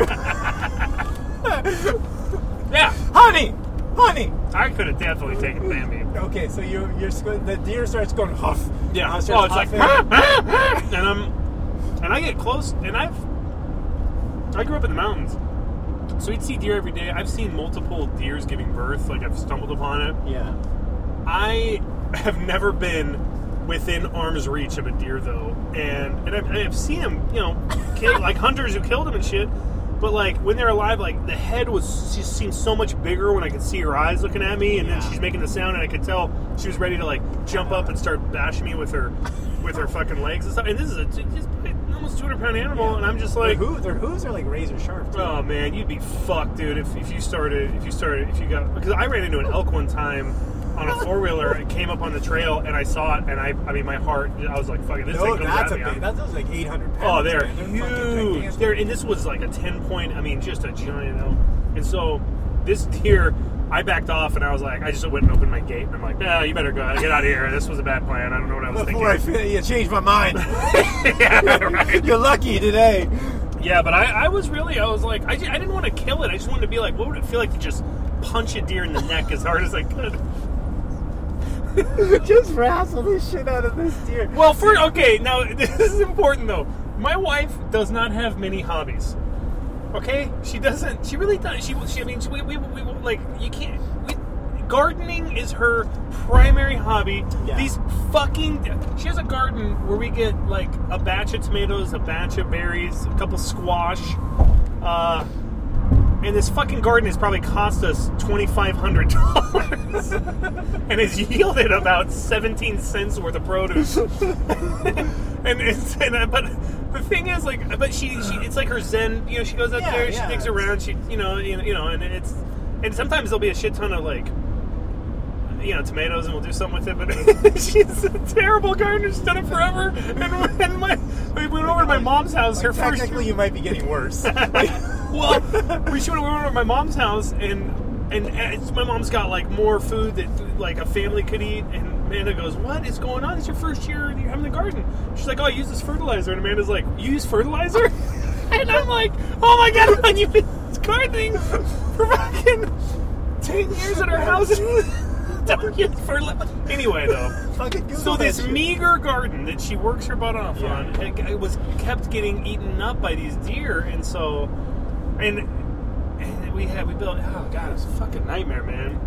Speaker 8: Yeah,
Speaker 10: honey, honey.
Speaker 8: I could have definitely taken Bambi.
Speaker 10: Okay, so you you're squ- the deer starts going huff.
Speaker 8: Yeah.
Speaker 10: Uh,
Speaker 8: Oh,
Speaker 10: starts
Speaker 8: it's like,
Speaker 10: huffing.
Speaker 8: and I'm, and I get close, and I've, I grew up in the mountains, so we'd see deer every day. I've seen multiple deers giving birth, like I've stumbled upon it.
Speaker 10: Yeah.
Speaker 8: I have never been within arm's reach of a deer, though, and and I've, I've seen them, you know, kill, like hunters who killed them and shit. But like when they're alive, like the head was just seemed so much bigger when I could see her eyes looking at me, and
Speaker 10: Yeah.
Speaker 8: then she's making the sound, and I could tell she was ready to like jump up and start bashing me with her with her fucking legs and stuff. And this is a just almost two hundred pound animal,
Speaker 10: Yeah.
Speaker 8: and I'm just like,
Speaker 10: their hooves, their hooves are like razor sharp. Too.
Speaker 8: oh man, you'd be fucked, dude, if, if you started if you started if you got because I ran into an elk one time on a four wheeler. It came up on the trail, and I saw it, and I I mean my heart, I was like, fuck it, this
Speaker 10: No,
Speaker 8: thing comes
Speaker 10: that's
Speaker 8: at
Speaker 10: a
Speaker 8: me.
Speaker 10: big. That's those like eight hundred pounds.
Speaker 8: Oh, they're
Speaker 10: man. fucking
Speaker 8: huge.
Speaker 10: gigantic.
Speaker 8: They're, and this was like a ten point. I mean, just a giant elk. And so this deer, I backed off, and I was like, I just went and opened my gate, and I'm like, nah, you better go, get out of here. This was a bad plan. I don't know what I was
Speaker 10: Before I
Speaker 8: thinking.
Speaker 10: fin- you changed my mind.
Speaker 8: yeah, right.
Speaker 10: You're lucky today.
Speaker 8: Yeah, but I, I was really, I was like, I, ju- I didn't want to kill it. I just wanted to be like, what would it feel like to just punch a deer in the neck as hard as I could?
Speaker 10: Just wrestle the shit out of this deer.
Speaker 8: Well, for okay, now this is important though. My wife does not have many hobbies. Okay, she doesn't. She really does. She, she I mean, she, we, we, we, like you can't. We, gardening is her primary hobby.
Speaker 10: Yeah.
Speaker 8: These fucking. She has a garden where we get like a batch of tomatoes, a batch of berries, a couple squash. Uh, and this fucking garden has probably cost us twenty-five hundred dollars, and has yielded about seventeen cents worth of produce. and it's and, uh, but the thing is, like, but she, she it's like her zen. You know, she goes out
Speaker 10: Yeah,
Speaker 8: there,
Speaker 10: yeah.
Speaker 8: she digs around, she, you know, you know, you know, and it's and sometimes there'll be a shit ton of like, you know, tomatoes, and we'll do something with it. But she's a terrible gardener. She's done it forever. And, and my, we went over to my mom's house. Her first.
Speaker 10: Technically, you might be getting worse.
Speaker 8: Well, we should have went over to my mom's house, and and it's, my mom's got like more food that like a family could eat. And Amanda goes, "What is going on? It's your first year you're having a garden." She's like, "Oh, I use this fertilizer." And Amanda's like, "You use fertilizer?" And I'm like, "Oh my god, man, you've been gardening for fucking ten years at our house." Don't use fertilizer. Anyway, though.
Speaker 10: Fucking Google
Speaker 8: So
Speaker 10: that
Speaker 8: this
Speaker 10: shit.
Speaker 8: meager garden that she works her butt off
Speaker 10: Yeah.
Speaker 8: on, it, it was kept getting eaten up by these deer, and so, and, and we had we built. Oh god, it was a fucking nightmare, man.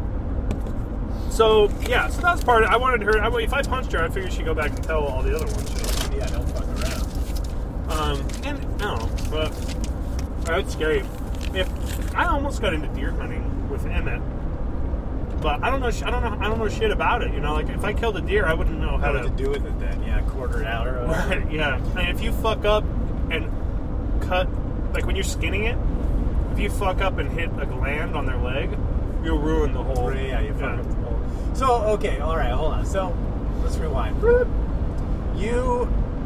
Speaker 8: So yeah, so that was part of it. I wanted her. I, if I punched her, I figured she'd go back and tell all the other ones. Shit.
Speaker 10: Yeah, don't fuck around.
Speaker 8: Um, and I don't know, but that's scary. If I almost got into deer hunting with Emmett. But I don't know. sh- I don't know. I don't know shit about it. You know, like if I killed a deer, I wouldn't know how
Speaker 10: How
Speaker 8: to
Speaker 10: to do with it then? Yeah, quarter it out or whatever.
Speaker 8: Right, yeah. And if you fuck up and cut, like when you're skinning it, if you fuck up and hit a gland on their leg, you'll ruin the whole.
Speaker 10: Right, yeah, you fuck up the whole. So okay, all right, hold on. So let's rewind. You,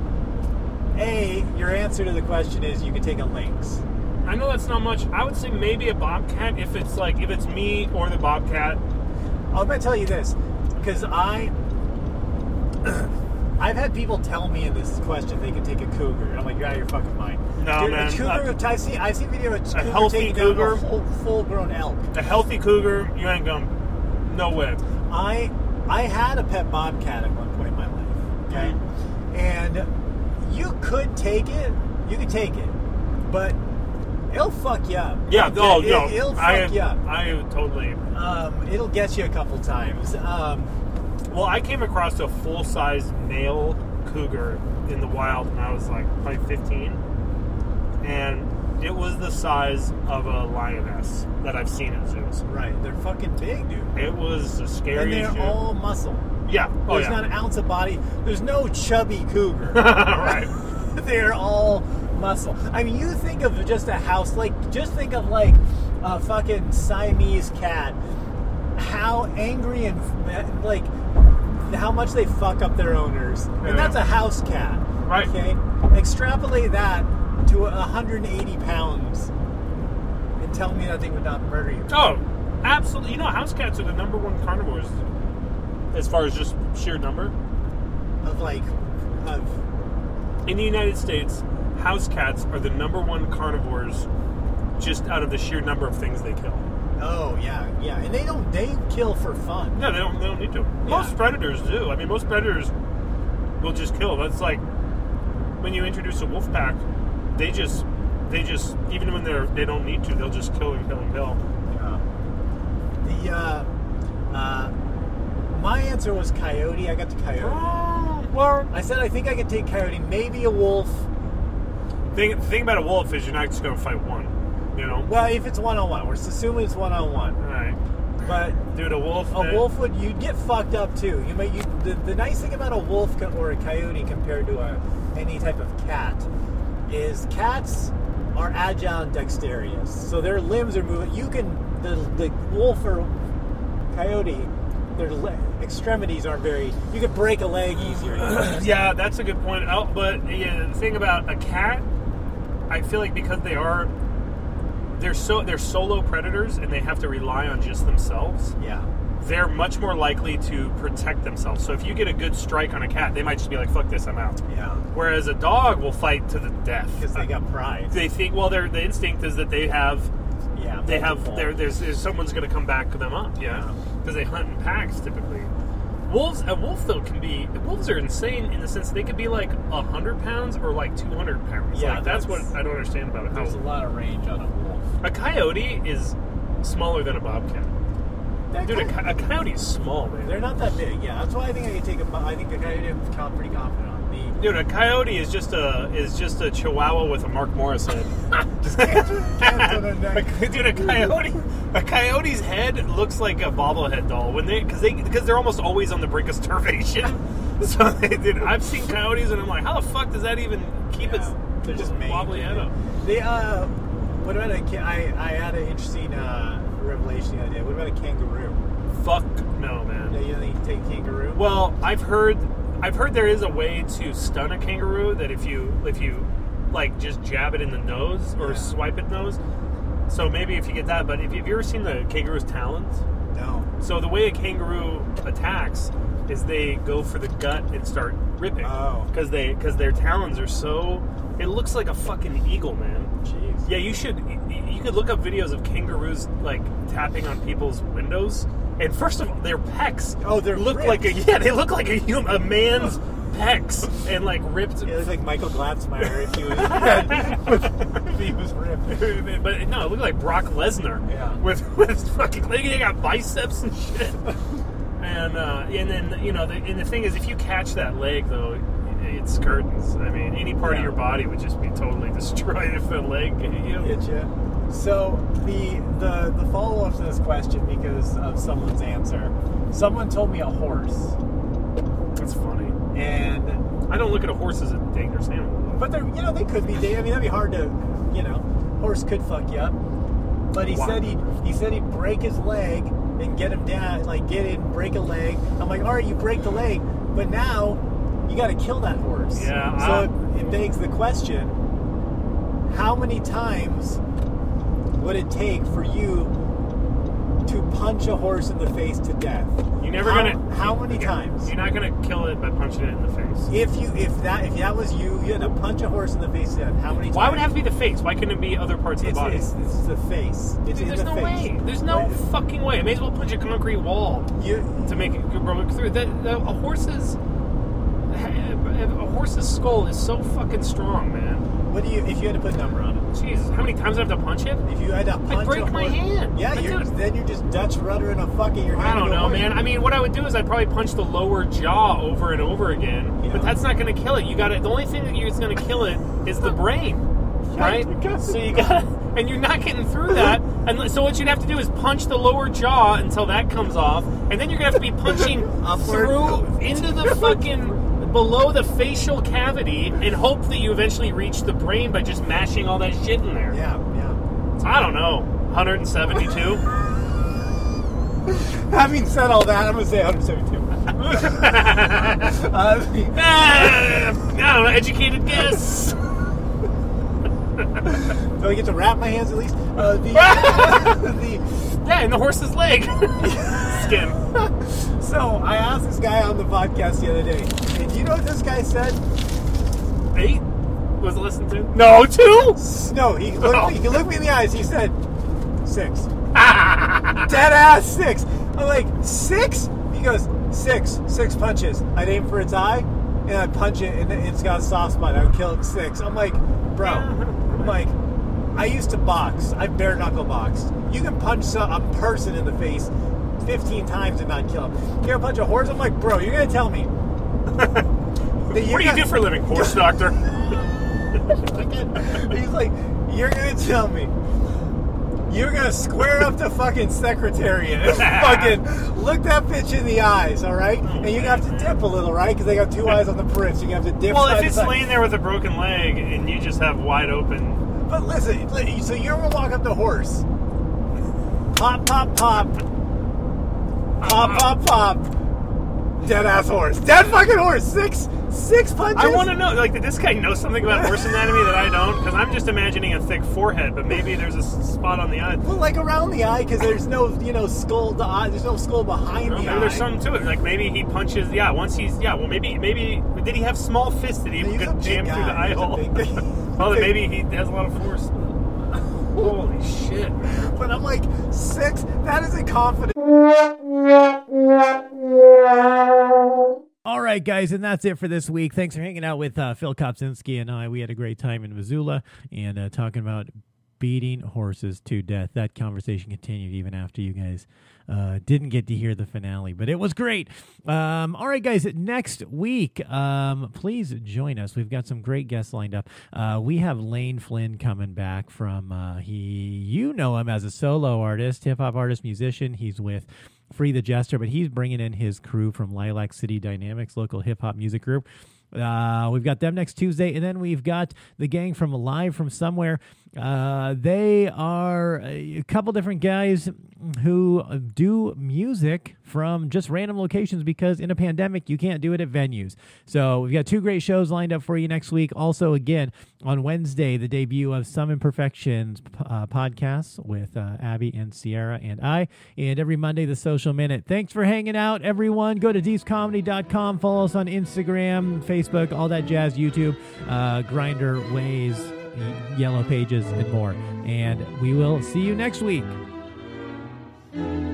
Speaker 10: a your answer to the question is you can take a lynx.
Speaker 8: I know that's not much. I would say maybe a bobcat if it's like if it's me or the bobcat.
Speaker 10: I'm gonna tell you this because I, I've had people tell me in this question they can take a cougar. And I'm like, you're out of your fucking mind.
Speaker 8: No,
Speaker 10: Dude,
Speaker 8: man.
Speaker 10: A cougar. I've seen. I've seen video of a cougar
Speaker 8: healthy
Speaker 10: taking down
Speaker 8: cougar?
Speaker 10: a whole full-grown elk.
Speaker 8: A healthy cougar, you ain't going. No way.
Speaker 10: I I had a pet bobcat at one point in my life. Okay, and you could take it. You could take it, but it'll fuck you up.
Speaker 8: Yeah.
Speaker 10: It-
Speaker 8: Oh
Speaker 10: it,
Speaker 8: no.
Speaker 10: It'll fuck
Speaker 8: I
Speaker 10: you up.
Speaker 8: I totally.
Speaker 10: Um, it'll get you a couple times. Um,
Speaker 8: Well, I came across a full-size male cougar in the wild when I was like probably fifteen, and it was the size of a lioness that I've seen at zoos.
Speaker 10: right, they're fucking big, dude.
Speaker 8: It was a
Speaker 10: And
Speaker 8: scary
Speaker 10: they're
Speaker 8: shit.
Speaker 10: all muscle.
Speaker 8: Yeah. Oh
Speaker 10: There's
Speaker 8: yeah.
Speaker 10: not an ounce of body. There's no chubby cougar.
Speaker 8: Right.
Speaker 10: They're all muscle. I mean, you think of just a house, like, just think of, like, a fucking Siamese cat. How angry and, like, how much they fuck up their owners.
Speaker 8: Yeah.
Speaker 10: And that's a house cat.
Speaker 8: Right.
Speaker 10: Okay? Extrapolate that to one hundred eighty pounds and tell me that thing would not murder you.
Speaker 8: Oh, absolutely. You know, house cats are the number one carnivores as far as just sheer number.
Speaker 10: Of, like, of...
Speaker 8: In the United States, house cats are the number one carnivores just out of the sheer number of things they kill.
Speaker 10: Oh, yeah, yeah. And they don't, they kill for fun.
Speaker 8: No, they don't. They don't need to. Most
Speaker 10: Yeah.
Speaker 8: predators do. I mean, most predators will just kill. That's like when you introduce a wolf pack, they just, they just, even when they're, they don't need to, they'll just kill and kill and kill.
Speaker 10: Yeah. The, uh, uh, my answer was coyote. I got the coyote.
Speaker 8: Oh, well,
Speaker 10: I said I think I could take coyote, maybe a wolf.
Speaker 8: thing, the thing about a wolf is you're not just going to fight one. You know.
Speaker 10: Well, if it's one on one, we're assuming it's one on one.
Speaker 8: All right.
Speaker 10: But
Speaker 8: dude, a wolf.
Speaker 10: A
Speaker 8: man.
Speaker 10: wolf would you'd get fucked up too. You may you the, the nice thing about a wolf co- or a coyote compared to a any type of cat is cats are agile and dexterous, so their limbs are moving. You can the the wolf or coyote, their le- extremities aren't very. You could break a leg easier.
Speaker 8: Yeah, that's a good point. Oh, but yeah, the thing about a cat, I feel like because they are, they're so they're solo predators and they have to rely on just themselves.
Speaker 10: Yeah.
Speaker 8: They're much more likely to protect themselves. So if you get a good strike on a cat, they might just be like, "Fuck this, I'm out."
Speaker 10: Yeah.
Speaker 8: Whereas a dog will fight to the death
Speaker 10: because they got pride.
Speaker 8: They think, well, their the instinct is that they have,
Speaker 10: yeah,
Speaker 8: they have, there, there's, there's someone's going to come back them up, yeah, because they hunt in packs typically. Wolves, a wolf though can be, wolves are insane in the sense they could be like a hundred pounds or like two hundred pounds.
Speaker 10: Yeah,
Speaker 8: like, that's,
Speaker 10: that's
Speaker 8: what I don't understand about it.
Speaker 10: There's a lot of range on a wolf.
Speaker 8: A coyote is smaller than a bobcat.
Speaker 10: That
Speaker 8: Dude, a,
Speaker 10: coyote-
Speaker 8: co- a coyote is small, man.
Speaker 10: They're not that big. Yeah, that's why I think I can take a. I think a coyote I'm count pretty confident on. The
Speaker 8: Dude, a coyote is just a is just a chihuahua with a Mark Morris head. Dude, a coyote, a coyote's head looks like a bobblehead doll when they because they because they're almost always on the brink of starvation. So, they, dude, I've seen coyotes and I'm like, how the fuck does that even keep
Speaker 10: Yeah,
Speaker 8: its
Speaker 10: they're just made.
Speaker 8: wobbly head up?
Speaker 10: They uh, what about a? ca- I I had an interesting uh revelation the other day. What about a kangaroo?
Speaker 8: Fuck no, man.
Speaker 10: Yeah, you think you take a kangaroo?
Speaker 8: Well, I've heard, I've heard there is a way to stun a kangaroo that if you, if you, like, just jab it in the nose or
Speaker 10: Yeah.
Speaker 8: swipe it nose. So maybe if you get that, but if have you ever seen the kangaroo's talons?
Speaker 10: No.
Speaker 8: So the way a kangaroo attacks is they go for the gut and start ripping.
Speaker 10: Oh.
Speaker 8: Because they, because their talons are so, it looks like a fucking eagle, man.
Speaker 10: Jeez.
Speaker 8: Yeah, you should. You could look up videos of kangaroos like tapping on people's windows. And first of all, their pecs.
Speaker 10: Oh, they're
Speaker 8: look
Speaker 10: ripped.
Speaker 8: like a yeah. They look like a human, a man's pecs, and like ripped.
Speaker 10: Yeah, it looks like Michael Glatzmeyer if he was if he was ripped.
Speaker 8: But no, it looked like Brock Lesnar.
Speaker 10: Yeah.
Speaker 8: With with fucking like they got biceps and shit. And uh, and then you know, the, and the thing is, if you catch that leg though, it's curtains. I mean, any part
Speaker 10: Yeah.
Speaker 8: of your body would just be totally destroyed if the leg hit you.
Speaker 10: Hit you. So the the the follow up to this question because of someone's answer. Someone told me a horse,
Speaker 8: That's funny.
Speaker 10: and
Speaker 8: I don't look at a horse as a dangerous animal.
Speaker 10: but they're you know they could be. They, I mean that'd be hard to you know horse could fuck you up. But he
Speaker 8: Wow.
Speaker 10: said he he said he'd break his leg and get him down, like get in, break a leg. I'm like, all right, you break the leg, but now you got to kill that horse.
Speaker 8: Yeah,
Speaker 10: So
Speaker 8: I-
Speaker 10: it, it begs the question: how many times would it take for you to punch a horse in the face to death?
Speaker 8: You're never
Speaker 10: how,
Speaker 8: gonna.
Speaker 10: How
Speaker 8: you-
Speaker 10: many
Speaker 8: okay,
Speaker 10: times?
Speaker 8: You're not gonna kill it by punching it in the face.
Speaker 10: If you if that if that was you, you had to punch a horse in the face to death. How many times?
Speaker 8: Why would it have to be the face? Why couldn't it be other parts of
Speaker 10: It's,
Speaker 8: the body?
Speaker 10: it's, it's the face. It's
Speaker 8: Dude,
Speaker 10: in
Speaker 8: there's
Speaker 10: the
Speaker 8: no
Speaker 10: face.
Speaker 8: way. There's no
Speaker 10: But
Speaker 8: fucking way. I may as well punch a concrete wall
Speaker 10: You,
Speaker 8: to make it go through. The, the, a horse's a horse's skull is so fucking strong, man.
Speaker 10: what do you if you had to put a number on it?
Speaker 8: Jesus, how many times do I have to punch it?
Speaker 10: If you had to punch
Speaker 8: break
Speaker 10: a
Speaker 8: my
Speaker 10: horse,
Speaker 8: hand.
Speaker 10: Yeah,
Speaker 8: I
Speaker 10: you're,
Speaker 8: do.
Speaker 10: then you're just Dutch ruddering a fucking your
Speaker 8: I
Speaker 10: hand.
Speaker 8: don't
Speaker 10: into a
Speaker 8: know,
Speaker 10: horse.
Speaker 8: man. I mean, what I would do is I'd probably punch the lower jaw over and over again,
Speaker 10: Yeah.
Speaker 8: but that's not going to kill it. You got to The only thing that is going to kill it is the brain, right?
Speaker 10: you gotta-
Speaker 8: So you got, and you're not getting through that. And so what you'd have to do is punch the lower jaw until that comes off, and then you're going to have to be punching
Speaker 10: Upward.
Speaker 8: through into the fucking below the facial cavity, and hope that you eventually reach the brain by just mashing all that shit in there.
Speaker 10: Yeah, yeah.
Speaker 8: I don't know, one seventy-two.
Speaker 10: Having said all that, I'm gonna say one seventy-two. uh, the-
Speaker 8: Ah, I don't know, educated guess.
Speaker 10: do I get to wrap my hands at least? Uh, the, the
Speaker 8: Yeah, in the horse's leg. Skin.
Speaker 10: so I asked this guy on the podcast the other day, and do you know what this guy said?
Speaker 8: Eight? Was it listened to? No, two?
Speaker 10: No, he looked,
Speaker 8: Oh.
Speaker 10: me, he looked me in the eyes. He said six. Dead ass six. I'm like, six? He goes, six. Six punches. I'd aim for its eye, and I'd punch it, and it's got a soft spot. I would kill it six. I'm like, bro. I'm like, I used to box. I bare knuckle boxed. You can punch some, a person in the face fifteen times and not kill him. You ever punch a horse? I'm like, bro, you're going to tell me. that
Speaker 8: What do you
Speaker 10: got-
Speaker 8: do for a living? Horse doctor.
Speaker 10: He's like, you're going to tell me you're gonna square up to fucking Secretariat and fucking look that bitch in the eyes, all right? And you're gonna have to dip a little, right? Because they got two eyes on the prints. You're gonna have to dip.
Speaker 8: Well,
Speaker 10: side
Speaker 8: if it's
Speaker 10: to side.
Speaker 8: laying there with a broken leg and you just have wide open.
Speaker 10: But listen, li- so you're gonna walk up the horse. Pop, pop, pop. Pop, pop, pop. Dead ass horse. Dead fucking horse. Six, six punches.
Speaker 8: I want to know, like, did this guy know something about horse anatomy that I don't? Because I'm just imagining a thick forehead, but maybe there's a s- spot on the eye.
Speaker 10: Well, like around the eye, because there's no, you know, skull. The eye. There's no skull behind
Speaker 8: Well,
Speaker 10: the
Speaker 8: maybe
Speaker 10: eye.
Speaker 8: there's something to it. Like maybe he punches. Yeah, once he's yeah. Well, maybe maybe did he have small fists that he
Speaker 10: He's a
Speaker 8: could
Speaker 10: big
Speaker 8: jam
Speaker 10: guy.
Speaker 8: through the eye
Speaker 10: He's a
Speaker 8: hole?
Speaker 10: big-
Speaker 8: Well, then maybe he has a lot of force. Holy shit! Man.
Speaker 10: But I'm like six. That is a confident.
Speaker 9: All right, guys, and that's it for this week. Thanks for hanging out with uh, Phil Kopczynski and I. We had a great time in Missoula and uh, talking about beating horses to death. That conversation continued even after you guys uh, didn't get to hear the finale, but it was great. Um, all right, guys, next week, um, please join us. We've got some great guests lined up. Uh, we have Lane Flynn coming back from, uh, he, you know him as a solo artist, hip-hop artist, musician. He's with Free the Jester, but he's bringing in his crew from Lilac City Dynamics, local hip-hop music group. Uh, we've got them next Tuesday, and then we've got the gang from Live from Somewhere. Uh, they are a couple different guys who do music from just random locations because in a pandemic, you can't do it at venues. So we've got two great shows lined up for you next week. Also, again, on Wednesday, the debut of Some Imperfections uh, podcast with uh, Abby and Sierra and I. And every Monday, the Social Minute. Thanks for hanging out, everyone. Go to dees comedy dot com. Follow us on Instagram, Facebook, all that jazz, YouTube, uh, Grinder, Waze, Yellow Pages, and more. And we will see you next week.